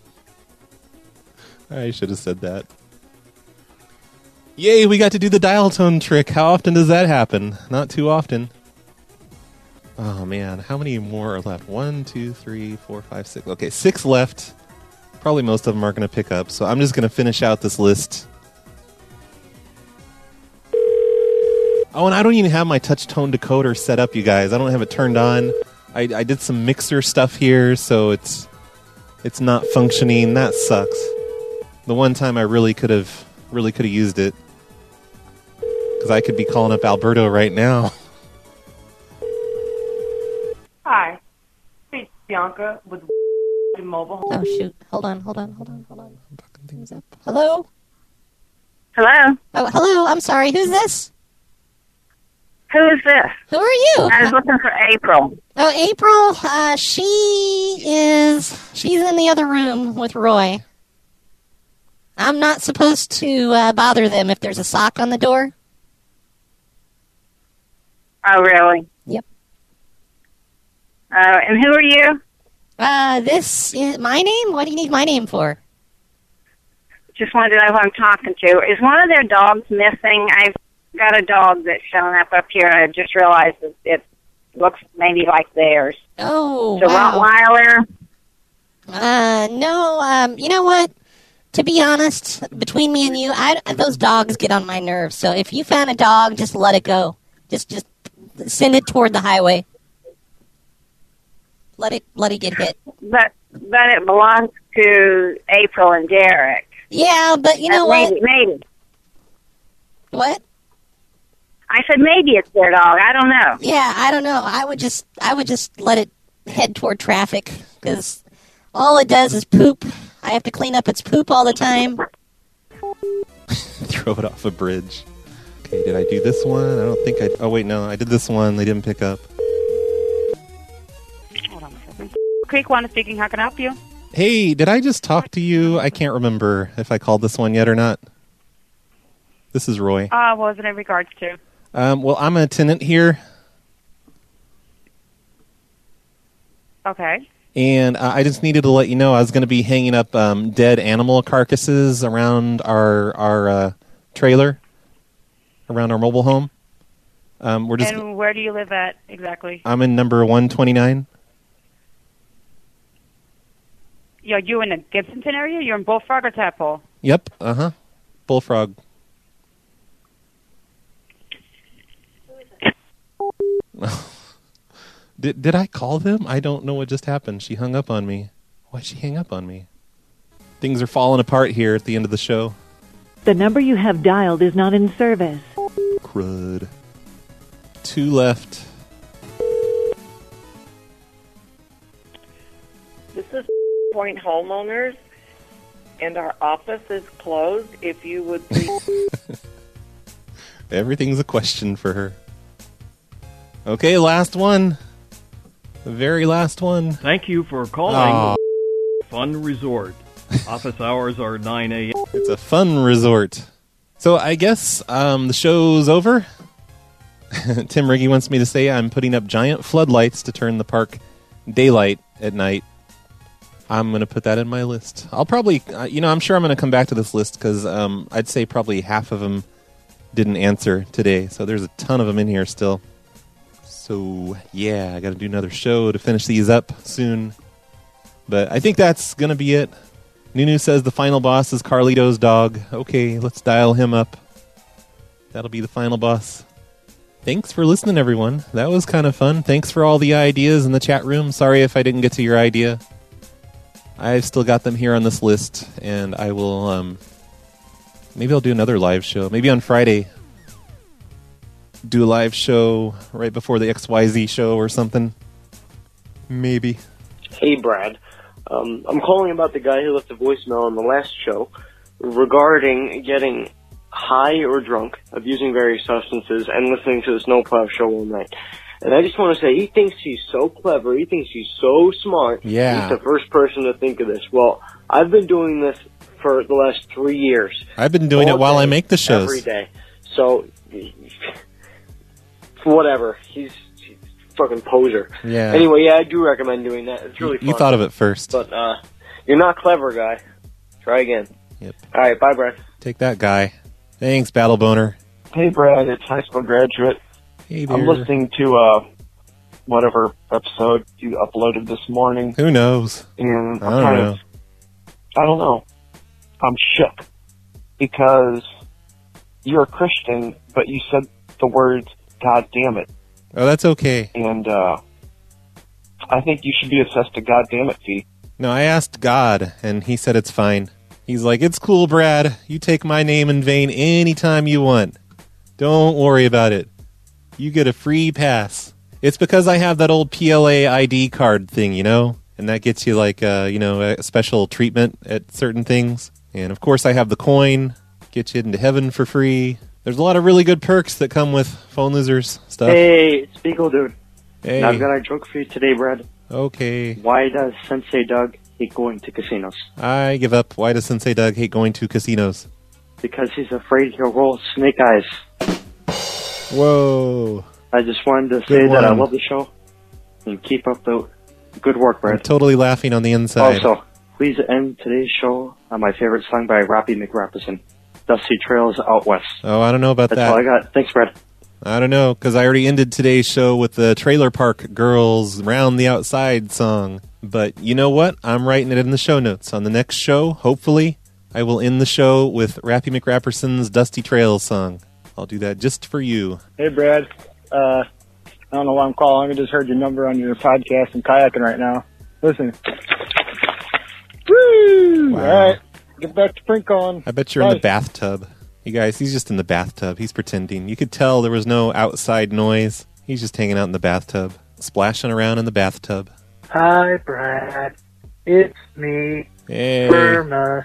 I should have said that. Yay, we got to do the dial tone trick. How often does that happen? Not too often. Oh, man. How many more are left? One, two, three, four, five, six. Okay, six left. Probably most of them aren't going to pick up, so I'm just going to finish out this list. Oh, and I don't even have my touch tone decoder set up, you guys. I don't have it turned on. I, I did some mixer stuff here, so it's it's not functioning. That sucks. The one time I really could have really could have used it, because I could be calling up Alberto right now. Hi, it's Bianca with Mobile. Oh shoot! Hold on, hold on, hold on, hold on. Things up. Hello. Hello. Oh, hello. I'm sorry. Who's this? Who's this? Who are you? I was looking for April. Oh, April, uh, she is, she's in the other room with Roy. I'm not supposed to uh, bother them if there's a sock on the door. Oh, really? Yep. Uh, and who are you? Uh, this is my name? What do you need my name for? Just wanted to know who I'm talking to. Is one of their dogs missing? I've got a dog that's shown up up here, and I just realized it, it looks maybe like theirs. Oh, So wow. Rottweiler? Uh, no, um, you know what? To be honest, between me and you, I, those dogs get on my nerves. So if you found a dog, just let it go. Just, just send it toward the highway. Let it, let it get hit. But but it belongs to April and Derek. Yeah, but you know Uh, what? maybe, Maybe. What? I said maybe it's their dog. I don't know. Yeah, I don't know. I would just, I would just let it head toward traffic because all it does is poop. I have to clean up its poop all the time. Throw it off a bridge. Okay, did I do this one? I don't think I... Oh, wait, no. I did this one. They didn't pick up. Creek One speaking. How can I help you? Hey, did I just talk to you? I can't remember if I called this one yet or not. This is Roy. Uh, what was it in regards to? Um, well, I'm a tenant here, Okay. and uh, I just needed to let you know I was going to be hanging up um, dead animal carcasses around our our uh, trailer, around our mobile home. Um, we're just. And where do you live at exactly? I'm in number one twenty-nine. Are you in the Gibsonton area? You're in Bullfrog or Tadpole? Yep. Uh huh. Bullfrog. did did I call them? I don't know what just happened. She hung up on me. Why'd she hang up on me? Things are falling apart here at the end of the show. The number you have dialed is not in service. Crud. Two left. This is Point Homeowners, and our office is closed. If you would please... Everything's a question for her. Okay, last one. The very last one. Thank you for calling Aw. Fun Resort. Office hours are nine a.m. It's a fun resort. So I guess um, the show's over. Tim Riggy wants me to say I'm putting up giant floodlights to turn the park daylight at night. I'm going to put that in my list. I'll probably, uh, you know, I'm sure I'm going to come back to this list because um, I'd say probably half of them didn't answer today. So there's a ton of them in here still. So, yeah, I got to do another show to finish these up soon. But I think that's going to be it. Nunu says the final boss is Carlito's dog. Okay, let's dial him up. That'll be the final boss. Thanks for listening, everyone. That was kind of fun. Thanks for all the ideas in the chat room. Sorry if I didn't get to your idea. I've still got them here on this list, and I will, um, maybe I'll do another live show. Maybe on Friday, do a live show right before the X Y Z show or something. Maybe. Hey, Brad. Um, I'm calling about the guy who left a voicemail on the last show regarding getting high or drunk, abusing various substances, and listening to the Snowplow show all night. And I just want to say, he thinks he's so clever, he thinks he's so smart. Yeah. He's the first person to think of this. Well, I've been doing this for the last three years. I've been doing all it while day, I make the shows. Every day. So, whatever. He's, he's a fucking poser. Yeah. Anyway, yeah, I do recommend doing that. It's really You- fun. you thought of it first. But, uh, you're not clever, guy. Try again. Yep. All right, bye, Brad. Take that, guy. Thanks, Battle Boner. Hey, Brad, it's high school graduate. Hey, I'm dear. listening to uh, whatever episode you uploaded this morning. Who knows? And I I'm don't kind know. of, I don't know. I'm shook because you're a Christian, but you said the words "God damn it," Oh, that's okay. and uh, I think you should be assessed a "God damn it" fee. No, I asked God, and he said it's fine. He's like, it's cool, Brad. You take my name in vain anytime you want. Don't worry about it. You get a free pass. It's because I have that old P L A I D card thing, you know? And that gets you, like, uh, you know, a special treatment at certain things. And, of course, I have the coin. Get you into heaven for free. There's a lot of really good perks that come with phone losers stuff. Hey, it's Beagle Dude. Hey. Now I've got a joke for you today, Brad. Okay. Why does Sensei Doug hate going to casinos? I give up. Why does Sensei Doug hate going to casinos? Because he's afraid he'll roll snake eyes. Whoa. I just wanted to Good say that I one. love the show and keep up the good work, Brad. I'm totally laughing on the inside. Also, please end today's show on my favorite song by Rappy McRapperson, Dusty Trails Out West. Oh, I don't know about That's that. all I got. Thanks, Brad. I don't know, because I already ended today's show with the Trailer Park Girls Round the Outside song. But you know what? I'm writing it in the show notes. On the next show, hopefully, I will end the show with Rappy McRapperson's Dusty Trails song. I'll do that just for you. Hey, Brad. Uh, I don't know why I'm calling. I just heard your number on your podcast and kayaking right now. Listen. Woo! Wow. All right. Get back to print calling. I bet you're Bye. in the bathtub. You guys, he's just in the bathtub. He's pretending. You could tell there was no outside noise. He's just hanging out in the bathtub, splashing around in the bathtub. Hi, Brad. It's me, Hey. Firmus.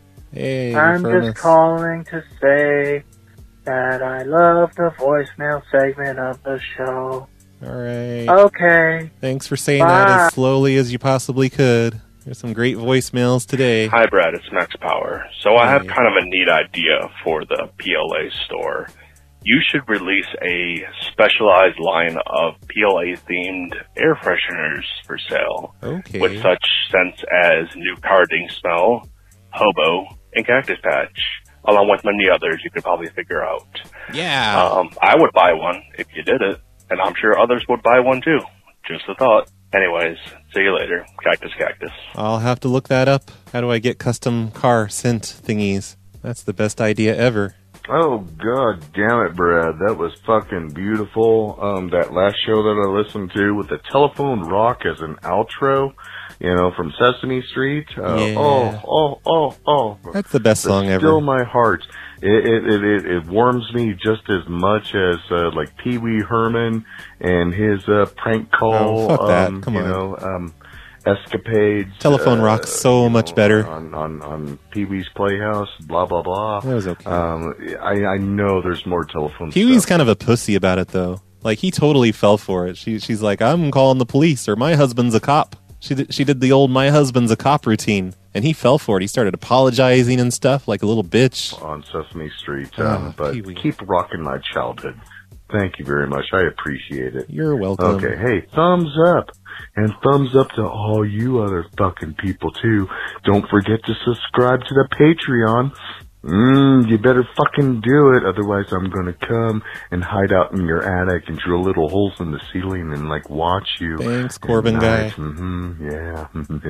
Hey, I'm Firmus. just calling to say that I love the voicemail segment of the show. All right. Okay. Thanks for saying Bye. that as slowly as you possibly could. There's some great voicemails today. Hi, Brad. It's Max Power. So I have kind of a neat idea for the P L A store. You should release a specialized line of P L A-themed air fresheners for sale. Okay. With such scents as New Car Ding Smell, Hobo, and Cactus Patch, along with many others you could probably figure out. Yeah. Um, I would buy one if you did it, and I'm sure others would buy one too. Just a thought. Anyways, see you later. Cactus Cactus. I'll have to look that up. How do I get custom car scent thingies? That's the best idea ever. Oh, god damn it, Brad. That was fucking beautiful. Um, that last show that I listened to with the telephone rock as an outro, you know, from Sesame Street. Uh, Yeah. Oh, oh, oh, oh. That's the best song ever. Still my heart. It, it, it, it, it warms me just as much as, uh, like Pee Wee Herman and his, uh, prank call. Oh, fuck that. um, Come you on. know, um, escapades. Telephone uh, rock's so much better. On, on, on Pee Wee's Playhouse, blah, blah, blah. That was okay. Um, I, I know there's more telephone Pee Wee's kind of a pussy about it, though. Like, he totally fell for it. She, she's like, I'm calling the police, or my husband's a cop. She did, she did the old my husband's a cop routine, and he fell for it. He started apologizing and stuff like a little bitch. On Sesame Street. Oh, Um, but Pee-wee. keep rocking my childhood. Thank you very much. I appreciate it. You're welcome. Okay, hey, thumbs up. And thumbs up to all you other fucking people, too. Don't forget to subscribe to the Patreon. Mmm, you better fucking do it. Otherwise, I'm gonna come and hide out in your attic and drill little holes in the ceiling and, like, watch you. Thanks, Corbin guy. Mm-hmm, yeah.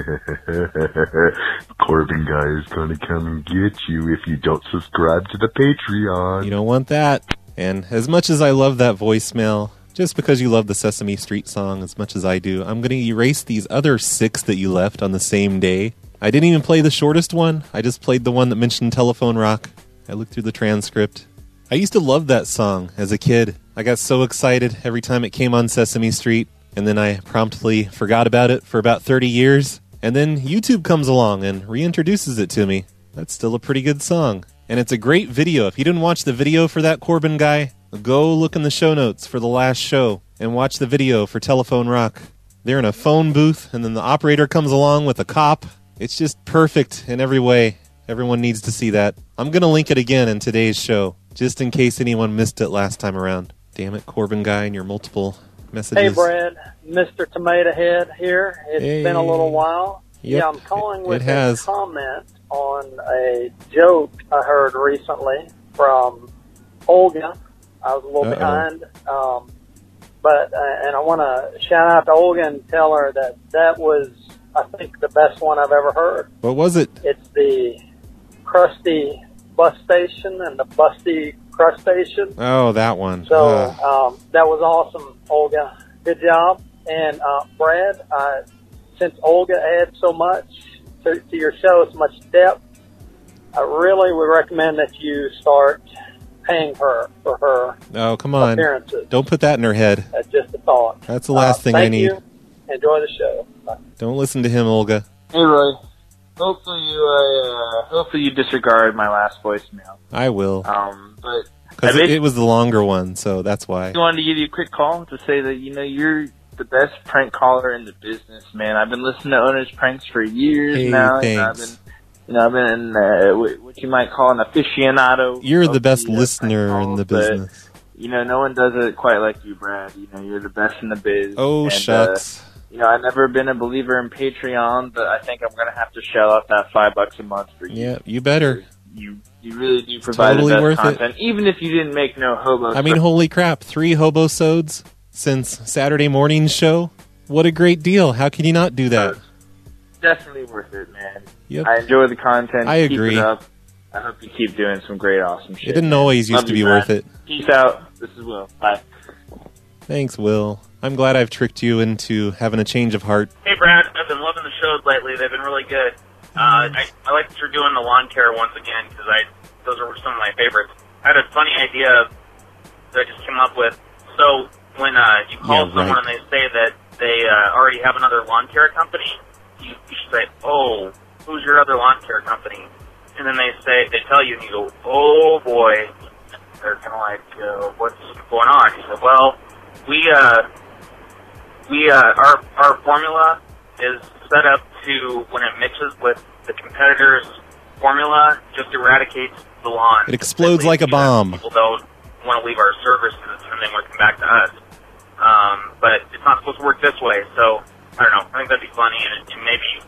Corbin guy is gonna come and get you if you don't subscribe to the Patreon. You don't want that. And as much as I love that voicemail, just because you love the Sesame Street song as much as I do, I'm going to erase these other six that you left on the same day. I didn't even play the shortest one. I just played the one that mentioned Telephone Rock. I looked through the transcript. I used to love that song as a kid. I got so excited every time it came on Sesame Street, and then I promptly forgot about it for about thirty years. And then YouTube comes along and reintroduces it to me. That's still a pretty good song. And it's a great video. If you didn't watch the video for that Corbin guy, go look in the show notes for the last show and watch the video for Telephone Rock. They're in a phone booth, and then the operator comes along with a cop. It's just perfect in every way. Everyone needs to see that. I'm going to link it again in today's show, just in case anyone missed it last time around. Damn it, Corbin guy, and your multiple messages. Hey, Brad. Mister Tomato Head here. It's Hey. been a little while. Yep, Yeah, I'm calling with it has. a comment on a joke I heard recently from Olga. I was a little Uh-oh. behind. Um, but, uh, and I want to shout out to Olga and tell her that that was, I think, the best one I've ever heard. What was it? It's the Krusty Bus Station and the Busty Crustation. Oh, that one. So Ugh. um, that was awesome, Olga. Good job. And uh, Brad, uh, since Olga adds so much to, to your show, so much depth, I really would recommend that you start paying her for her Oh, come on. appearances. Don't put that in her head. That's just a thought. That's the last Uh, thing I thank need. you. Enjoy the show. Bye. Don't listen to him, Olga. Hey, Roy. Hopefully you, uh, hopefully you disregard my last voicemail. I will. Um, but Because I it, bet- it was the longer one, so that's why. I wanted to give you a quick call to say that, you know, you're the best prank caller in the business, man. I've been listening to Owner's Pranks for years Hey, now. You know, I've thanks. been, you know, I've been uh, wh- what you might call an aficionado. You're of the best uh, listener prank in calls, the but, business. you know, no one does it quite like you, Brad. You know, you're the best in the biz. Oh, and, shucks. Uh, you know, I've never been a believer in Patreon, but I think I'm going to have to shell out that five bucks a month for you. Yeah, you better. You you really do provide Totally the best worth it. content, even if you didn't make no hobo. I mean, holy crap, three hobo-sodes since Saturday morning's show? What a great deal. How can you not do that? Definitely worth it, man. Yep. I enjoy the content. I Keep agree. it up. I hope you keep doing some great, awesome shit. It didn't always used Love to you, be Brad. worth it. Peace out. This is Will. Bye. Thanks, Will. I'm glad I've tricked you into having a change of heart. Hey, Brad. I've been loving the shows lately. They've been really good. Uh, I, I like that you're doing the lawn care once again because I those are some of my favorites. I had a funny idea that I just came up with. So when uh, you call Yeah, someone right. and they say that they uh, already have another lawn care company, you, you should say, "Oh, who's your other lawn care company?" And then they say they tell you, and you go, "Oh boy." They're kind of like, uh, "What's going on?" You say, "Well, we uh, we uh, our our formula is set up to when it mixes with the competitor's formula, just eradicates the lawn. It explodes like a bomb. People don't want to leave our services and they want to come back to us. Um, but it's not supposed to work this way. So I don't know. I think that'd be funny and, and maybe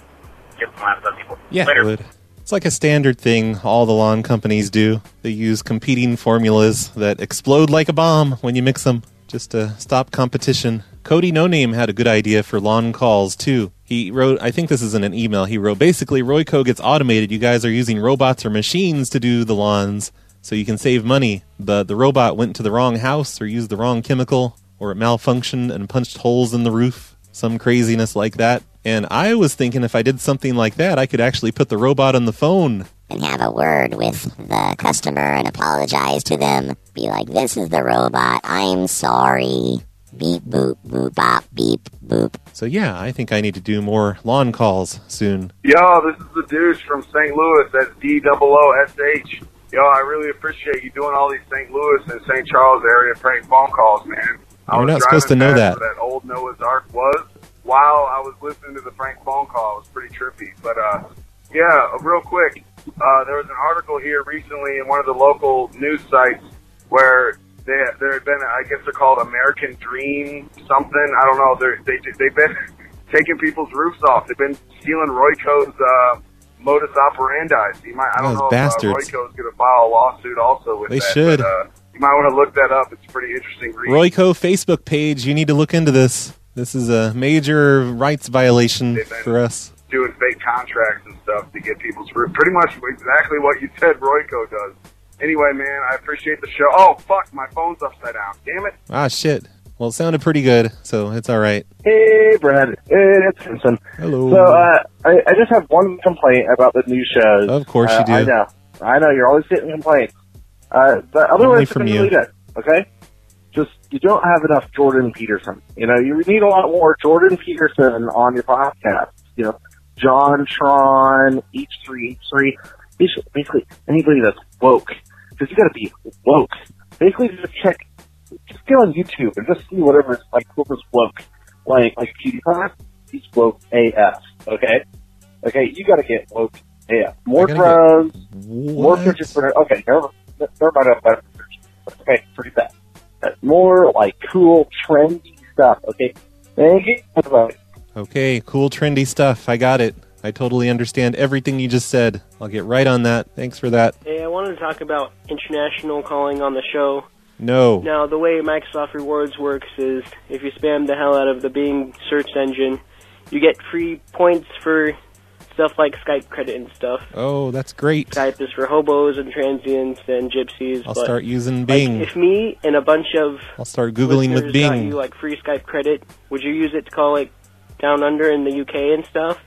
get some laughs out of people. Yeah, Later. it would. It's like a standard thing all the lawn companies do. They use competing formulas that explode like a bomb when you mix them, just to stop competition. Cody No Name had a good idea for lawn calls, too. He wrote, I think this is in an email, he wrote, basically, Royco gets automated. You guys are using robots or machines to do the lawns, so you can save money. But the robot went to the wrong house or used the wrong chemical, or it malfunctioned and punched holes in the roof. Some craziness like that. And I was thinking if I did something like that, I could actually put the robot on the phone. And have a word with the customer and apologize to them. Be like, this is the robot. I'm sorry. Beep, boop, boop, bop, beep, boop. So yeah, I think I need to do more lawn calls soon. Yo, this is the douche from Saint Louis. That's D O O S H. Yo, I really appreciate you doing all these Saint Louis and Saint Charles area prank phone calls, man. I You're was not supposed to driving know past that. where that old Noah's Ark was while I was listening to the prank phone call. It was pretty trippy. But, uh, yeah, real quick, uh, there was an article here recently in one of the local news sites where they, there had been, I guess they're called American Dream something. I don't know. They're, they, they've been taking people's roofs off. They've been stealing Royco's, uh, modus operandi. So you might, I don't Those know bastards. if uh, Royco's going to file a lawsuit also with They that. should. But, uh, you might want to look that up. It's a pretty interesting read. Royco Facebook page, you need to look into this. This is a major rights violation for us. Doing fake contracts and stuff to get people's roof. Pretty much exactly what you said Royco does. Anyway, man, I appreciate the show. Oh, fuck, my phone's upside down. Damn it. Ah, shit. Well, it sounded pretty good, so it's all right. Hey, Brad. It's Vincent. Hello. So, uh, I, I just have one complaint about the new shows. Of course Uh, you do. I know. I know, you're always getting complaints. Uh, but Only otherwise, it's from been you. really good, okay? Just, you don't have enough Jordan Peterson. You know, you need a lot more Jordan Peterson on your podcast. You know, John Tron, H three H three. Basically, basically anybody that's woke. Because you gotta be woke. Basically, just check, just get on YouTube and just see whatever's, like, whoever's woke. Like, like PewDiePie, he's woke A F, okay? Okay, you gotta get woke A F. More I gotta bros, get- more What? searches for, okay, never, never mind about search. Okay, pretty bad. Uh, More, like, cool, trendy stuff, okay? Thank you. Bye. Okay, cool, trendy stuff. I got it. I totally understand everything you just said. I'll get right on that. Thanks for that. Hey, I wanted to talk about international calling on the show. No. Now, the way Microsoft Rewards works is if you spam the hell out of the Bing search engine, you get free points for stuff like Skype credit and stuff. Oh, that's great. Skype is for hobos and transients and gypsies. I'll but, start using like, Bing. if me and a bunch of I'll start Googling with listeners got Bing. you like free Skype credit, would you use it to call like down under in the U K and stuff?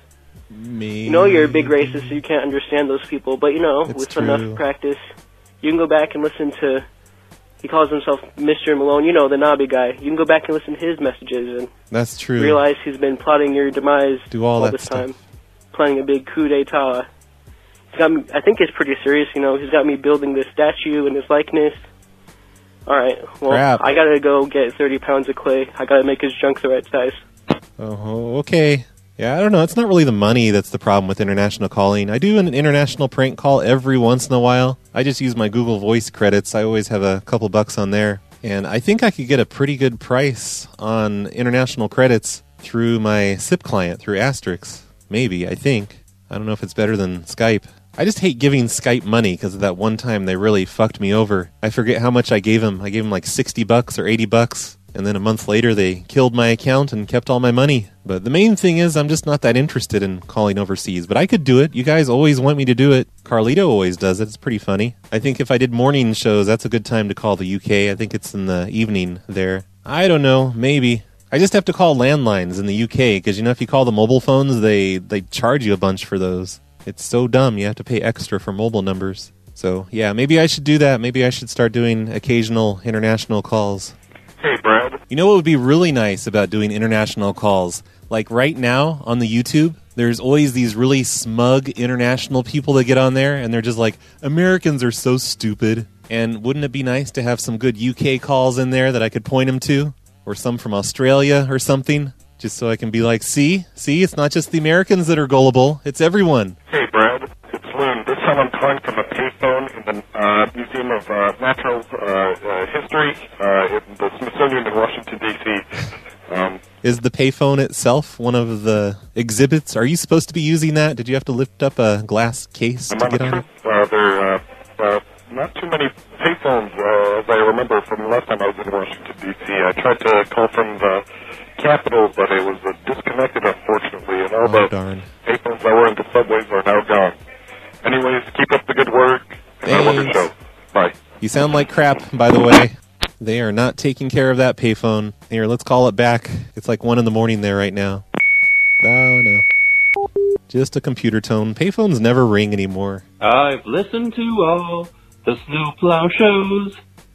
Me. You know you're a big racist, so you can't understand those people. But you know, It's with true. enough practice, you can go back and listen to. He calls himself Mister Malone. You know, the knobby guy. You can go back and listen to his messages and That's true. realize he's been plotting your demise Do all that this stuff. time, planning a big coup d'état. He's got me, I think it's pretty serious, you know. He's got me building this statue in his likeness. All right, well, Crap. I gotta go get thirty pounds of clay. I gotta make his junk the right size. Oh, okay. Yeah, I don't know. It's not really the money that's the problem with international calling. I do an international prank call every once in a while. I just use my Google Voice credits. I always have a couple bucks on there. And I think I could get a pretty good price on international credits through my S I P client, through Asterix. Maybe, I think. I don't know if it's better than Skype. I just hate giving Skype money because of that one time they really fucked me over. I forget how much I gave them. I gave them like sixty bucks or eighty bucks. And then a month later, they killed my account and kept all my money. But the main thing is I'm just not that interested in calling overseas. But I could do it. You guys always want me to do it. Carlito always does it. It's pretty funny. I think if I did morning shows, that's a good time to call the U K. I think it's in the evening there. I don't know. Maybe. I just have to call landlines in the U K because, you know, if you call the mobile phones, they, they charge you a bunch for those. It's so dumb. You have to pay extra for mobile numbers. So, yeah, maybe I should do that. Maybe I should start doing occasional international calls. Hey, Brad. You know what would be really nice about doing international calls? Like right now on the YouTube, there's always these really smug international people that get on there, and they're just like, Americans are so stupid. And wouldn't it be nice to have some good U K calls in there that I could point them to? Or some from Australia or something? Just so I can be like, see? See, it's not just the Americans that are gullible. It's everyone. Hey, Brad. It's Loon. This time I'm calling from a payphone in the uh, Museum of uh, Natural uh, uh, History uh, in the Smithsonian in Washington, D C Um, Is the payphone itself one of the exhibits? Are you supposed to be using that? Did you have to lift up a glass case I'm to on get a on trip. it? Uh, there are uh, uh, not too many payphones, uh, as I remember from the last time I was in Washington, D C I tried to call from the Capitol, but it was uh, disconnected, unfortunately, and all Oh, the darn. payphones that were in the subways are now gone. Anyways, keep up the good work, and I love your show. Bye. You sound like crap, by the way. They are not taking care of that payphone. Here, let's call it back. It's like one in the morning there right now. Oh, no. Just a computer tone. Payphones never ring anymore. I've listened to all the snowplow shows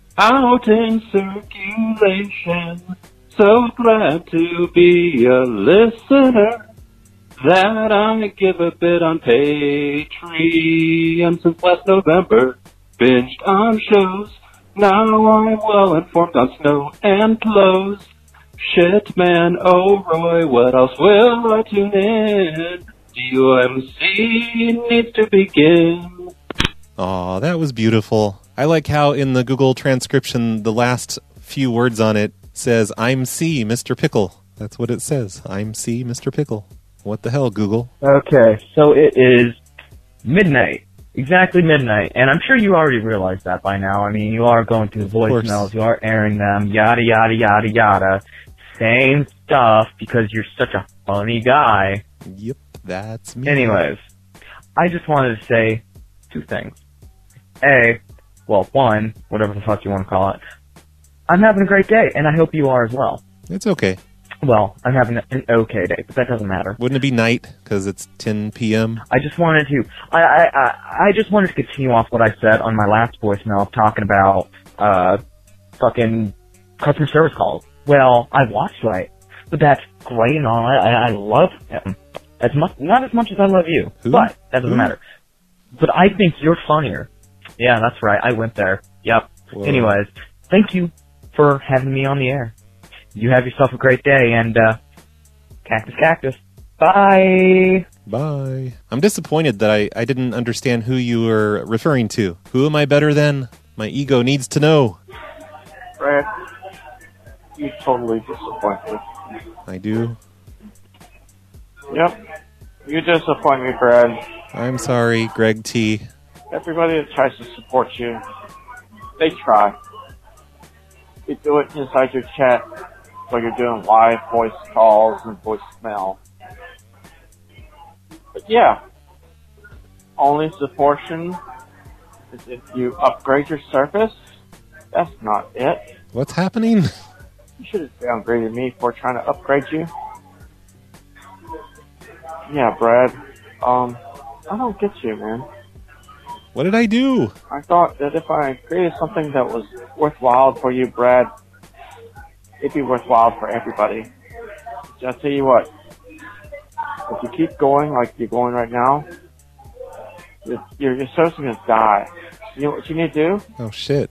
out in circulation. So glad to be a listener that I give a bit on Patreon since last November. Binged on shows. Now I'm well informed on snow and clothes. Shit, man, oh Roy, what else will I tune in? D U M C needs to begin. Aw, that was beautiful. I like how in the Google transcription, the last few words on it says, I'm C, Mister Pickle. That's what it says. I'm C, Mister Pickle. What the hell, Google? Okay, so it is midnight. Exactly midnight. And I'm sure you already realized that by now. I mean, you are going through voicemails, you are airing them, yada, yada, yada, yada. Same stuff because you're such a funny guy. Yep, that's me. Anyways, I just wanted to say two things. A, well, one, whatever the fuck you want to call it. I'm having a great day, and I hope you are as well. It's okay. Well, I'm having an okay day, but that doesn't matter. Wouldn't it be night because it's ten p.m.? I just wanted to, I, I, I, I just wanted to continue off what I said on my last voicemail of talking about, uh, fucking customer service calls. Well, I watched right, but that's great and all. I, I love him. As much, not as much as I love you, Who? but that doesn't Who? matter. But I think you're funnier. Yeah, that's right. I went there. Yep. Whoa. Anyways, thank you for having me on the air. You have yourself a great day, and, uh, cactus cactus. Bye! Bye. I'm disappointed that I, I didn't understand who you were referring to. Who am I better than? My ego needs to know. Brad, you totally disappoint me. I do. Yep. You disappoint me, Brad. I'm sorry, Greg T. Everybody that tries to support you, they try. They do it inside your chat while you're doing live voice calls and voicemail. But yeah, only supportion is if you upgrade your service. That's not it. What's happening? You should have downgraded me for trying to upgrade you. Yeah, Brad. Um, I don't get you, man. What did I do? I thought that if I created something that was worthwhile for you, Brad, it'd be worthwhile for everybody. Just tell you what, if you keep going like you're going right now, Your, your, your service is going to die. You know what you need to do? Oh, shit.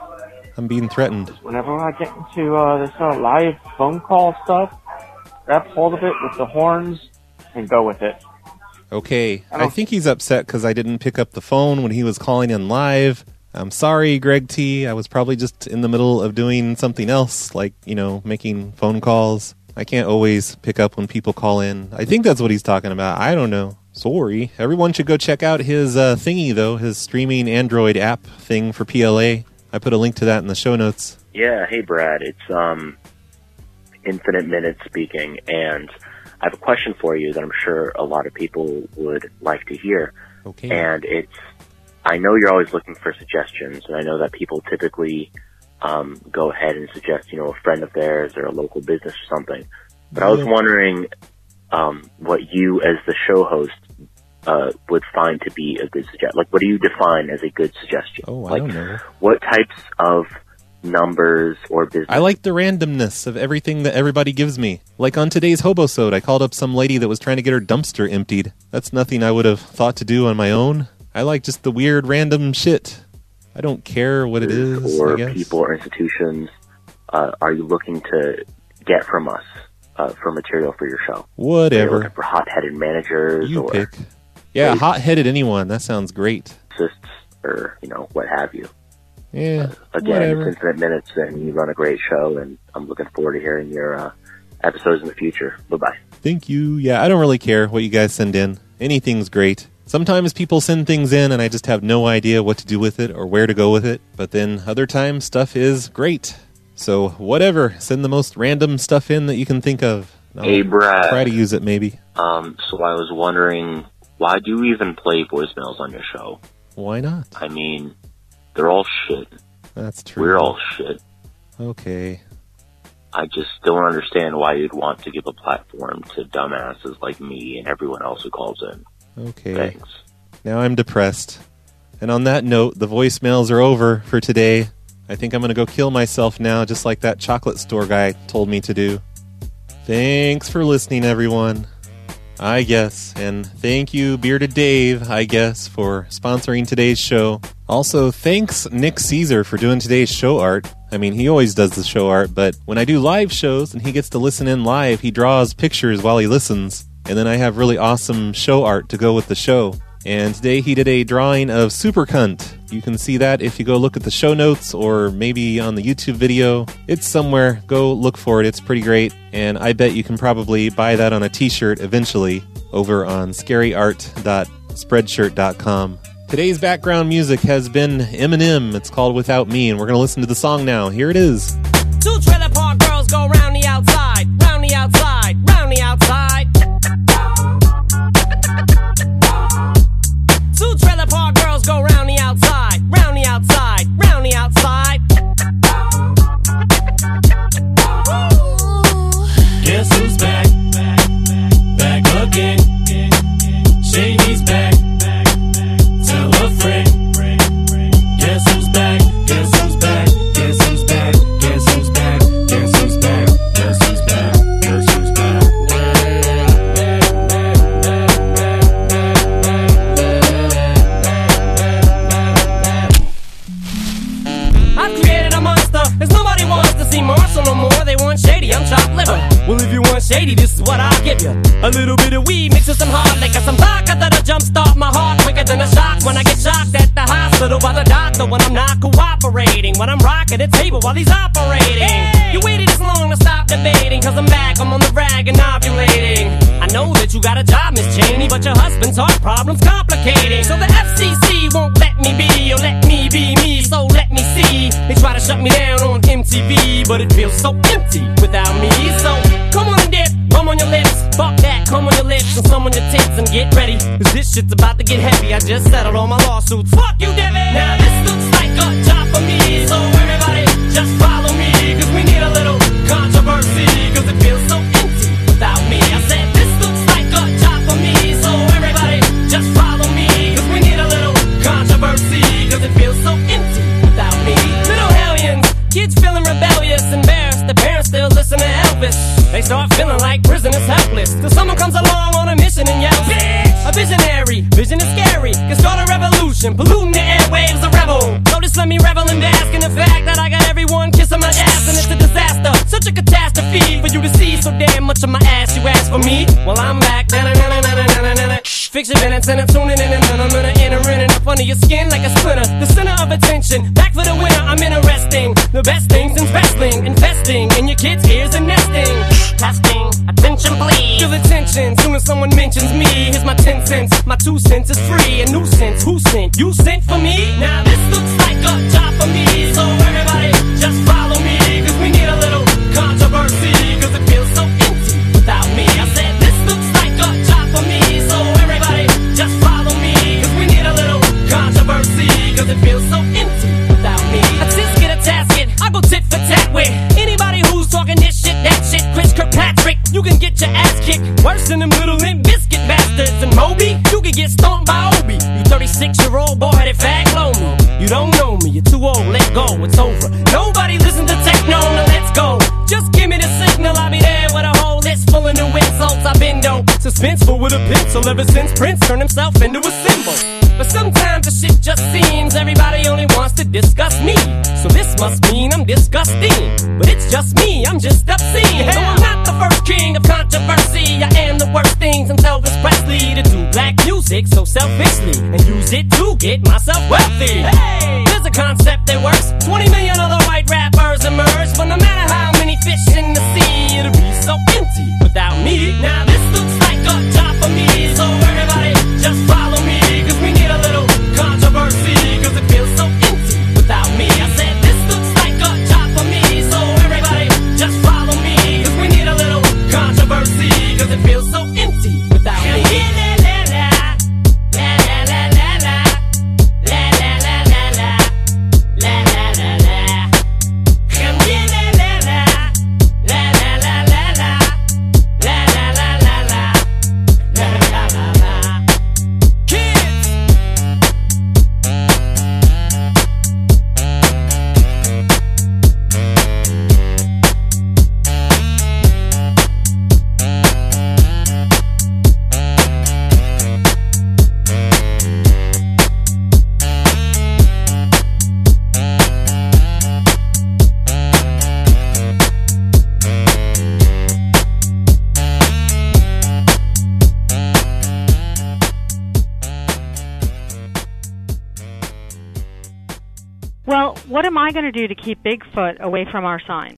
I'm being threatened. Whenever I get into uh, this uh, live phone call stuff, grab hold of it with the horns and go with it. Okay. I, I think he's upset because I didn't pick up the phone when he was calling in live. I'm sorry, Greg T. I was probably just in the middle of doing something else, like, you know, making phone calls. I can't always pick up when people call in. I think that's what he's talking about. I don't know. Sorry. Everyone should go check out his uh, thingy, though, his streaming Android app thing for P L A. I put a link to that in the show notes. Yeah, hey, Brad. It's um, Infinite Minutes speaking, and I have a question for you that I'm sure a lot of people would like to hear. Okay. And it's, I know you're always looking for suggestions, and I know that people typically um, go ahead and suggest, you know, a friend of theirs or a local business or something. But I was wondering um, what you, as the show host, uh, would find to be a good suggestion. Like, what do you define as a good suggestion? Oh, I like, don't know. What types of numbers or business? I like the randomness of everything that everybody gives me. Like on today's Hobosode, I called up some lady that was trying to get her dumpster emptied. That's nothing I would have thought to do on my own. I like just the weird random shit. I don't care what it is, Or I guess. people or institutions uh, are you looking to get from us uh, for material for your show? Whatever. Are you looking for hot-headed managers You or pick. Yeah, hot-headed anyone. That sounds great. assists or, you know, what have you? Yeah, Again, whatever. it's Infinite Minutes, and you run a great show, and I'm looking forward to hearing your uh, episodes in the future. Bye-bye. Thank you. Yeah, I don't really care what you guys send in. Anything's great. Sometimes people send things in and I just have no idea what to do with it or where to go with it. But then other times stuff is great. So whatever. Send the most random stuff in that you can think of. I'll Hey, Brad. Try to use it maybe. Um, so I was wondering, why do you even play voicemails on your show? Why not? I mean, they're all shit. That's true. We're all shit. Okay. I just don't understand why you'd want to give a platform to dumbasses like me and everyone else who calls in. Okay. Thanks. Now I'm depressed. And on that note, the voicemails are over for today. I think I'm going to go kill myself now, just like that chocolate store guy told me to do. Thanks for listening, everyone. I guess. And thank you, Bearded Dave, I guess, for sponsoring today's show. Also, thanks, Nick Caesar, for doing today's show art. I mean, he always does the show art, but when I do live shows and he gets to listen in live, he draws pictures while he listens. And then I have really awesome show art to go with the show. And today he did a drawing of Super Cunt. You can see that if you go look at the show notes or maybe on the YouTube video. It's somewhere. Go look for it. It's pretty great. And I bet you can probably buy that on a t-shirt eventually over on scary art dot spreadshirt dot com. Today's background music has been Eminem. It's called Without Me, and we're going to listen to the song now. Here it is. Two trailer park girls go round the outside, round the outside, round the outside. Two trailer park girls go round the outside, round the outside, round the outside. Guess who's back? Back again. Shady's back. Tell a friend. Guess who's back? Guess who's back? Guess who's back? Guess who's back? Guess who's back? Guess who's back? Guess who's back? I've created a monster, as nobody wants to see Marshall no more. They want Shady, I'm chopped liver. Well, if you want Shady, this is what I'll give you. A little bit of weed mixed with some hard liquor, some vodka that'll jumpstart my heart quicker than a shock when I get shocked at the hospital by the doctor when I'm not cooperating, when I'm rocking the table while he's operating. Hey! You waited this long to stop debating, cause I'm back, I'm on the rag and ovulating. I know that you got a job, Miss Cheney, but your husband's heart problem's complicating. So the F C C won't let me be, or let me be me, so let me see. They try to shut me down on M T V, but it feels so empty without me. So come on and dip, come on your lips, fuck that, come on your lips and some on your tits and get ready, cause this shit's about to get heavy. I just settled all my lawsuits, fuck you, Devin. Now this looks like a job for me, so everybody just follow me, cause we need a little controversy, cause it feels so empty without me. I said this looks like a job for me, so everybody just follow me, cause we need a little controversy, cause it feels so empty without me. Little hellions, kids feeling rebellious, embarrassed, the parents still listen to Elvis. They start feeling like prisoners helpless, till someone comes along on a mission and yells, bitch! A visionary, vision is scary, can start a pollution, polluting the airwaves, a rebel. So just let me revel and bask in the fact that I got everyone kissing my ass, and it's a disaster, such a catastrophe for you to see so damn much of my ass. You ask for me? Well, I'm back. Fix your minutes and I'm tuning in and I'm gonna enter in and up under your skin like a splinter. The center of attention, back for the winner. I'm interesting. The best things in wrestling, investing in your kids' ears and nesting. Testing, attention please. Feel the tension soon as someone mentions me. Here's my ten cents, my two cents is free. A nuisance, who sent? You sent for me? Now this looks like a job for me. So everybody just follow me, cause we need a little controversy, cause it feels so empty without me. I said this looks like a job for me. So everybody just follow me, cause we need a little controversy, cause it feels so empty without me. I just get a tasket, I go tit for tat with anybody who's talking this shit, that shit. Chris Kirkpatrick, you can get your ass kicked worse than them little Limp Bizkit bastards. And Moby, you can get stomped by Obi. You thirty-six year old boy headed fag blow me. You don't know me, you're too old, let go, it's over. Nobody listen to techno, now let's go. Just give me the signal, I'll be there with a whole list full of new insults. I've been dope, suspenseful with a pencil ever since Prince turned himself into a symbol. But sometimes the shit just seems everybody only wants to discuss me. So this must mean I'm disgusting. But it's just me, I'm just obscene. No, I'm not the first king of controversy. I am the worst thing since Elvis Presley to do black music so selfishly and use it to get myself wealthy. Hey, there's a concept that works. twenty million other white rappers emerge, but no matter how many fish in the sea, it'll be so empty without me. Now this looks like a job for me, so everybody just follow me, cause we need a little controversy, cause it feels so empty without me. I said this looks like a job for me, so everybody just follow me, cause we need a little controversy, cause it feels so empty without me. Well, what am I going to do to keep Bigfoot away from our sign?